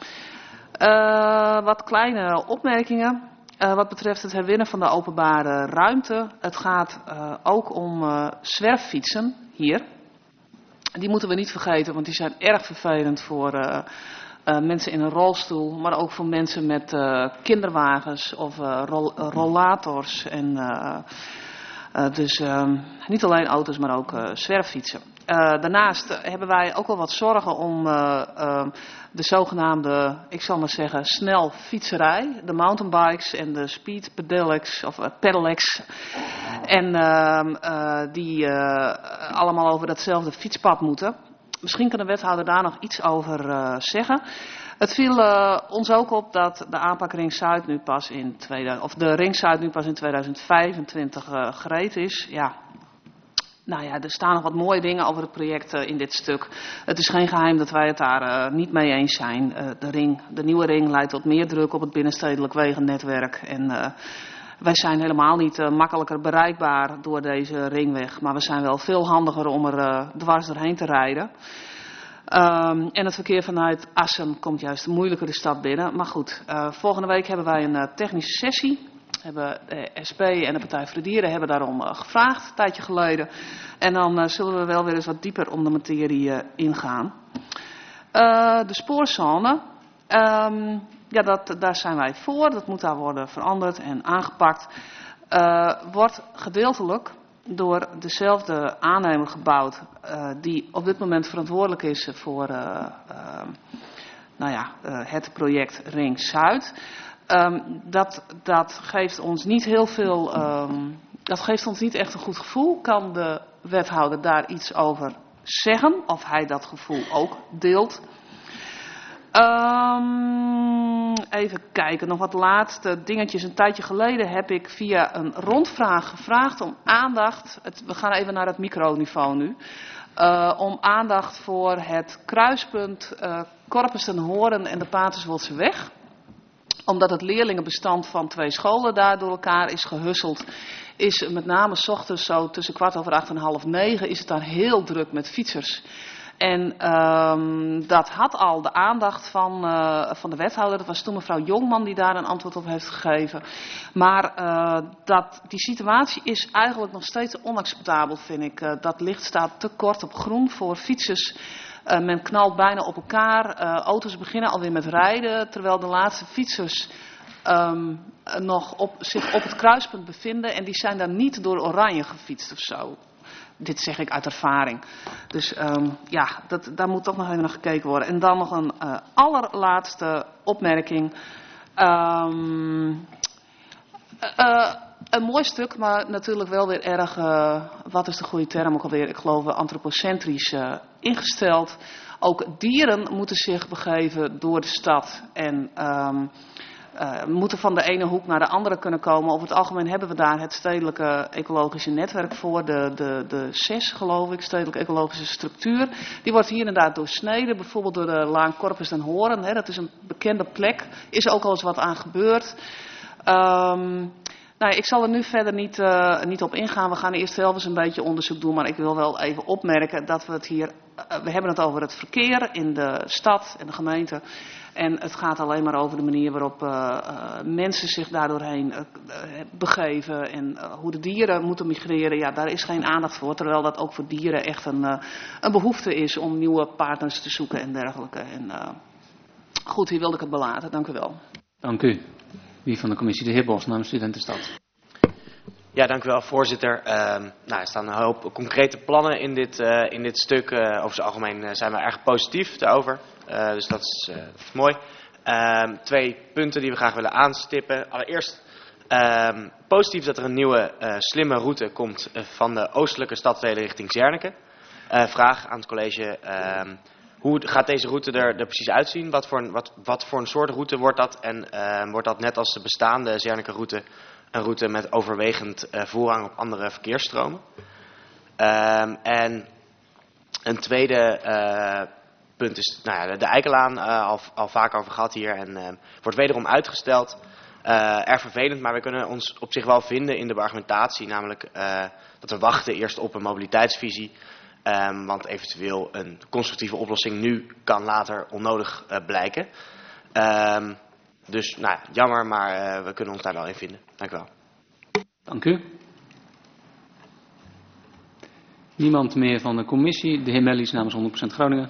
S13: Uh, wat kleine opmerkingen. Uh, wat betreft het herwinnen van de openbare ruimte. Het gaat uh, ook om uh, zwerffietsen hier. Die moeten we niet vergeten, want die zijn erg vervelend voor uh, uh, mensen in een rolstoel, maar ook voor mensen met uh, kinderwagens of uh, rol, uh, rollators. En, uh, uh, dus uh, niet alleen auto's, maar ook uh, zwerffietsen. Uh, daarnaast hebben wij ook wel wat zorgen om uh, uh, de zogenaamde, ik zal maar zeggen, snel fietserij. De mountainbikes en de speed pedelecs of uh, pedelecs. En uh, uh, die uh, allemaal over datzelfde fietspad moeten. Misschien kan de wethouder daar nog iets over uh, zeggen. Het viel uh, ons ook op dat de aanpak Ring Zuid nu pas in tweeduizend, of de Ring Zuid nu pas in tweeduizend vijfentwintig uh, gereed is. Ja. Nou ja, er staan nog wat mooie dingen over het project uh, in dit stuk. Het is geen geheim dat wij het daar uh, niet mee eens zijn. Uh, de, ring, de nieuwe ring leidt tot meer druk op het binnenstedelijk wegennetwerk. En uh, wij zijn helemaal niet uh, makkelijker bereikbaar door deze ringweg. Maar we zijn wel veel handiger om er uh, dwars doorheen te rijden. Um, en het verkeer vanuit Assen komt juist moeilijker de stad binnen. Maar goed, uh, volgende week hebben wij een uh, technische sessie. Hebben de S P en de Partij voor de Dieren hebben daarom uh, gevraagd, een tijdje geleden. En dan uh, zullen we wel weer eens wat dieper om de materie uh, ingaan. Uh, de spoorzone, um, ja, dat, daar zijn wij voor. Dat moet daar worden veranderd en aangepakt. Uh, wordt gedeeltelijk door dezelfde aannemer gebouwd uh, die op dit moment verantwoordelijk is voor uh, uh, nou ja, uh, het project Ring Zuid. Um, dat, dat geeft ons niet heel veel, um, dat geeft ons niet echt een goed gevoel. Kan de wethouder daar iets over zeggen? Of hij dat gevoel ook deelt? Um, even kijken, nog wat laatste dingetjes. Een tijdje geleden heb ik via een rondvraag gevraagd om aandacht. Het, we gaan even naar het microniveau nu. Uh, om aandacht voor het kruispunt uh, Korpers ten Horen en de Paterswoldseweg. Omdat het leerlingenbestand van twee scholen daar door elkaar is gehusseld, is met name 's ochtends zo tussen kwart over acht en half negen is het daar heel druk met fietsers. En um, dat had al de aandacht van, uh, van de wethouder. Dat was toen mevrouw Jongman die daar een antwoord op heeft gegeven. Maar uh, dat, die situatie is eigenlijk nog steeds onacceptabel, vind ik. Uh, dat licht staat te kort op groen voor fietsers. Uh, men knalt bijna op elkaar. Uh, auto's beginnen alweer met rijden, terwijl de laatste fietsers um, nog op, zich op het kruispunt bevinden. En die zijn daar niet door oranje gefietst of zo. Dit zeg ik uit ervaring. Dus um, ja, dat, daar moet toch nog even naar gekeken worden. En dan nog een uh, allerlaatste opmerking. Um, uh, een mooi stuk, maar natuurlijk wel weer erg, uh, wat is de goede term ook alweer, ik geloof antropocentrisch uh, ingesteld. Ook dieren moeten zich begeven door de stad en um, uh, moeten van de ene hoek naar de andere kunnen komen. Over het algemeen hebben we daar het stedelijke ecologische netwerk voor, de, de, de S E S geloof ik, stedelijke ecologische structuur. Die wordt hier en daar doorsneden, bijvoorbeeld door de Laan Korpers ten Horen. Hè, dat is een bekende plek, is ook al eens wat aan gebeurd. Um, Nou, ik zal er nu verder niet, uh, niet op ingaan. We gaan eerst zelf eens een beetje onderzoek doen. Maar ik wil wel even opmerken dat we het hier... Uh, we hebben het over het verkeer in de stad en de gemeente. En het gaat alleen maar over de manier waarop uh, uh, mensen zich daardoorheen uh, uh, begeven. En uh, hoe de dieren moeten migreren. Ja, daar is geen aandacht voor. Terwijl dat ook voor dieren echt een, uh, een behoefte is om nieuwe partners te zoeken en dergelijke. En, uh, goed, hier wilde ik het belaten. Dank u wel.
S1: Dank u. Wie van de commissie? De heer Bos namens Studentenstad.
S8: Ja, dank u wel, voorzitter. Uh, nou, er staan een hoop concrete plannen in dit, uh, in dit stuk. Uh, over het algemeen uh, zijn we erg positief daarover. Uh, dus dat is, uh, dat is mooi. Uh, twee punten die we graag willen aanstippen. Allereerst uh, positief dat er een nieuwe uh, slimme route komt uh, van de oostelijke stadsdelen richting Zernike. Uh, vraag aan het college... Uh, Hoe gaat deze route er, er precies uitzien? Wat voor, een, wat, wat voor een soort route wordt dat? En uh, wordt dat net als de bestaande Zernike route een route met overwegend uh, voorrang op andere verkeersstromen? Um, en een tweede uh, punt is nou ja, de, de Eikelaan, uh, al, al vaak over gehad hier. En uh, wordt wederom uitgesteld. Uh, erg vervelend, maar we kunnen ons op zich wel vinden in de argumentatie. Namelijk uh, dat we wachten eerst op een mobiliteitsvisie. Um, want eventueel een constructieve oplossing nu kan later onnodig uh, blijken. Um, dus nou, jammer, maar uh, we kunnen ons daar wel in vinden. Dank u wel.
S1: Dank u. Niemand meer van de commissie. De heer Mellies namens honderd procent Groningen.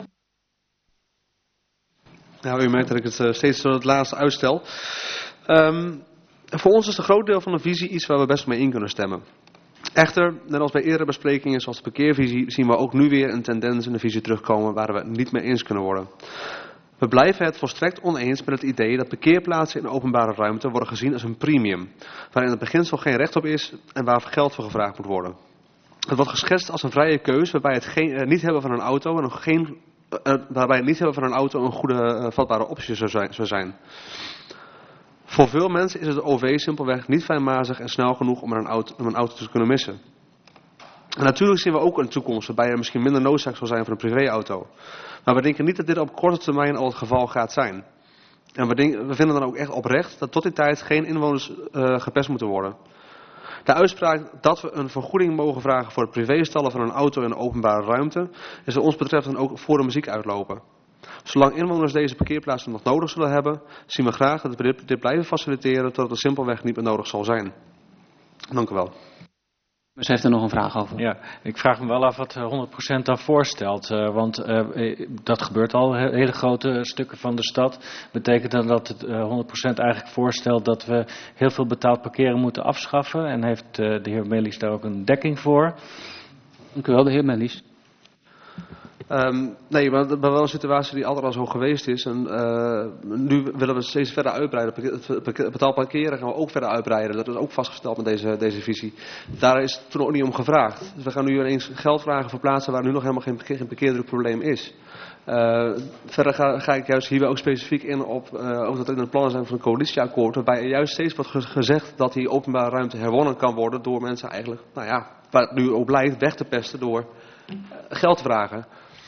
S12: Nou, u merkt dat ik het uh, steeds tot het laatste uitstel. Um, voor ons is een groot deel van de visie iets waar we best mee in kunnen stemmen. Echter, net als bij eerdere besprekingen zoals de parkeervisie, zien we ook nu weer een tendens in de visie terugkomen waar we het niet mee eens kunnen worden. We blijven het volstrekt oneens met het idee dat parkeerplaatsen in openbare ruimte worden gezien als een premium, waarin het beginsel geen recht op is en waar geld voor gevraagd moet worden. Het wordt geschetst als een vrije keus waarbij het geen, eh, niet hebben van een auto en nog geen, eh, waarbij het niet hebben van een auto een goede uh, vatbare optie zou zijn. Zou zijn. Voor veel mensen is het O V simpelweg niet fijnmazig en snel genoeg om een auto, om een auto te kunnen missen. En natuurlijk zien we ook een toekomst waarbij er misschien minder noodzaak zal zijn voor een privéauto. Maar we denken niet dat dit op korte termijn al het geval gaat zijn. En we, denken, we vinden dan ook echt oprecht dat tot die tijd geen inwoners uh, gepest moeten worden. De uitspraak dat we een vergoeding mogen vragen voor het privéstallen van een auto in de openbare ruimte is wat ons betreft dan ook voor de muziek uitlopen. Zolang inwoners deze parkeerplaatsen nog nodig zullen hebben, zien we graag dat we dit blijven faciliteren totdat het simpelweg niet meer nodig zal zijn. Dank u wel.
S1: Dus heeft er nog een vraag over?
S5: Ja, ik vraag me wel af wat honderd procent dan voorstelt. Uh, want uh, dat gebeurt al, hele grote stukken van de stad. Betekent dan dat het uh, honderd procent eigenlijk voorstelt dat we heel veel betaald parkeren moeten afschaffen? En heeft uh, de heer Mellies daar ook een dekking voor?
S1: Dank u wel, de heer Mellies.
S12: Um, nee, maar dat is wel een situatie die altijd al zo geweest is. En uh, nu willen we steeds verder uitbreiden. Het betaald parkeren gaan we ook verder uitbreiden. Dat is ook vastgesteld met deze, deze visie. Daar is toen ook niet om gevraagd. Dus we gaan nu ineens geld vragen voor plaatsen waar nu nog helemaal geen, geen parkeerdrukprobleem is. Uh, verder ga, ga ik juist hier ook specifiek in op uh, ook dat er in de plannen zijn van een coalitieakkoord. Waarbij er juist steeds wordt gezegd dat die openbare ruimte herwonnen kan worden door mensen eigenlijk, nou ja, waar het nu ook blijkt, weg te pesten door geld te vragen.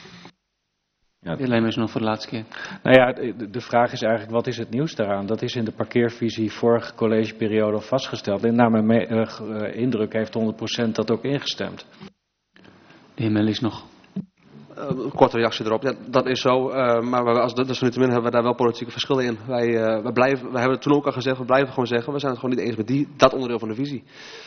S5: Ja.
S1: De heer is nog voor de laatste keer.
S5: Nou ja, de, de vraag is eigenlijk, wat is het nieuws daaraan? Dat is in de parkeervisie vorige collegeperiode al vastgesteld. En naar mijn me- uh, indruk heeft honderd procent dat ook ingestemd.
S1: De heer is nog.
S12: Uh, korte reactie erop. Ja, dat is zo, uh, maar we, als desalniettemin hebben we daar wel politieke verschillen in. Wij, uh, we, blijven, we hebben het toen ook al gezegd, we blijven gewoon zeggen, we zijn het gewoon niet eens met die, dat onderdeel van de visie.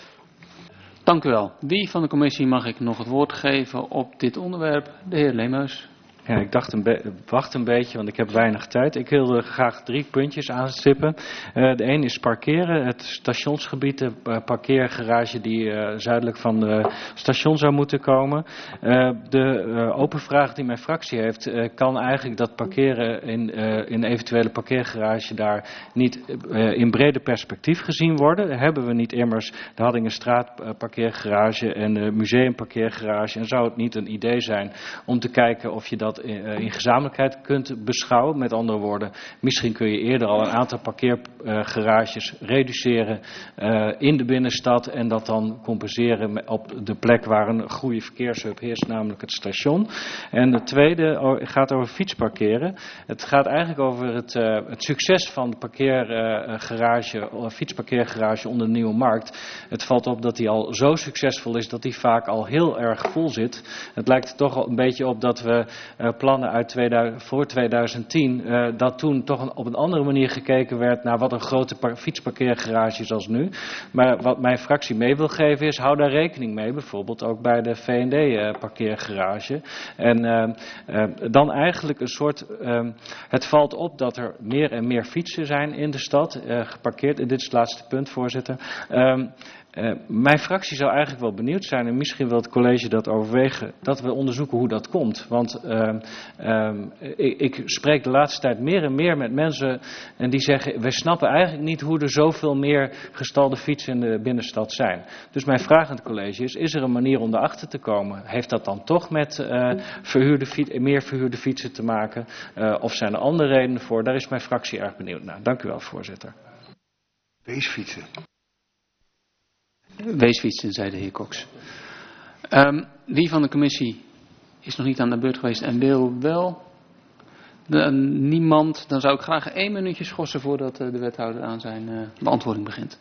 S1: Dank u wel. Wie van de commissie mag ik nog het woord geven op dit onderwerp? De heer Leemhuis.
S5: Ja, ik dacht een be- wacht een beetje, want ik heb weinig tijd. Ik wilde graag drie puntjes aanstippen. Uh, de een is parkeren, het stationsgebied, de uh, parkeergarage die uh, zuidelijk van het station zou moeten komen. Uh, de uh, open vraag die mijn fractie heeft, uh, kan eigenlijk dat parkeren in, uh, in eventuele parkeergarage daar niet uh, in brede perspectief gezien worden. Hebben we niet immers de Haddingenstraat uh, parkeergarage en de museumparkeergarage en zou het niet een idee zijn om te kijken of je dat in gezamenlijkheid kunt beschouwen. Met andere woorden, misschien kun je eerder al een aantal parkeergarages reduceren uh, in de binnenstad en dat dan compenseren op de plek waar een goede verkeershub heerst, namelijk het station. En het tweede gaat over fietsparkeren. Het gaat eigenlijk over het, uh, het succes van de parkeergarage, uh, fietsparkeergarage onder de Nieuwe Markt. Het valt op dat die al zo succesvol is dat die vaak al heel erg vol zit. Het lijkt er toch al een beetje op dat we uh, plannen uit tweeduizend, voor tweeduizend tien, uh, dat toen toch een, op een andere manier gekeken werd naar wat een grote par- fietsparkeergarage is als nu. Maar wat mijn fractie mee wil geven is, hou daar rekening mee, bijvoorbeeld ook bij de V en D uh, parkeergarage. En uh, uh, dan eigenlijk een soort, uh, het valt op dat er meer en meer fietsen zijn in de stad, uh, geparkeerd, en dit is het laatste punt, voorzitter. Uh, Uh, mijn fractie zou eigenlijk wel benieuwd zijn, en misschien wil het college dat overwegen, dat we onderzoeken hoe dat komt. Want uh, uh, ik, ik spreek de laatste tijd meer en meer met mensen en die zeggen, wij snappen eigenlijk niet hoe er zoveel meer gestalde fietsen in de binnenstad zijn. Dus mijn vraag aan het college is, is er een manier om erachter te komen? Heeft dat dan toch met uh, verhuurde fiets, meer verhuurde fietsen te maken? Uh, of zijn er andere redenen voor? Daar is mijn fractie erg benieuwd naar. Dank u wel, voorzitter.
S3: Weesfietsen.
S1: Weesfietsen, zei de heer Cox. Um, wie van de commissie is nog niet aan de beurt geweest en wil wel? De, niemand. Dan zou ik graag één minuutje schorsen voordat uh, de wethouder aan zijn uh, beantwoording begint.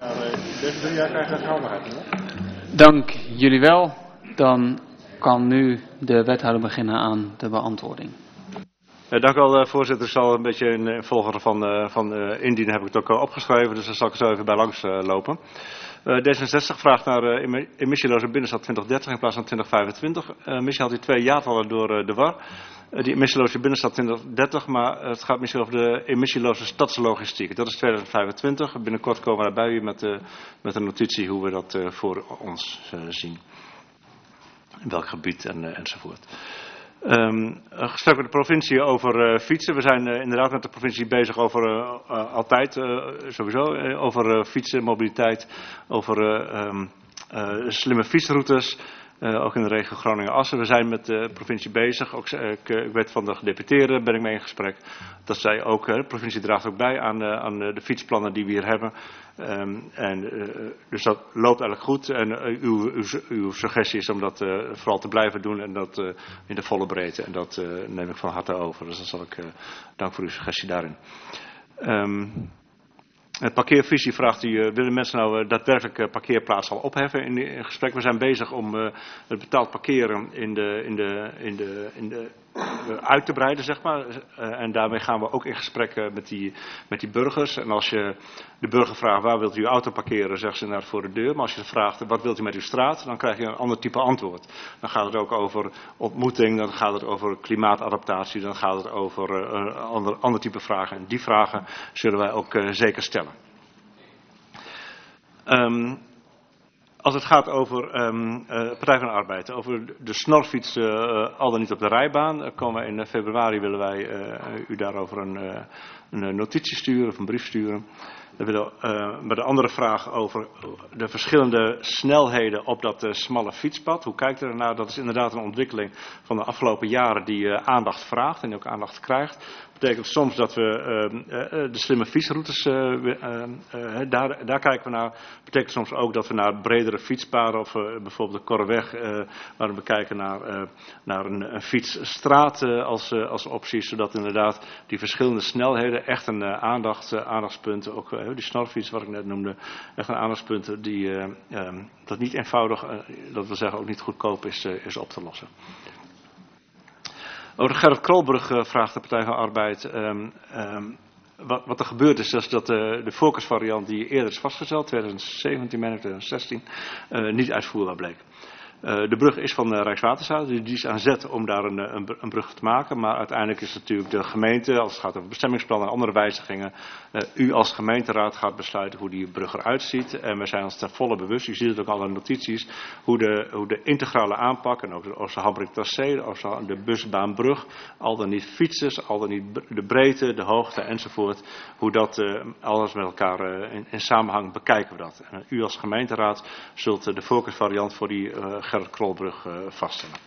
S2: Deze drie jaar krijgen we helderheid.
S1: Dank jullie wel. Dan kan nu de wethouder beginnen aan de beantwoording.
S2: Ja, dank u wel, uh, voorzitter. Ik zal een beetje in uh, volgorde van, uh, van uh, indienen heb ik het ook uh, opgeschreven, dus daar zal ik er zo even bij langs uh, lopen. Uh, D zesenzestig vraagt naar uh, emissieloze binnenstad twintig dertig in plaats van twintig vijfentwintig. Uh, missie had die twee jaartallen door uh, de war. Uh, die emissieloze binnenstad twintig dertig, maar uh, het gaat misschien over de emissieloze stadslogistiek. Dat is tweeduizend vijfentwintig. Binnenkort komen we daarbij met, uh, met een notitie hoe we dat uh, voor ons uh, zien. In welk gebied en, uh, enzovoort. Um, gesprek met de provincie over uh, fietsen. We zijn uh, inderdaad met de provincie bezig over uh, uh, altijd uh, sowieso uh, over uh, fietsen, mobiliteit, over uh, um, uh, slimme fietsroutes. Uh, ook in de regio Groningen-Assen. We zijn met de provincie bezig. Ook, uh, ik, ik weet van de gedeputeerden, ben ik mee in gesprek. Dat zij ook, uh, de provincie draagt ook bij aan, uh, aan uh, de fietsplannen die we hier hebben. Um, en, uh, dus dat loopt eigenlijk goed. En uh, uw, uw, uw suggestie is om dat uh, vooral te blijven doen. En dat uh, in de volle breedte. En dat uh, neem ik van harte over. Dus dan zal ik, uh, dank voor uw suggestie daarin. Um, Het parkeervisie vraagt u, uh, willen mensen nou uh, daadwerkelijk uh, parkeerplaatsen al opheffen in, in gesprek? We zijn bezig om uh, het betaald parkeren in de, in de, in de, in de, uh, uit te breiden, zeg maar. Uh, en daarmee gaan we ook in gesprek uh, met, die, met die burgers. En als je de burger vraagt waar wilt u uw auto parkeren, zeggen ze inderdaad voor de deur. Maar als je vraagt wat wilt u met uw straat, dan krijg je een ander type antwoord. Dan gaat het ook over ontmoeting, dan gaat het over klimaatadaptatie, dan gaat het over uh, ander, ander type vragen. En die vragen zullen wij ook uh, zeker stellen. Um, als het gaat over um, uh, Partij van de Arbeid, over de snorfiets uh, al dan niet op de rijbaan, uh, komen we in februari willen wij uh, u daarover een, uh, een notitie sturen of een brief sturen. We willen uh, met de andere vraag over de verschillende snelheden op dat uh, smalle fietspad. Hoe kijkt u ernaar? Dat is inderdaad een ontwikkeling van de afgelopen jaren die uh, aandacht vraagt en ook aandacht krijgt. Dat betekent soms dat we uh, uh, de slimme fietsroutes, uh, uh, uh, daar, daar kijken we naar. Dat betekent soms ook dat we naar bredere fietspaden of uh, bijvoorbeeld de Korreweg, uh, waar we kijken naar, uh, naar een, een fietsstraat uh, als, uh, als optie. Zodat inderdaad die verschillende snelheden echt een uh, aandacht, uh, aandachtspunt, ook uh, die snorfiets wat ik net noemde, echt een aandachtspunt die uh, um, dat niet eenvoudig, uh, dat wil zeggen ook niet goedkoop is, uh, is op te lossen. Over de Gerrit Krolbrug uh, vraagt de Partij van de Arbeid. Um, um, wat, wat er gebeurd is, is dat uh, de voorkeursvariant die eerder is vastgesteld, twintig zeventien, twintig zestien, uh, niet uitvoerbaar bleek. Uh, de brug is van de Rijkswaterstaat, die is aan zet om daar een, een, een brug te maken. Maar uiteindelijk is het natuurlijk de gemeente, als het gaat over bestemmingsplannen en andere wijzigingen, uh, u als gemeenteraad gaat besluiten hoe die brug eruit ziet. En we zijn ons ten volle bewust, u ziet het ook al in de notities, hoe de, hoe de integrale aanpak, en ook de Oosterhamrik-Tracé, de busbaanbrug, al dan niet fietsers, al dan niet de breedte, de hoogte enzovoort, hoe dat uh, alles met elkaar uh, in, in samenhang bekijken we dat. En u als gemeenteraad zult uh, de voorkeursvariant voor die uh, Gerrit Krolbrug uh, vaststellen.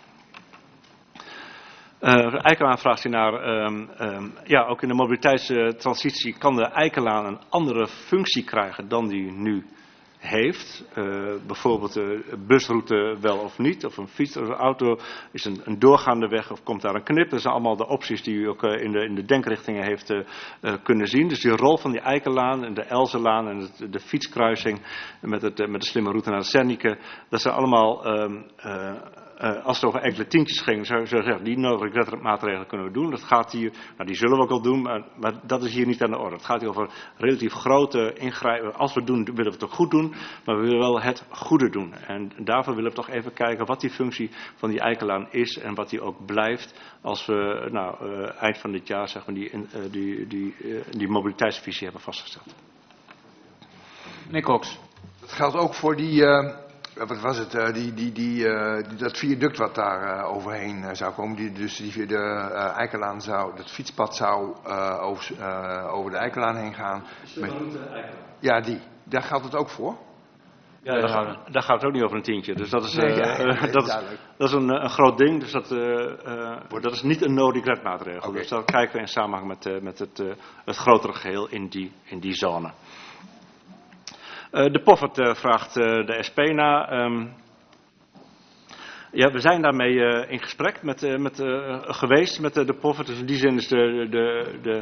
S2: Uh, Eikelaan vraagt u naar, um, um, ja, ook in de mobiliteitstransitie kan de Eikelaan een andere functie krijgen dan die nu heeft. Uh, bijvoorbeeld de uh, busroute wel of niet, of een fiets of een auto is een, een doorgaande weg of komt daar een knip. Dat zijn allemaal de opties die u ook uh, in, de, in de denkrichtingen heeft uh, uh, kunnen zien. Dus die rol van die Eikelaan en de Elzelaan en het, de fietskruising met, het, uh, met de slimme route naar de Zernike, dat zijn allemaal um, uh, Uh, als het over enkele tientjes ging, zou je zeggen, die nodige maatregelen kunnen we doen. Dat gaat hier, nou die zullen we ook al doen, maar, maar dat is hier niet aan de orde. Het gaat hier over relatief grote ingrijpen. Als we het doen, willen we het ook goed doen, maar we willen wel het goede doen. En daarvoor willen we toch even kijken wat die functie van die Eikelaan is en wat die ook blijft als we nou, uh, eind van dit jaar zeg maar, die, uh, die, die, uh, die mobiliteitsvisie hebben vastgesteld.
S1: Meneer Cox.
S3: Dat geldt ook voor die... Uh... Wat was het, uh, die, die, die, uh, dat viaduct wat daar uh, overheen uh, zou komen, die, dus die, de uh, Eikelaan zou, dat fietspad zou uh, over, uh, over de Eikelaan heen gaan. Met, ja, die. Daar geldt het ook voor?
S2: Ja, daar, gaat, daar gaat het ook niet over een tientje. Dus dat is, uh,
S3: nee, ja,
S2: uh,
S3: nee,
S2: dat is, dat is een, een groot ding. Dus dat, uh, uh, dat is niet een nodig wetmaatregel. Okay. Dus dat kijken we in samenhang met, uh, met het, uh, het grotere geheel in die, in die zone. Uh, de Poffert uh, vraagt uh, de S P na. Um, ja, we zijn daarmee uh, in gesprek met, uh, met, uh, geweest met uh, de Poffert. Dus in die zin is de, de, de,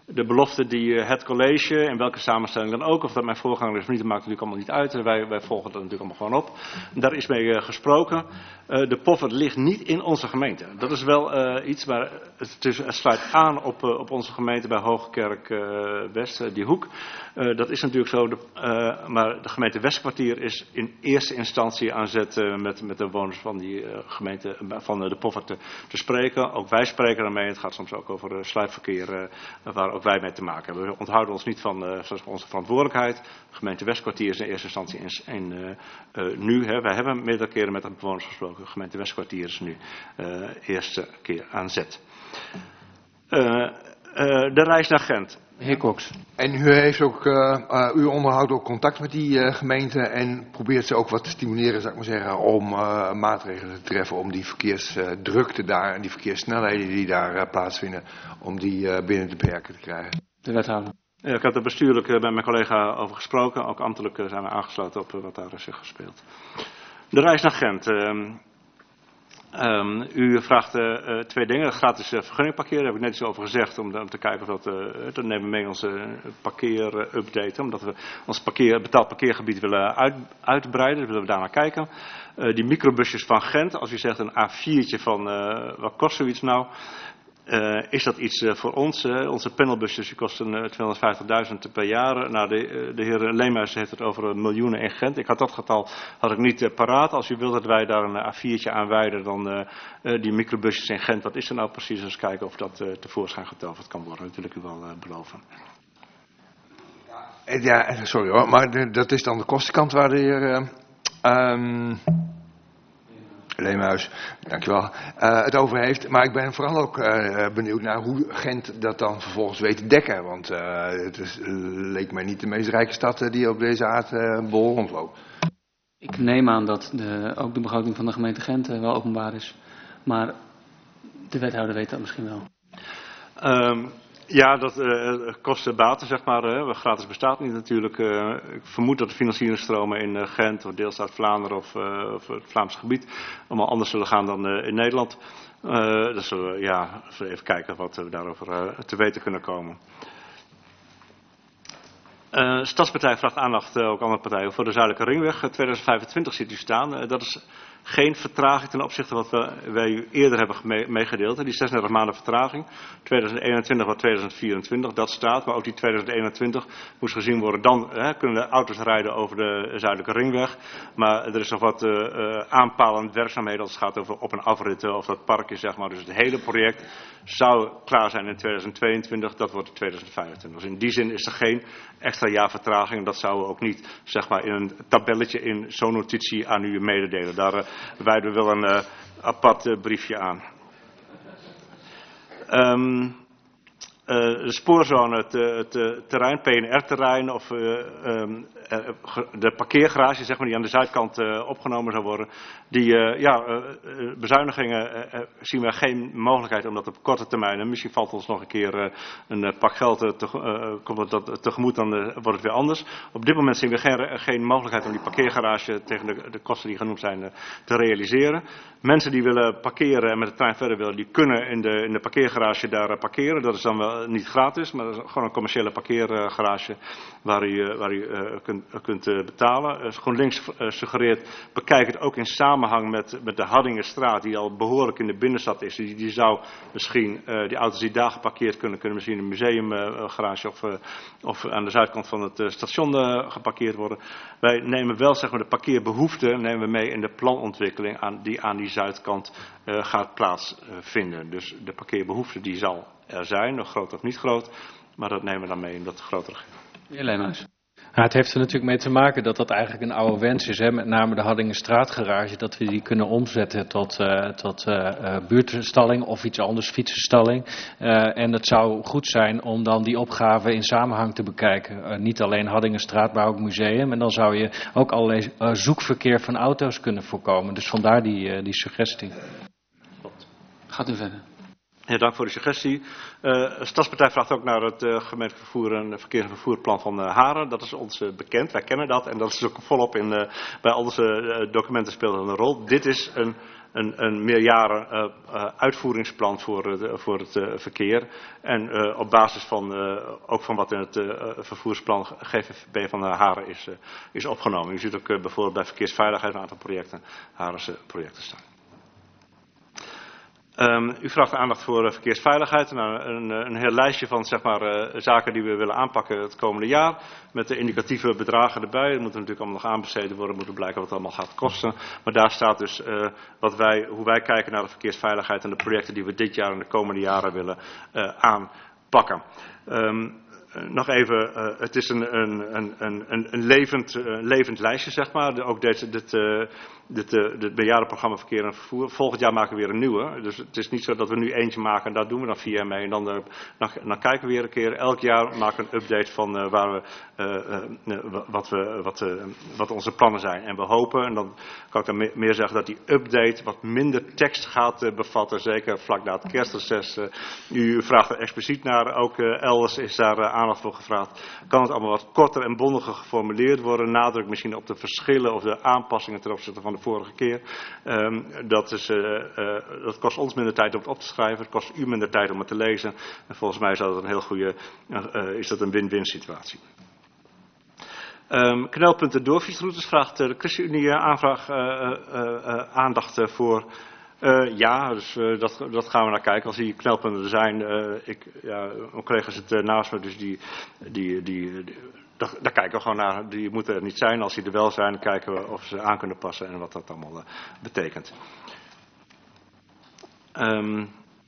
S2: de belofte die het college, in welke samenstelling dan ook, of dat mijn voorganger is of niet, dat maakt natuurlijk allemaal niet uit. Wij, wij volgen dat natuurlijk allemaal gewoon op. Daar is mee uh, gesproken. Uh, de Poffert ligt niet in onze gemeente. Dat is wel uh, iets waar het, dus, het sluit aan op, uh, op onze gemeente bij Hoogkerk uh, West, uh, die hoek. Uh, dat is natuurlijk zo, de, uh, maar de gemeente Westkwartier is in eerste instantie aan zet uh, met, met de bewoners van die uh, gemeente, uh, van uh, de Poffert te, te spreken. Ook wij spreken daarmee. Het gaat soms ook over uh, sluipverkeer, uh, waar ook wij mee te maken hebben. We onthouden ons niet van uh, onze verantwoordelijkheid. De gemeente Westkwartier is in eerste instantie in, in, uh, uh, nu. Hè, wij hebben meerdere keren met de bewoners gesproken. De gemeente Westkwartier is nu uh, eerste keer aan zet. Uh, uh, de reis naar Gent.
S1: Heer Cox.
S3: En u heeft ook, uh, uh, u onderhoudt ook contact met die uh, gemeente en probeert ze ook wat te stimuleren, zou ik maar zeggen, om uh, maatregelen te treffen om die verkeersdrukte daar en die verkeerssnelheden die daar uh, plaatsvinden, om die uh, binnen te beperken te krijgen.
S1: De wethouder.
S2: Ja, ik heb er bestuurlijk uh, met mijn collega over gesproken. Ook ambtelijk uh, zijn we aangesloten op uh, wat daar is zich gespeeld. De reis naar Gent. Uh, Um, u vraagt uh, twee dingen. Gratis uh, vergunning parkeren, daar heb ik net iets over gezegd. Om, om te kijken of dat, uh, dat nemen we mee in onze parkeer-update. Omdat we ons parkeer, betaald parkeergebied willen uit, uitbreiden. Dus willen we daar naar kijken. Uh, die microbusjes van Gent, als u zegt een A viertje van, uh, wat kost zoiets nou? Uh, is dat iets uh, voor ons? Uh, onze panelbusjes die kosten uh, tweehonderdvijftigduizend per jaar. Nou, de, uh, de heer Leemhuis heeft het over uh, miljoenen in Gent. Ik had dat getal had ik niet uh, paraat. Als u wilt dat wij daar een A viertje aan wijden, dan uh, uh, die microbusjes in Gent. Wat is er nou precies? Eens kijken of dat uh, tevoorschijn getoverd kan worden. Dat wil ik u wel uh, beloven.
S3: Ja, sorry hoor, maar de, dat is dan de kostenkant waar de heer... Uh, um... Leemhuis, dankjewel, uh, het over heeft. Maar ik ben vooral ook uh, benieuwd naar hoe Gent dat dan vervolgens weet te dekken. Want uh, het is, uh, leek mij niet de meest rijke stad uh, die op deze aardbol uh, rondloopt.
S1: Ik neem aan dat de, ook de begroting van de gemeente Gent uh, wel openbaar is. Maar de wethouder weet dat misschien wel.
S2: Um, ja, dat uh, kosten baten, zeg maar. Uh, gratis bestaat niet natuurlijk. Uh, ik vermoed dat de financieringstromen in uh, Gent of deelstaat Vlaanderen of, uh, of het Vlaamse gebied allemaal anders zullen gaan dan uh, in Nederland. Uh, dus zullen we ja, even kijken wat we daarover uh, te weten kunnen komen. Uh, Stadspartij vraagt aandacht, uh, ook andere partijen, voor de Zuidelijke Ringweg. Uh, tweeduizend vijfentwintig ziet u staan. Uh, dat is geen vertraging ten opzichte van wat we, wij u eerder hebben mee, meegedeeld. Die zesendertig maanden vertraging. tweeduizend eenentwintig wordt tweeduizend vierentwintig, dat staat. Maar ook die tweeduizend eenentwintig moest gezien worden. Dan hè, kunnen de auto's rijden over de Zuidelijke Ringweg. Maar er is nog wat uh, uh, aanpalend werkzaamheden als het gaat over op- en afritten of dat parkje, zeg maar. Dus het hele project zou klaar zijn in tweeduizend tweeëntwintig. Dat wordt tweeduizend vijfentwintig. Dus in die zin is er geen extra jaar vertraging. Dat zouden we ook niet, zeg maar, in een tabelletje in zo'n notitie aan u mededelen. Daar uh, wijden we wel een uh, apart uh, briefje aan. Um, Uh, de spoorzone, het, het, het terrein, P N R-terrein of uh, um, de parkeergarage, zeg maar, die aan de zuidkant uh, opgenomen zou worden. Die uh, ja, uh, bezuinigingen uh, zien we geen mogelijkheid om dat op korte termijn. En misschien valt ons nog een keer uh, een uh, pak geld uh, te, uh, komt dat tegemoet, dan uh, wordt het weer anders. Op dit moment zien we geen, geen mogelijkheid om die parkeergarage tegen de, de kosten die genoemd zijn uh, te realiseren. Mensen die willen parkeren en met de trein verder willen, die kunnen in de, in de parkeergarage daar uh, parkeren. Dat is dan wel niet gratis, maar dat is gewoon een commerciële parkeergarage waar u, waar u uh, kunt, uh, kunt uh, betalen. Uh, GroenLinks uh, suggereert, bekijk het ook in samenhang met, met de Haddingenstraat, die al behoorlijk in de binnenstad is. Die, die zou misschien, uh, die auto's die daar geparkeerd kunnen, kunnen misschien in een museumgarage uh, of, uh, of aan de zuidkant van het uh, station uh, geparkeerd worden. Wij nemen wel, zeg maar, de parkeerbehoeften nemen we mee in de planontwikkeling aan, die aan die zuidkant uh, gaat plaatsvinden. Uh, dus de parkeerbehoefte die zal er zijn, nog groot of niet groot, maar dat nemen we dan mee in dat grotere.
S1: Heer Leemhuis.
S5: Ja, het heeft er natuurlijk mee te maken dat dat eigenlijk een oude wens is, hè, met name de Haddingenstraatgarage, dat we die kunnen omzetten tot, uh, tot uh, uh, buurtstalling of iets anders, fietsenstalling. Uh, en het zou goed zijn om dan die opgave in samenhang te bekijken. Uh, niet alleen Haddingenstraat, maar ook museum. En dan zou je ook allerlei uh, zoekverkeer van auto's kunnen voorkomen. Dus vandaar die, uh, die suggestie.
S1: Gaat u verder.
S2: Ja, dank voor de suggestie. Uh, de Stadspartij vraagt ook naar het uh, gemeentelijk vervoer en verkeer- en vervoerplan van uh, Haren. Dat is ons uh, bekend, wij kennen dat en dat is ook volop in, uh, bij al onze uh, documenten speelt dat een rol. Dit is een, een, een meerjaren uh, uh, uitvoeringsplan voor, uh, voor het uh, verkeer. En uh, op basis van, uh, ook van wat in het uh, vervoersplan G V V P van uh, Haren is, uh, is opgenomen. U ziet ook uh, bijvoorbeeld bij verkeersveiligheid een aantal projecten, Harense projecten staan. Um, u vraagt aandacht voor uh, verkeersveiligheid. Nou, een, een heel lijstje van zeg maar, uh, zaken die we willen aanpakken het komende jaar. Met de indicatieve bedragen erbij. Dat moet natuurlijk allemaal nog aanbesteden worden. Moet blijken wat het allemaal gaat kosten. Maar daar staat dus uh, wat wij, hoe wij kijken naar de verkeersveiligheid en de projecten die we dit jaar en de komende jaren willen uh, aanpakken. Um, Nog even, uh, het is een, een, een, een, een levend, uh, levend lijstje, zeg maar. De, ook deze, dit, uh, dit, uh, dit bejaardenprogramma Verkeer en Vervoer. Volgend jaar maken we weer een nieuwe. Dus het is niet zo dat we nu eentje maken en daar doen we dan vier jaar mee. En dan, uh, dan, dan kijken we weer een keer. Elk jaar maken we een update van uh, waar we, uh, uh, wat, we, wat, uh, wat onze plannen zijn. En we hopen, en dan kan ik dan me meer zeggen, dat die update wat minder tekst gaat uh, bevatten. Zeker vlak na het kerstreces. Uh, u vraagt er expliciet naar. Ook uh, elders is daar uh, aandacht voor gevraagd. Kan het allemaal wat korter en bondiger geformuleerd worden. Nadruk misschien op de verschillen of de aanpassingen ten opzichte van de vorige keer. Um, dat, is, uh, uh, dat kost ons minder tijd om het op te schrijven. Het kost u minder tijd om het te lezen. En volgens mij is dat een heel goede, uh, is dat een win-win situatie. Um, knelpunten doorfietsroutes vraagt uh, de ChristenUnie aanvraag uh, uh, uh, aandacht uh, voor. Uh, ja, dus uh, dat, dat gaan we naar kijken. Als die knelpunten er zijn, uh, ik, ja, mijn collega zit uh, naast me, dus die, die, die, die daar, daar kijken we gewoon naar. Die moeten er niet zijn. Als die er wel zijn, kijken we of ze aan kunnen passen en wat dat allemaal uh, betekent. Um,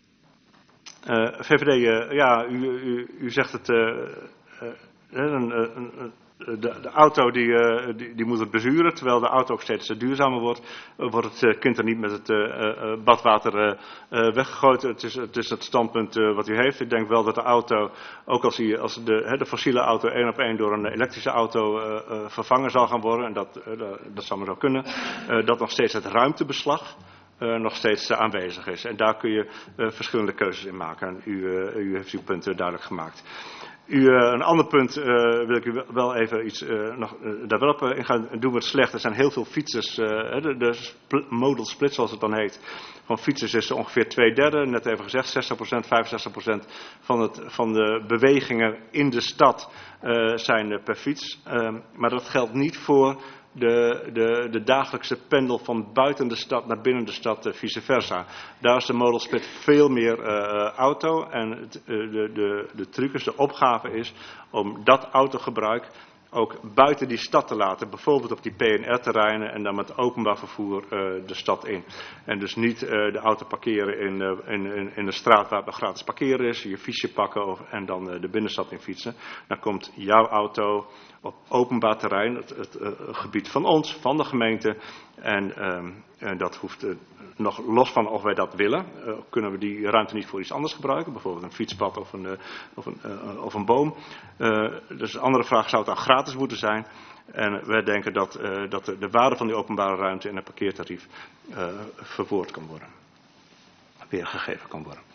S2: uh, V V D, uh, ja, u, u, u zegt het, uh, uh, een, een, een De, de auto die, uh, die, die moet het bezuren, terwijl de auto ook steeds duurzamer wordt, uh, wordt het uh, kind er niet met het uh, uh, badwater uh, uh, weggegooid. Het is, het is het standpunt uh, wat u heeft. Ik denk wel dat de auto, ook als, die, als de, he, de fossiele auto één op één door een elektrische auto uh, uh, vervangen zal gaan worden, en dat, uh, dat, dat zal maar zo kunnen, uh, dat nog steeds het ruimtebeslag Uh, nog steeds uh, aanwezig is. En daar kun je uh, verschillende keuzes in maken. En u, uh, u heeft uw punt uh, duidelijk gemaakt. U, uh, een ander punt uh, wil ik u wel even iets uh, nog, uh, daar wel op uh, in gaan. Doen we het slecht. Er zijn heel veel fietsers. Uh, de de spl modal split zoals het dan heet. Van fietsers is ongeveer twee derde. Net even gezegd zestig procent, vijfenzestig procent van, het, van de bewegingen in de stad uh, zijn uh, per fiets. Uh, maar dat geldt niet voor De, de, de dagelijkse pendel van buiten de stad naar binnen de stad, uh, vice versa. Daar is de modal split veel meer uh, auto. En het, uh, de, de, de truc is, de opgave is om dat autogebruik ook buiten die stad te laten. Bijvoorbeeld op die P en R-terreinen en dan met openbaar vervoer uh, de stad in. En dus niet uh, de auto parkeren in, uh, in, in, in de straat waar het gratis parkeren is. Je fietsje pakken of, en dan uh, de binnenstad in fietsen. Dan komt jouw auto op openbaar terrein, het, het uh, gebied van ons, van de gemeente. En, um, en dat hoeft uh, nog los van of wij dat willen. Uh, kunnen we die ruimte niet voor iets anders gebruiken. Bijvoorbeeld een fietspad of een, uh, of een, uh, of een boom. Uh, dus een andere vraag, zou het dan gratis moeten zijn? En wij denken dat, uh, dat de, de waarde van die openbare ruimte in het parkeertarief uh, verwoord kan worden. Weergegeven kan worden.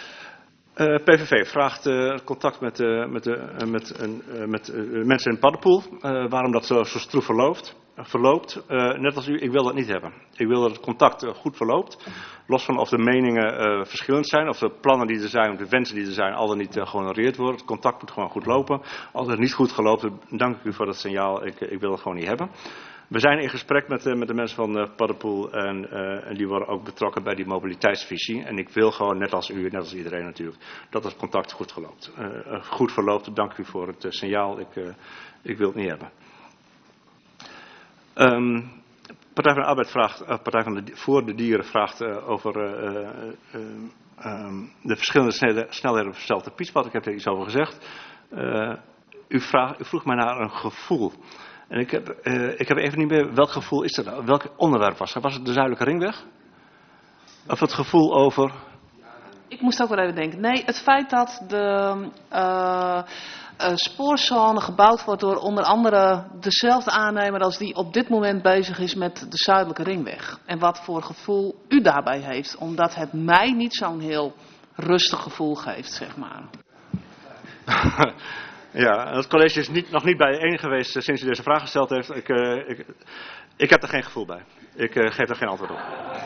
S2: Uh, P V V vraagt uh, contact met, uh, met, uh, met, uh, met uh, mensen in Paddepoel. Uh, waarom dat zo, zo stroef verloopt. Uh, verloopt. Uh, net als u, ik wil dat niet hebben. Ik wil dat het contact uh, goed verloopt. Los van of de meningen uh, verschillend zijn, of de plannen die er zijn, of de wensen die er zijn, al dan niet uh, gehonoreerd worden. Het contact moet gewoon goed lopen. Als het niet goed gelopen, dank ik u voor dat signaal. Ik, ik wil het gewoon niet hebben. We zijn in gesprek met, uh, met de mensen van uh, Paddepoel en, uh, en die worden ook betrokken bij die mobiliteitsvisie. En ik wil gewoon, net als u, net als iedereen natuurlijk, dat het contact goed geloopt. Uh, goed verloopt. Dank u voor het uh, signaal. Ik, uh, ik wil het niet hebben. Um, Partij van de Arbeid vraagt, uh, Partij van de, voor de Dieren vraagt uh, over uh, uh, um, de verschillende snelle, snelheden op hetzelfde fietspad. Ik heb er iets over gezegd. Uh, u, vraag, u vroeg mij naar een gevoel. En ik heb, uh, ik heb even niet meer, welk gevoel is dat nou? Welk onderwerp was het? Was het de Zuidelijke Ringweg? Of het gevoel over...
S13: Ik moest ook wel even denken. Nee, het feit dat de uh, uh, spoorzone gebouwd wordt door onder andere dezelfde aannemer als die op dit moment bezig is met de Zuidelijke Ringweg. En wat voor gevoel u daarbij heeft. Omdat het mij niet zo'n heel rustig gevoel geeft, zeg maar.
S2: Ja, het college is niet, nog niet bijeen geweest uh, sinds u deze vraag gesteld heeft. Ik, uh, ik, ik heb er geen gevoel bij. Ik uh, geef er geen antwoord op.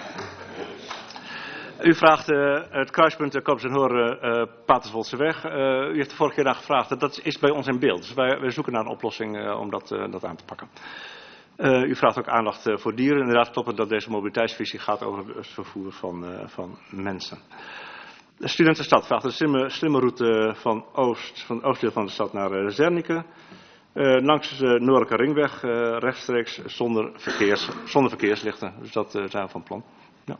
S2: U vraagt uh, het kruispunt uh, Koops en Horen, uh, Paterswoldseweg. Uh, u heeft de vorige keer naar gevraagd. Dat is bij ons in beeld. Dus wij, wij zoeken naar een oplossing uh, om dat, uh, dat aan te pakken. Uh, u vraagt ook aandacht uh, voor dieren. Inderdaad klopt het dat deze mobiliteitsvisie gaat over het vervoer van, uh, van mensen. De Studentenstad vraagt een slimme, slimme route van, oost, van het oostdeel van de stad naar uh, Zernike. Uh, langs de Noordelijke Ringweg, uh, rechtstreeks zonder, verkeers, zonder verkeerslichten. Dus dat uh, zijn we van plan. Ja.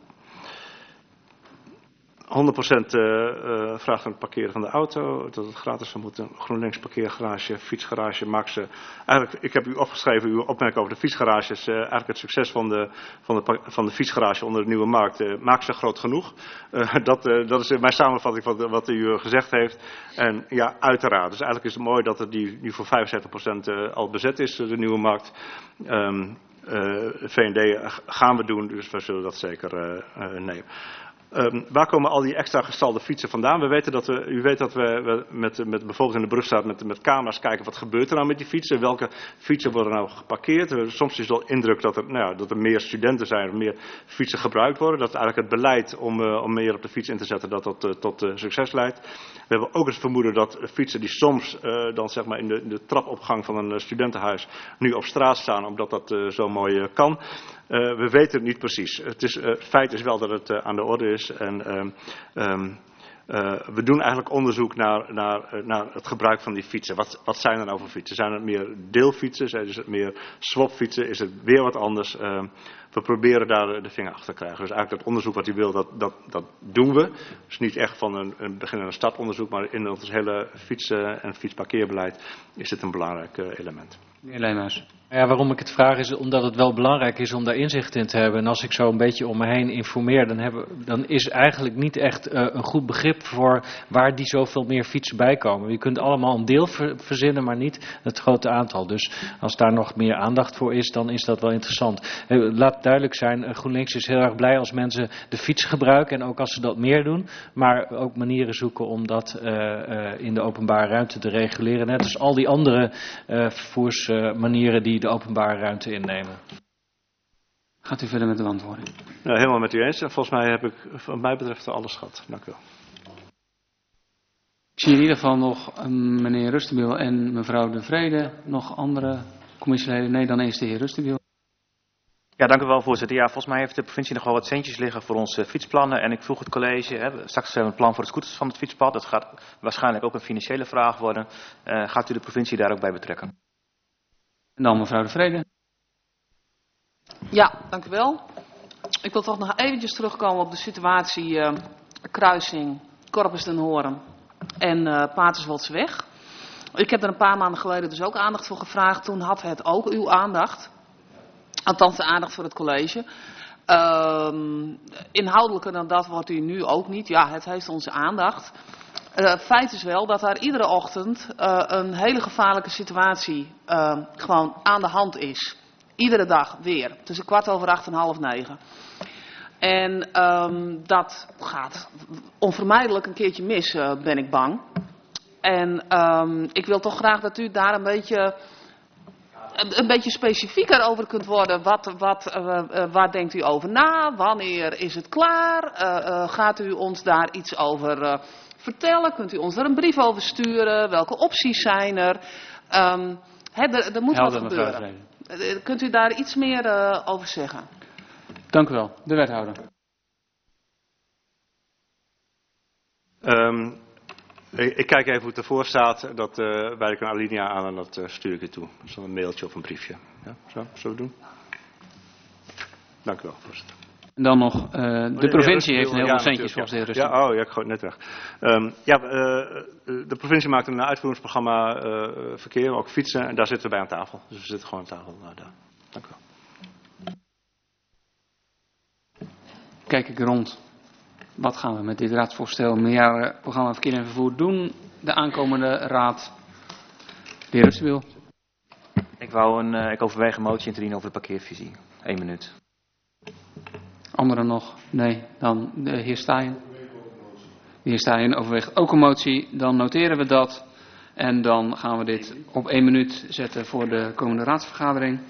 S2: honderd procent uh, uh, vraagt om het parkeren van de auto, dat het gratis zou moeten. GroenLinks parkeergarage, fietsgarage, maakt ze. Eigenlijk, ik heb u opgeschreven, uw opmerking over de fietsgarages. Uh, eigenlijk het succes van de, van de, van de fietsgarage onder de Nieuwe Markt uh, maakt ze groot genoeg. Uh, dat, uh, dat is mijn samenvatting van de, wat u uh, gezegd heeft. En ja, uiteraard. Dus eigenlijk is het mooi dat het die nu voor vijfenzeventig procent uh, al bezet is, de Nieuwe Markt. Um, uh, V en D gaan we doen, dus we zullen dat zeker uh, uh, nemen. Um, waar komen al die extra gestalde fietsen vandaan? We weten dat we, u weet dat we, we met, met bijvoorbeeld in de Brugstraat met, met camera's kijken wat gebeurt er nou met die fietsen. Welke fietsen worden nou geparkeerd? Uh, soms is het wel indruk dat er, nou ja, dat er meer studenten zijn of meer fietsen gebruikt worden. Dat is eigenlijk het beleid om, uh, om meer op de fiets in te zetten dat dat uh, tot uh, succes leidt. We hebben ook het vermoeden dat fietsen die soms uh, dan zeg maar in de, in de trapopgang van een uh, studentenhuis nu op straat staan omdat dat uh, zo mooi uh, kan. Uh, we weten het niet precies. Het, is, uh, het feit is wel dat het uh, aan de orde is. En um, um, uh, we doen eigenlijk onderzoek naar, naar, uh, naar het gebruik van die fietsen. Wat, wat zijn er nou voor fietsen? Zijn het meer deelfietsen? Zijn het meer swapfietsen? Is het weer wat anders? Uh, we proberen daar de vinger achter te krijgen. Dus eigenlijk dat onderzoek wat u wil, dat, dat, dat doen we. Dus niet echt van een, een beginnende startonderzoek, maar in ons hele fietsen- en fietsparkeerbeleid is dit een belangrijk uh, element.
S1: Meneer Leemhuis.
S5: Ja, waarom ik het vraag is omdat het wel belangrijk is om daar inzicht in te hebben. En als ik zo een beetje om me heen informeer, dan, hebben, dan is eigenlijk niet echt uh, een goed begrip voor waar die zoveel meer fietsen bij komen. Je kunt allemaal een deel ver, verzinnen, maar niet het grote aantal. Dus als daar nog meer aandacht voor is, dan is dat wel interessant. Uh, laat duidelijk zijn, uh, GroenLinks is heel erg blij als mensen de fiets gebruiken en ook als ze dat meer doen. Maar ook manieren zoeken om dat uh, uh, in de openbare ruimte te reguleren. Net als al die andere uh, vervoersmanieren die de openbare ruimte innemen.
S1: Gaat u verder met de beantwoording?
S2: Ja, helemaal met u eens. En volgens mij heb ik, wat mij betreft, alles gehad. Dank u wel.
S1: Ik zie in ieder geval nog uh, meneer Rustenbiel en mevrouw De Vrede. Nog andere commissieleden? Nee, dan eerst de heer Rustenbiel.
S7: Ja, dank u wel, voorzitter. Ja, volgens mij heeft de provincie nog wel wat centjes liggen voor onze fietsplannen. En ik vroeg het college, hè, straks hebben we een plan voor de scooters van het fietspad. Dat gaat waarschijnlijk ook een financiële vraag worden. Uh, gaat u de provincie daar ook bij betrekken?
S1: En dan mevrouw De Vrede.
S13: Ja, dank u wel. Ik wil toch nog eventjes terugkomen op de situatie uh, kruising Corpus den Hoorn en uh, Paterswoldseweg. Ik heb er een paar maanden geleden dus ook aandacht voor gevraagd. Toen had het ook uw aandacht. Althans de aandacht voor het college. Um, inhoudelijker dan dat wordt u nu ook niet. Ja, het heeft onze aandacht. Uh, feit is wel dat daar iedere ochtend uh, een hele gevaarlijke situatie uh, gewoon aan de hand is. Iedere dag weer. Tussen kwart over acht en half negen. En um, dat gaat onvermijdelijk een keertje mis, uh, ben ik bang. En um, ik wil toch graag dat u daar een beetje, een, een beetje specifieker over kunt worden. Wat, wat, uh, uh, waar denkt u over na? Wanneer is het klaar? Uh, uh, gaat u ons daar iets over uh, vertellen? Kunt u ons er een brief over sturen? Welke opties zijn er? Um, he, er, er moet
S1: Helder,
S13: wat gebeuren. Uh, kunt u daar iets meer uh, over zeggen?
S1: Dank u wel. De wethouder.
S2: Um, ik, ik kijk even hoe het ervoor staat. Dat uh, wij ik een alinea aan en dat uh, stuur ik u toe. Zo'n een mailtje of een briefje. Ja, zo, zullen we doen? Dank u wel, voorzitter.
S1: En dan nog, uh, de
S2: ja,
S1: provincie
S2: ja,
S1: heeft een heel
S2: ja,
S1: veel centjes volgens de heer Rusten.
S2: Ja, oh, ja, ik gooi het net weg. Um, ja, uh, de provincie maakt een uitvoeringsprogramma uh, verkeer, ook fietsen. En daar zitten we bij aan tafel. Dus we zitten gewoon aan tafel. Nou, daar. Dank u wel.
S1: Kijk ik rond. Wat gaan we met dit raadsvoorstel meerjarenprogramma verkeer en vervoer doen? De aankomende raad. De heer Rustenbiel.
S7: Ik wou een, uh, ik overweeg een motie in te dienen over de parkeervisie. Eén minuut.
S1: Anderen nog? Nee. Dan de heer Staaien. De heer Staaien overweegt ook een motie. Dan noteren we dat. En dan gaan we dit op één minuut zetten voor de komende raadsvergadering.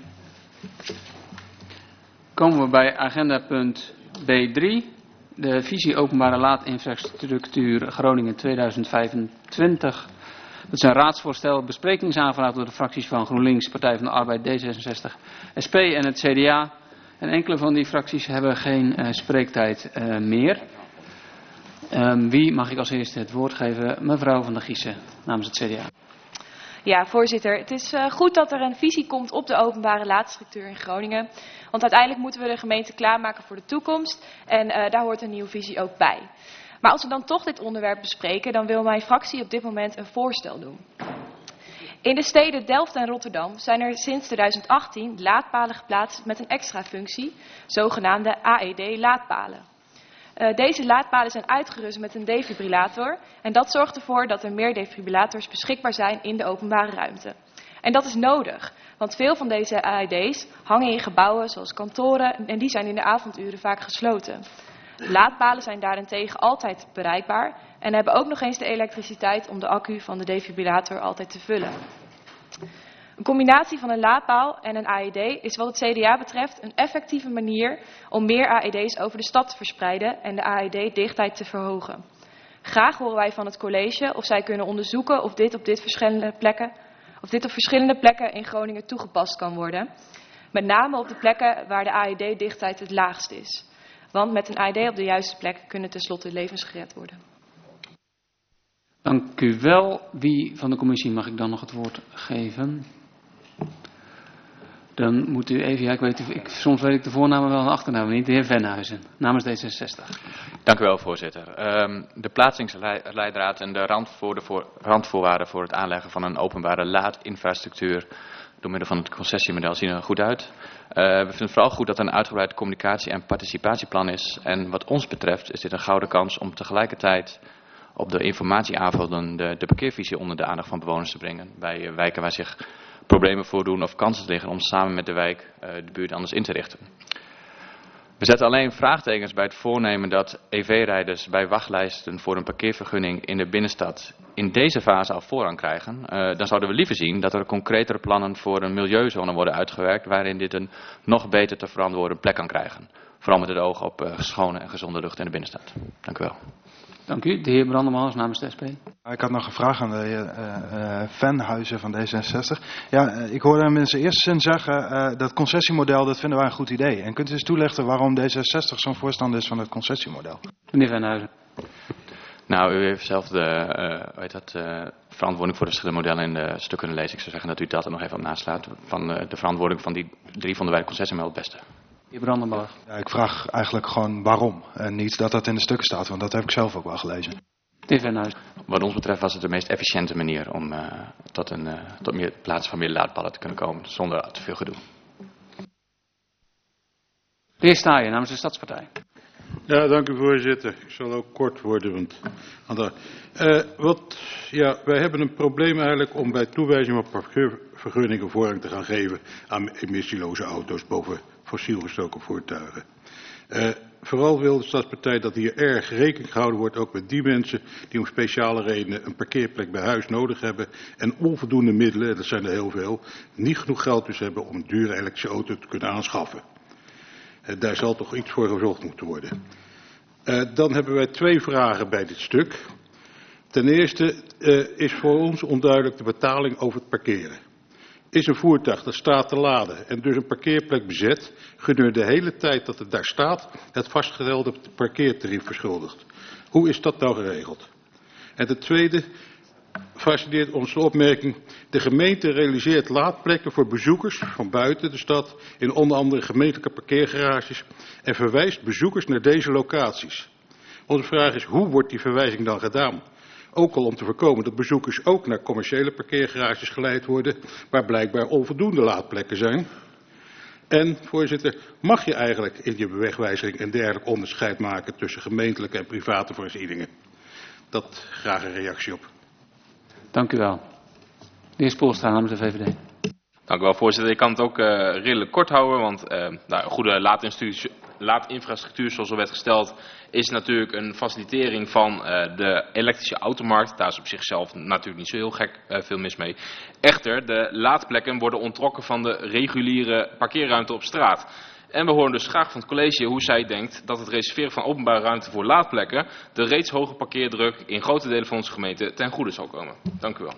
S1: Komen we bij agenda punt B drie. De visie openbare laadinfrastructuur Groningen tweeduizend vijfentwintig. Dat is een raadsvoorstel, besprekingsaanvraag door de fracties van GroenLinks, Partij van de Arbeid, D zesenzestig, S P en het C D A. En enkele van die fracties hebben geen uh, spreektijd uh, meer. Um, wie mag ik als eerste het woord geven? Mevrouw van der Giessen, namens het C D A.
S16: Ja, voorzitter. Het is uh, goed dat er een visie komt op de openbare laadstructuur in Groningen. Want uiteindelijk moeten we de gemeente klaarmaken voor de toekomst. En uh, daar hoort een nieuwe visie ook bij. Maar als we dan toch dit onderwerp bespreken, dan wil mijn fractie op dit moment een voorstel doen. In de steden Delft en Rotterdam zijn er sinds tweeduizend achttien laadpalen geplaatst met een extra functie, zogenaamde A E D-laadpalen. Uh, deze laadpalen zijn uitgerust met een defibrillator en dat zorgt ervoor dat er meer defibrillators beschikbaar zijn in de openbare ruimte. En dat is nodig, want veel van deze A E D's hangen in gebouwen zoals kantoren en die zijn in de avonduren vaak gesloten. Laadpalen zijn daarentegen altijd bereikbaar en hebben ook nog eens de elektriciteit om de accu van de defibrillator altijd te vullen. Een combinatie van een laadpaal en een A E D is wat het C D A betreft een effectieve manier om meer A E D's over de stad te verspreiden en de A E D-dichtheid te verhogen. Graag horen wij van het college of zij kunnen onderzoeken of dit op, dit verschillende plekken, of dit op verschillende plekken in Groningen toegepast kan worden. Met name op de plekken waar de A E D-dichtheid het laagst is. Want met een A E D op de juiste plek kunnen tenslotte levens gered worden.
S1: Dank u wel. Wie van de commissie mag ik dan nog het woord geven? Dan moet u even, ja, ik weet, ik, soms weet ik de voornamen wel en de achternamen niet. De heer Venhuizen, namens D zesenzestig.
S17: Dank u wel, voorzitter. Um, de plaatsingsleidraad en de randvoor, voor, randvoorwaarden voor het aanleggen van een openbare laadinfrastructuur door middel van het concessiemodel zien er goed uit. Uh, we vinden het vooral goed dat er een uitgebreid communicatie- en participatieplan is. En wat ons betreft is dit een gouden kans om tegelijkertijd op de informatieavonden de, de parkeervisie onder de aandacht van bewoners te brengen. Bij uh, wijken waar zich problemen voordoen of kansen liggen om samen met de wijk uh, de buurt anders in te richten. We zetten alleen vraagtekens bij het voornemen dat E V-rijders bij wachtlijsten voor een parkeervergunning in de binnenstad in deze fase al voorrang krijgen. Uh, dan zouden we liever zien dat er concretere plannen voor een milieuzone worden uitgewerkt waarin dit een nog beter te verantwoorden plek kan krijgen. Vooral met het oog op uh, schone en gezonde lucht in de binnenstad. Dank u wel.
S1: Dank u. De heer Brandemans namens de S P.
S18: Ik had nog een vraag aan de heer uh, uh, Venhuizen van D zesenzestig. Ja, uh, ik hoorde hem in zijn eerste zin zeggen, uh, dat concessiemodel, dat vinden wij een goed idee. En kunt u eens toelichten waarom D zesenzestig zo'n voorstander is van het concessiemodel?
S1: Meneer Venhuizen.
S17: Nou, u heeft zelf de uh, weet dat, uh, verantwoording voor de verschillende modellen in de stukken kunnen lezen. Ik zou zeggen dat u dat er nog even op naslaat. Van uh, de verantwoording van die drie vonden wij het concessiemodel het beste.
S1: Heer Brandenburg.
S18: Ja, ik vraag eigenlijk gewoon waarom. En niet dat dat in de stukken staat, want dat heb ik zelf ook wel gelezen.
S17: Wat ons betreft was het de meest efficiënte manier om uh, tot een uh, tot meer plaats van meer laadpalen te kunnen komen, zonder te veel gedoe.
S1: De heer Staaien namens de Stadspartij.
S9: Ja, dank u voorzitter. Ik zal ook kort worden. Want, uh, wat, ja, wij hebben een probleem eigenlijk om bij toewijzing op parkeervergunningen voorrang te gaan geven aan emissieloze auto's boven fossiel gestoken voertuigen. Uh, vooral wil de Stadspartij dat hier erg rekening gehouden wordt, ook met die mensen die om speciale redenen een parkeerplek bij huis nodig hebben en onvoldoende middelen, dat zijn er heel veel, niet genoeg geld dus hebben om een dure elektrische auto te kunnen aanschaffen. Uh, daar zal toch iets voor gezorgd moeten worden. Uh, dan hebben wij twee vragen bij dit stuk. Ten eerste uh, is voor ons onduidelijk de betaling over het parkeren. Is een voertuig dat staat te laden en dus een parkeerplek bezet, gedurende de hele tijd dat het daar staat, het vastgestelde parkeertarief verschuldigd. Hoe is dat nou geregeld? En ten tweede fascineert ons de opmerking, de gemeente realiseert laadplekken voor bezoekers van buiten de stad in onder andere gemeentelijke parkeergarages en verwijst bezoekers naar deze locaties. Onze vraag is, hoe wordt die verwijzing dan gedaan? Ook al om te voorkomen dat bezoekers ook naar commerciële parkeergarages geleid worden, waar blijkbaar onvoldoende laadplekken zijn. En, voorzitter, mag je eigenlijk in je wegwijzing een dergelijk onderscheid maken tussen gemeentelijke en private voorzieningen? Dat graag een reactie op.
S1: Dank u wel. De heer Spoelstra namens de V V D.
S4: Dank u wel, voorzitter. Ik kan het ook uh, redelijk kort houden, want uh, nou, een goede laadinfrastructuur zoals al werd gesteld is natuurlijk een facilitering van uh, de elektrische automarkt. Daar is op zichzelf natuurlijk niet zo heel gek uh, veel mis mee. Echter, de laadplekken worden onttrokken van de reguliere parkeerruimte op straat. En we horen dus graag van het college hoe zij denkt dat het reserveren van openbare ruimte voor laadplekken de reeds hoge parkeerdruk in grote delen van onze gemeente ten goede zal komen. Dank u wel.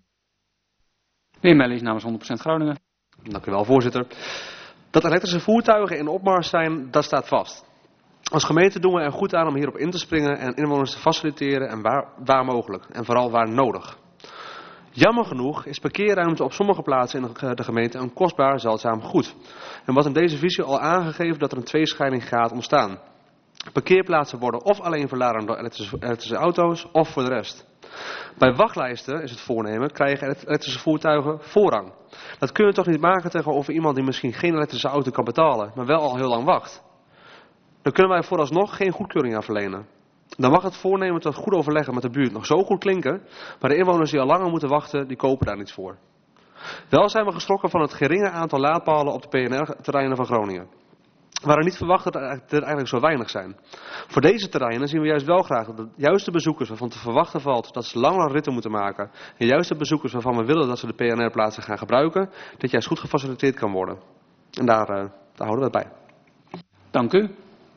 S1: Meneer Mellies namens honderd procent Groningen.
S12: Dank u wel, voorzitter. Dat elektrische voertuigen in opmars zijn, dat staat vast. Als gemeente doen we er goed aan om hierop in te springen en inwoners te faciliteren en waar, waar mogelijk. En vooral waar nodig. Jammer genoeg is parkeerruimte op sommige plaatsen in de gemeente een kostbaar zeldzaam goed. En wordt in deze visie al aangegeven dat er een tweescheiding gaat ontstaan. Parkeerplaatsen worden of alleen verladen door elektrische, elektrische auto's of voor de rest. Bij wachtlijsten is het voornemen, krijgen elektrische voertuigen voorrang. Dat kun je toch niet maken tegenover iemand die misschien geen elektrische auto kan betalen, maar wel al heel lang wacht. Dan kunnen wij vooralsnog geen goedkeuring aan verlenen. Dan mag het voornemen tot goed overleggen met de buurt nog zo goed klinken, maar de inwoners die al langer moeten wachten, die kopen daar niets voor. Wel zijn we geschrokken van het geringe aantal laadpalen op de P N R-terreinen van Groningen. We hadden niet verwacht dat er eigenlijk zo weinig zijn. Voor deze terreinen zien we juist wel graag dat de juiste bezoekers waarvan te verwachten valt dat ze langere ritten moeten maken, en juist de bezoekers waarvan we willen dat ze de P N R-plaatsen gaan gebruiken, dat juist goed gefaciliteerd kan worden. En daar, uh, daar houden we het bij.
S1: Dank u.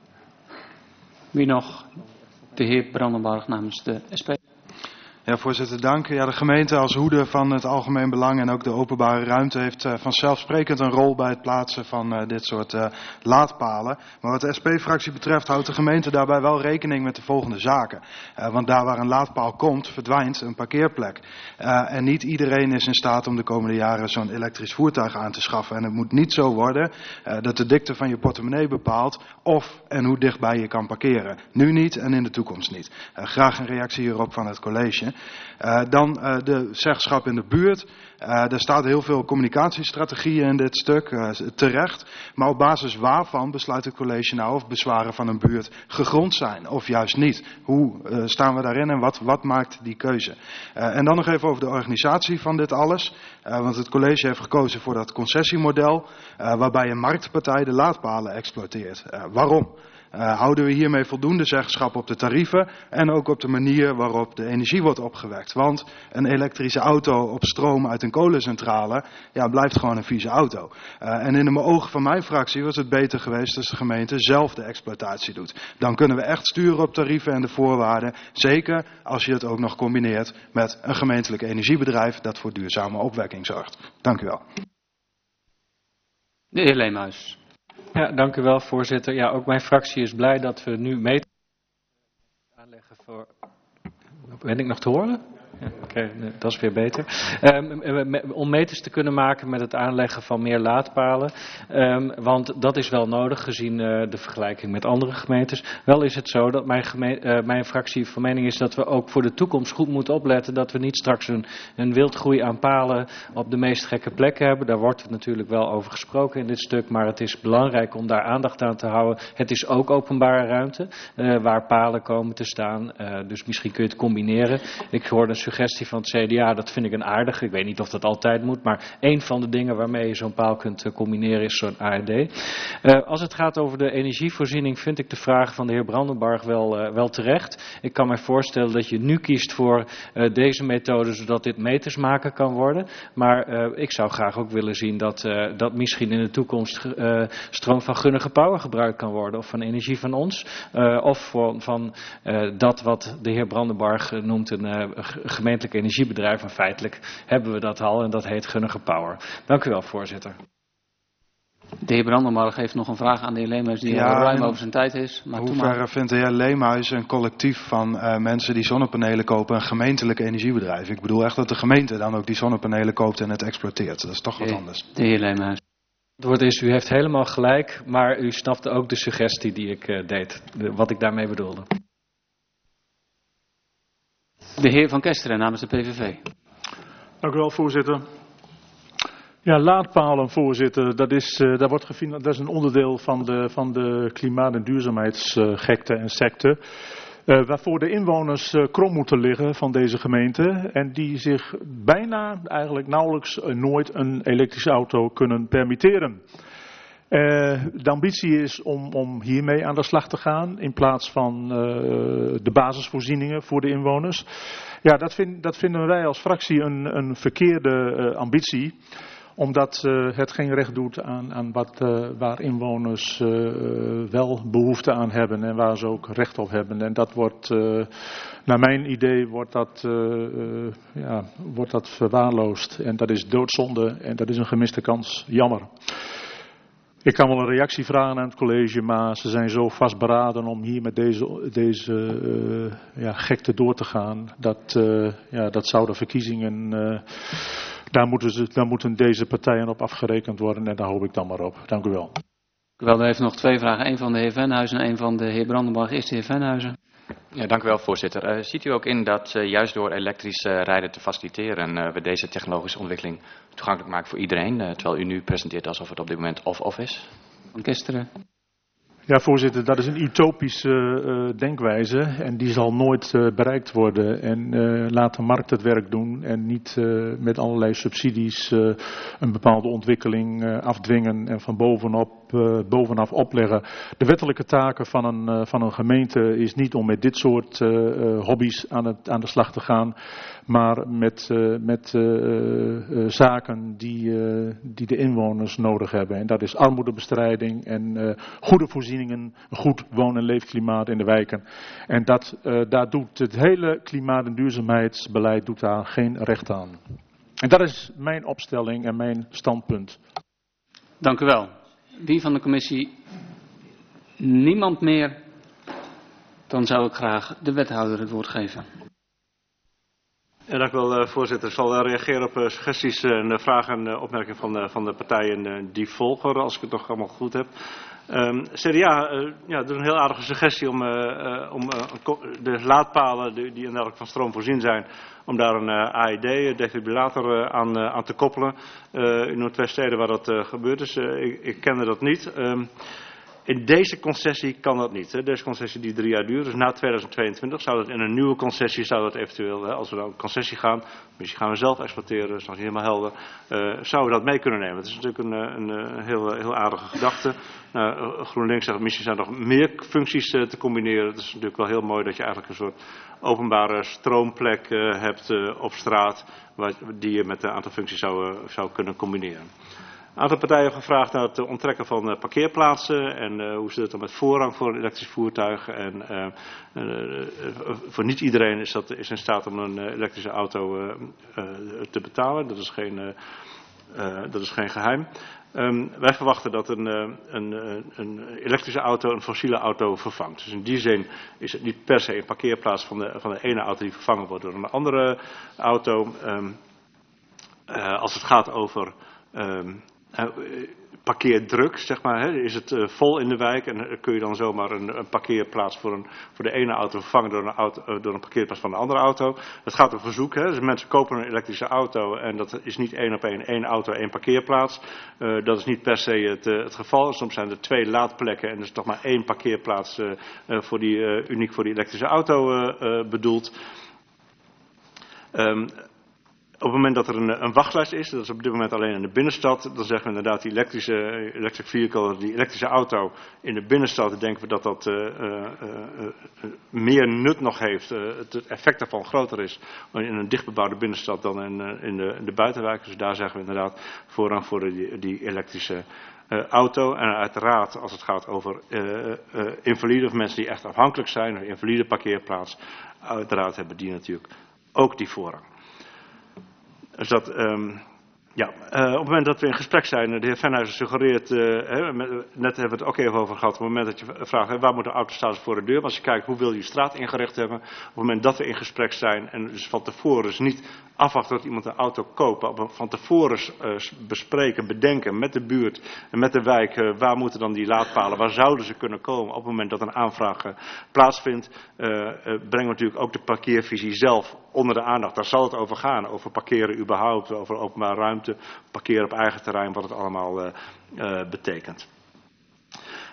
S1: Wie nog? De heer Brandenburg namens de S P.
S18: Ja, voorzitter, dank. Ja, de gemeente als hoede van het algemeen belang en ook de openbare ruimte heeft uh, vanzelfsprekend een rol bij het plaatsen van uh, dit soort uh, laadpalen. Maar wat de S P-fractie betreft houdt de gemeente daarbij wel rekening met de volgende zaken. Uh, want daar waar een laadpaal komt, verdwijnt een parkeerplek. Uh, en niet iedereen is in staat om de komende jaren zo'n elektrisch voertuig aan te schaffen. En het moet niet zo worden uh, dat de dikte van je portemonnee bepaalt of en hoe dichtbij je kan parkeren. Nu niet en in de toekomst niet. Uh, graag een reactie hierop van het college. Uh, dan uh, de zeggenschap in de buurt. Uh, er staat heel veel communicatiestrategieën in dit stuk, uh, terecht. Maar op basis waarvan besluit het college nou of bezwaren van een buurt gegrond zijn of juist niet? Hoe uh, staan we daarin en wat, wat maakt die keuze? Uh, en dan nog even over de organisatie van dit alles. Uh, want het college heeft gekozen voor dat concessiemodel uh, waarbij een marktpartij de laadpalen exploiteert. Uh, waarom? Uh, houden we hiermee voldoende zeggenschap op de tarieven en ook op de manier waarop de energie wordt opgewekt. Want een elektrische auto op stroom uit een kolencentrale ja, blijft gewoon een vieze auto. Uh, en in de ogen van mijn fractie was het beter geweest als de gemeente zelf de exploitatie doet. Dan kunnen we echt sturen op tarieven en de voorwaarden. Zeker als je het ook nog combineert met een gemeentelijk energiebedrijf dat voor duurzame opwekking zorgt. Dank u wel.
S1: De heer Leemhuis.
S5: Ja, dank u wel, voorzitter. Ja, ook mijn fractie is blij dat we nu meten aanleggen voor. Ben ik nog te horen? Ja, Oké, okay, dat is weer beter. Um, om meters te kunnen maken met het aanleggen van meer laadpalen. Um, want dat is wel nodig gezien uh, de vergelijking met andere gemeentes. Wel is het zo dat mijn, geme- uh, mijn fractie van mening is dat we ook voor de toekomst goed moeten opletten. Dat we niet straks een, een wildgroei aan palen op de meest gekke plekken hebben. Daar wordt natuurlijk wel over gesproken in dit stuk. Maar het is belangrijk om daar aandacht aan te houden. Het is ook openbare ruimte uh, waar palen komen te staan. Uh, dus misschien kun je het combineren. Ik hoorde een suggestie van het C D A, dat vind ik een aardige. Ik weet niet of dat altijd moet, maar één van de dingen waarmee je zo'n paal kunt combineren is zo'n A R D. Uh, als het gaat over de energievoorziening vind ik de vraag van de heer Brandenburg wel, uh, wel terecht. Ik kan me voorstellen dat je nu kiest voor uh, deze methode, zodat dit meters maken kan worden. Maar uh, ik zou graag ook willen zien dat, uh, dat misschien in de toekomst uh, stroom van gunnige power gebruikt kan worden. Of van energie van ons. Uh, of van, van uh, dat wat de heer Brandenburg noemt een uh, gemeentelijk energiebedrijf. En feitelijk hebben we dat al en dat heet gunnige power. Dank u wel, voorzitter.
S1: De heer Brandenburg heeft nog een vraag aan de heer Leemhuis die ja, ruim over zijn tijd is. Maar
S18: hoe ver vindt de heer Leemhuis een collectief van uh, mensen die zonnepanelen kopen een gemeentelijk energiebedrijf? Ik bedoel echt dat de gemeente dan ook die zonnepanelen koopt en het exploiteert. Dat is toch wat anders.
S1: De heer Leemhuis.
S5: Het woord is, u heeft helemaal gelijk, maar u snapte ook de suggestie die ik uh, deed. De, wat ik daarmee bedoelde.
S1: De heer Van Kesteren namens de P V V.
S11: Dank u wel, voorzitter. Ja, laadpalen, voorzitter, dat is, uh, dat wordt gefin- dat is een onderdeel van de, van de klimaat- en duurzaamheidsgekte en secte. Uh, waarvoor de inwoners uh, krom moeten liggen van deze gemeente. En die zich bijna, eigenlijk nauwelijks uh, nooit een elektrische auto kunnen permitteren. de ambitie is om, om hiermee aan de slag te gaan in plaats van uh, de basisvoorzieningen voor de inwoners. Ja, dat, vind, dat vinden wij als fractie een, een verkeerde uh, ambitie. Omdat uh, het geen recht doet aan, aan wat, uh, waar inwoners uh, wel behoefte aan hebben en waar ze ook recht op hebben. En dat wordt, uh, naar mijn idee, wordt dat, uh, uh, ja, wordt dat verwaarloosd. En dat is doodzonde en dat is een gemiste kans. Jammer. Ik kan wel een reactie vragen aan het college, maar ze zijn zo vastberaden om hier met deze, deze uh, ja, gekte door te gaan. Dat, uh, ja, dat zouden verkiezingen... Uh, Daar moeten, ze, daar moeten deze partijen op afgerekend worden en daar hoop ik dan maar op. Dank u wel.
S1: Wel, er heeft nog twee vragen. Eén van de heer Venhuizen en één van de heer Brandenburg. Eerst de heer Venhuizen.
S17: Ja, dank u wel, voorzitter. Uh, ziet u ook in dat uh, juist door elektrisch uh, rijden te faciliteren uh, we deze technologische ontwikkeling toegankelijk maken voor iedereen, uh, terwijl u nu presenteert alsof het op dit moment of-of is?
S1: Van Kesteren.
S11: Ja, voorzitter, dat is een utopische uh, denkwijze en die zal nooit uh, bereikt worden. En uh, laat de markt het werk doen en niet uh, met allerlei subsidies uh, een bepaalde ontwikkeling uh, afdwingen en van bovenop, uh, bovenaf opleggen. De wettelijke taken van een, uh, van een gemeente is niet om met dit soort uh, uh, hobby's aan, het, aan de slag te gaan, maar met, uh, met uh, uh, zaken die, uh, die de inwoners nodig hebben. En dat is armoedebestrijding en uh, goede voorzieningen. Een goed woon- en leefklimaat in de wijken. En dat, uh, daar doet het hele klimaat- en duurzaamheidsbeleid doet daar geen recht aan. En dat is mijn opstelling en mijn standpunt.
S1: Dank u wel. Wie van de commissie? Niemand meer? Dan zou ik graag de wethouder het woord geven.
S2: Ja, dank u wel, voorzitter. Ik zal reageren op uh, suggesties en uh, vragen en uh, opmerkingen van, uh, van de partijen uh, die volgen, als ik het nog allemaal goed heb. Um, C D A uh, ja, doet een heel aardige suggestie om, uh, uh, om uh, de laadpalen die, die inderdaad van stroom voorzien zijn, om daar een uh, A E D, defibrillator, uh, aan, uh, aan te koppelen. Uh, in Noordweststeden waar dat uh, gebeurt. Dus uh, ik, ik kende dat niet. Um, In deze concessie kan dat niet. Hè. Deze concessie die drie jaar duurt, dus na tweeduizend tweeëntwintig zou dat in een nieuwe concessie, zou dat eventueel, hè, als we dan op concessie gaan, misschien gaan we zelf exploiteren, dat is nog niet helemaal helder, uh, zouden we dat mee kunnen nemen. Dat is natuurlijk een, een, een heel, heel aardige gedachte. Nou, GroenLinks zegt, misschien zijn er nog meer functies uh, te combineren. Het is natuurlijk wel heel mooi dat je eigenlijk een soort openbare stroomplek uh, hebt uh, op straat, waar, die je met een aantal functies zou, uh, zou kunnen combineren. Een aantal partijen hebben gevraagd naar het onttrekken van uh, parkeerplaatsen en uh, hoe zit het dan met voorrang voor een elektrisch voertuig. En uh, uh, uh, voor niet iedereen is, dat, is in staat om een uh, elektrische auto uh, uh, te betalen. Dat is geen, uh, uh, dat is geen geheim. Um, wij verwachten dat een, uh, een, een elektrische auto een fossiele auto vervangt. Dus in die zin is het niet per se een parkeerplaats van de, van de ene auto die vervangen wordt door een andere auto. Um, uh, als het gaat over Um, Uh, parkeerdruk, zeg maar, hè, is het uh, vol in de wijk en uh, kun je dan zomaar een, een parkeerplaats voor, een, voor de ene auto vervangen door een, auto, uh, door een parkeerplaats van de andere auto. Het gaat om verzoek, hè, dus mensen kopen een elektrische auto en dat is niet één op één, één auto, één parkeerplaats. Uh, dat is niet per se het, uh, het geval. Soms zijn er twee laadplekken en er is toch maar één parkeerplaats uh, uh, voor die, uh, uniek voor die elektrische auto uh, uh, bedoeld. Um, Op het moment dat er een, een wachtlijst is, dat is op dit moment alleen in de binnenstad, dan zeggen we inderdaad die elektrische electric vehicle, die elektrische auto in de binnenstad, denken we dat dat uh, uh, uh, meer nut nog heeft, uh, het effect daarvan groter is in een dichtbebouwde binnenstad dan in, uh, in, de, in de buitenwijk. Dus daar zeggen we inderdaad voorrang voor die, die elektrische uh, auto. En uiteraard als het gaat over uh, uh, invaliden of mensen die echt afhankelijk zijn, een invalide parkeerplaats, uiteraard hebben die natuurlijk ook die voorrang. Dus dat, um, ja, uh, op het moment dat we in gesprek zijn, de heer Venhuizen suggereert, uh, hè, met, net hebben we het ook even over gehad, op het moment dat je vraagt, hè, waar moet de auto staan voor de deur, maar als je kijkt hoe wil je je straat ingericht hebben, op het moment dat we in gesprek zijn en dus van tevoren dus niet afwachten dat iemand een auto koopt, maar van tevoren uh, bespreken, bedenken met de buurt en met de wijk, uh, waar moeten dan die laadpalen, waar zouden ze kunnen komen op het moment dat een aanvraag uh, plaatsvindt, uh, uh, brengen we natuurlijk ook de parkeervisie zelf onder de aandacht. Daar zal het over gaan, over parkeren überhaupt, over openbare ruimte, parkeren op eigen terrein, wat het allemaal uh, uh, betekent.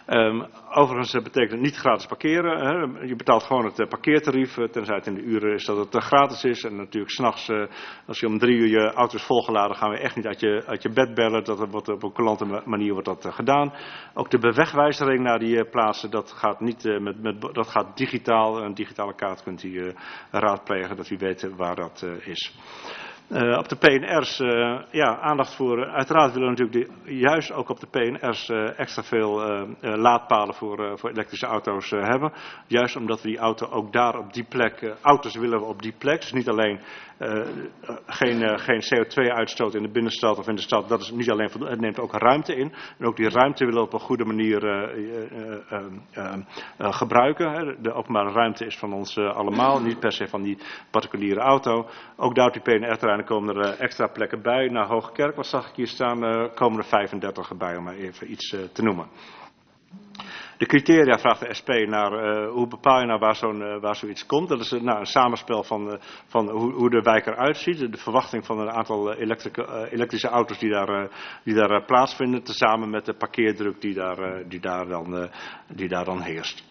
S2: Um, overigens uh, betekent het niet gratis parkeren. Hè. Je betaalt gewoon het uh, parkeertarief, uh, tenzij het in de uren is dat het uh, gratis is. En natuurlijk s'nachts, uh, als je om drie uur je auto is volgeladen, gaan we echt niet uit je, uit je bed bellen. Dat wordt op een coulante manier wordt dat uh, gedaan. Ook de bewegwijzering naar die uh, plaatsen, dat gaat, niet, uh, met, met, dat gaat digitaal. Een digitale kaart kunt u uh, raadplegen, dat u weet waar dat uh, is. Uh, op de P N R's, uh, ja, aandacht voor. Uh, uiteraard willen we natuurlijk de, juist ook op de P N R's uh, extra veel uh, uh, laadpalen voor, uh, voor elektrische auto's uh, hebben. Juist omdat we die auto ook daar op die plek, uh, auto's willen we op die plek. Dus niet alleen uh, uh, geen, uh, geen C O twee uitstoot in de binnenstad of in de stad. Dat is niet alleen voldoende, het neemt ook ruimte in. En ook die ruimte willen we op een goede manier uh, uh, uh, uh, uh, uh, gebruiken. Hè. De openbare ruimte is van ons uh, allemaal, niet per se van die particuliere auto. Ook daar op die P N R-terreinen komen er uh, extra plekken bij. Naar Hoogkerk, wat zag ik hier staan, uh, komen er vijfendertig bij, om maar even iets uh, te noemen. De criteria vraagt de S P naar uh, hoe bepaal je nou waar, zo'n, uh, waar zoiets komt. Dat is uh, nou, een samenspel van, uh, van hoe, hoe de wijk eruit ziet. De verwachting van een aantal uh, elektrische auto's die daar, uh, die daar uh, plaatsvinden. Tezamen met de parkeerdruk die daar, uh, die daar, dan, uh, die daar dan heerst.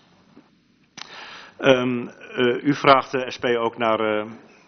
S2: Um, uh, u vraagt de S P ook naar... Uh,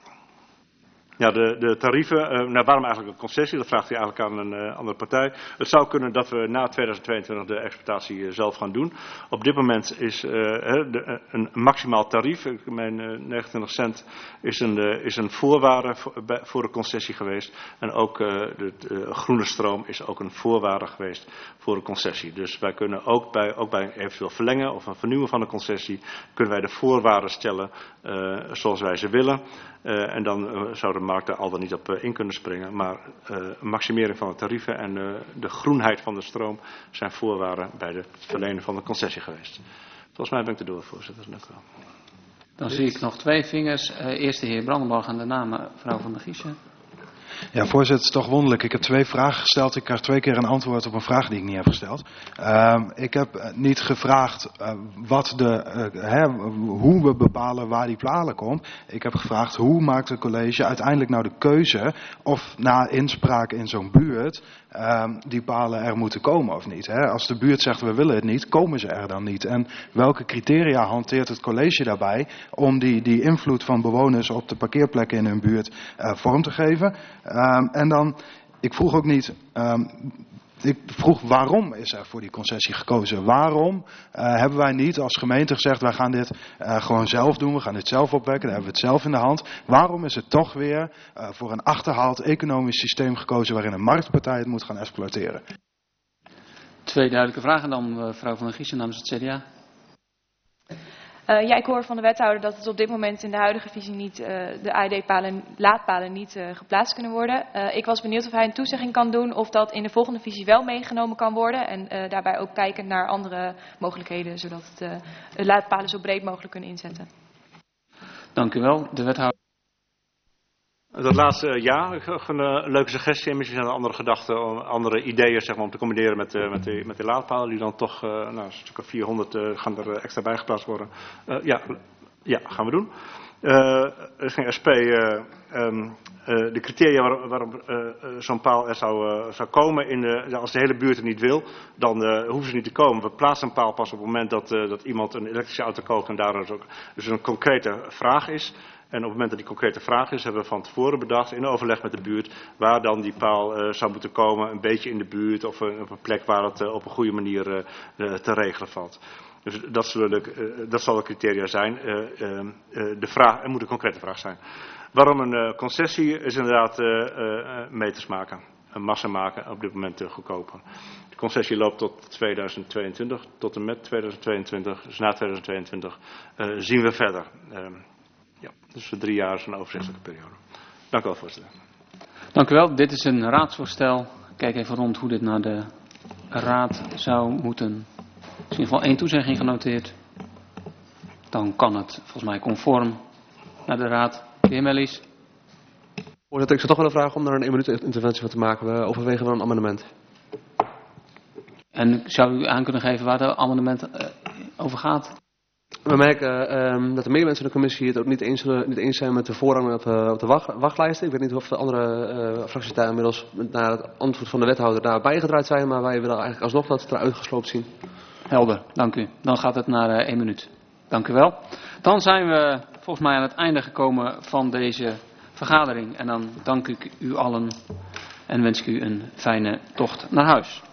S2: Ja, de, de tarieven, uh, nou, waarom eigenlijk een concessie? Dat vraagt u eigenlijk aan een uh, andere partij. Het zou kunnen dat we na tweeduizend tweeëntwintig de exploitatie uh, zelf gaan doen. Op dit moment is uh, de, uh, een maximaal tarief, ik meen uh, negenentwintig cent, is een, uh, is een voorwaarde voor, bij, voor de concessie geweest. En ook uh, de, de groene stroom is ook een voorwaarde geweest voor de concessie. Dus wij kunnen ook bij, ook bij een eventueel verlengen of een vernieuwen van de concessie, kunnen wij de voorwaarden stellen uh, zoals wij ze willen. Uh, en dan uh, zou de markt daar al dan niet op uh, in kunnen springen. Maar uh, een maximering van de tarieven en uh, de groenheid van de stroom zijn voorwaarden bij het verlenen van de concessie geweest. Volgens mij ben ik erdoor, voorzitter. Dank u wel.
S1: Dan zie ik nog twee vingers. Uh, eerst de heer Brandenborg en daarna mevrouw Van der Giezen.
S18: Ja, voorzitter, het is toch wonderlijk. Ik heb twee vragen gesteld. Ik krijg twee keer een antwoord op een vraag die ik niet heb gesteld. Uh, ik heb niet gevraagd uh, wat de, uh, hè, hoe we bepalen waar die palen komt. Ik heb gevraagd hoe maakt het college uiteindelijk nou de keuze of na inspraak in zo'n buurt uh, die palen er moeten komen of niet. Hè? Als de buurt zegt we willen het niet, komen ze er dan niet. En welke criteria hanteert het college daarbij om die, die invloed van bewoners op de parkeerplekken in hun buurt uh, vorm te geven? Um, en dan, ik vroeg ook niet, um, ik vroeg waarom is er voor die concessie gekozen? Waarom uh, hebben wij niet als gemeente gezegd, wij gaan dit uh, gewoon zelf doen, we gaan dit zelf opwekken, dan hebben we het zelf in de hand. Waarom is het toch weer uh, voor een achterhaald economisch systeem gekozen waarin een marktpartij het moet gaan exploiteren?
S1: Twee duidelijke vragen dan, mevrouw Van der Giezen namens het C D A.
S16: Uh, ja, ik hoor van de wethouder dat het op dit moment in de huidige visie niet, uh, de A E D-palen, laadpalen niet uh, geplaatst kunnen worden. Uh, ik was benieuwd of hij een toezegging kan doen of dat in de volgende visie wel meegenomen kan worden. En uh, daarbij ook kijken naar andere mogelijkheden, zodat het, uh, de laadpalen zo breed mogelijk kunnen inzetten.
S1: Dank u wel. De wethouder.
S2: Dat laatste, ja, een uh, leuke suggestie en misschien zijn er andere gedachten, andere ideeën zeg maar, om te combineren met, uh, met, die, met die laadpalen die dan toch, uh, nou, een stuk of vierhonderd uh, gaan er uh, extra bijgeplaatst worden. Uh, ja, ja, gaan we doen. Uh, er is geen S P, uh, um, uh, de criteria waar, waarom uh, zo'n paal er zou, uh, zou komen, in de, als de hele buurt het niet wil, dan uh, hoeven ze niet te komen. We plaatsen een paal pas op het moment dat, uh, dat iemand een elektrische auto koopt en daar dus, ook, dus een concrete vraag is. En op het moment dat die concrete vraag is, hebben we van tevoren bedacht, in overleg met de buurt, waar dan die paal uh, zou moeten komen, een beetje in de buurt of uh, op een plek waar het uh, op een goede manier uh, uh, te regelen valt. Dus dat, zullen, uh, dat zal de criteria zijn. Uh, uh, uh, de vraag, er moet een concrete vraag zijn. Waarom een uh, concessie is inderdaad uh, uh, meters maken, een massa maken, op dit moment uh, goedkoper. De concessie loopt tot tweeduizend tweeëntwintig, tot en met tweeduizend tweeëntwintig, dus na tweeduizend tweeëntwintig uh, zien we verder. Uh, Ja, dus voor drie jaar is een overzichtelijke periode. Dank u wel, voorzitter.
S1: Dank u wel. Dit is een raadsvoorstel. Kijk even rond hoe dit naar de raad zou moeten. Er is in ieder geval één toezegging genoteerd. Dan kan het volgens mij conform naar de raad. De heer Mellies.
S12: Voorzitter, ik zou toch willen vragen om daar een één minuut interventie van te maken. We overwegen wel een amendement.
S1: En zou u aan kunnen geven waar de amendement uh, over gaat?
S12: We merken um, dat er meer mensen in de commissie het ook niet eens, uh, niet eens zijn met de voorrang op, uh, op de wacht, wachtlijsten. Ik weet niet of de andere uh, fracties daar inmiddels naar het antwoord van de wethouder daar bijgedraaid zijn, maar wij willen eigenlijk alsnog dat het eruit gesloopt zien.
S1: helder. Dank u. Dan gaat het naar uh, één minuut. Dank u wel. Dan zijn we volgens mij aan het einde gekomen van deze vergadering. En dan dank ik u allen en wens ik u een fijne tocht naar huis.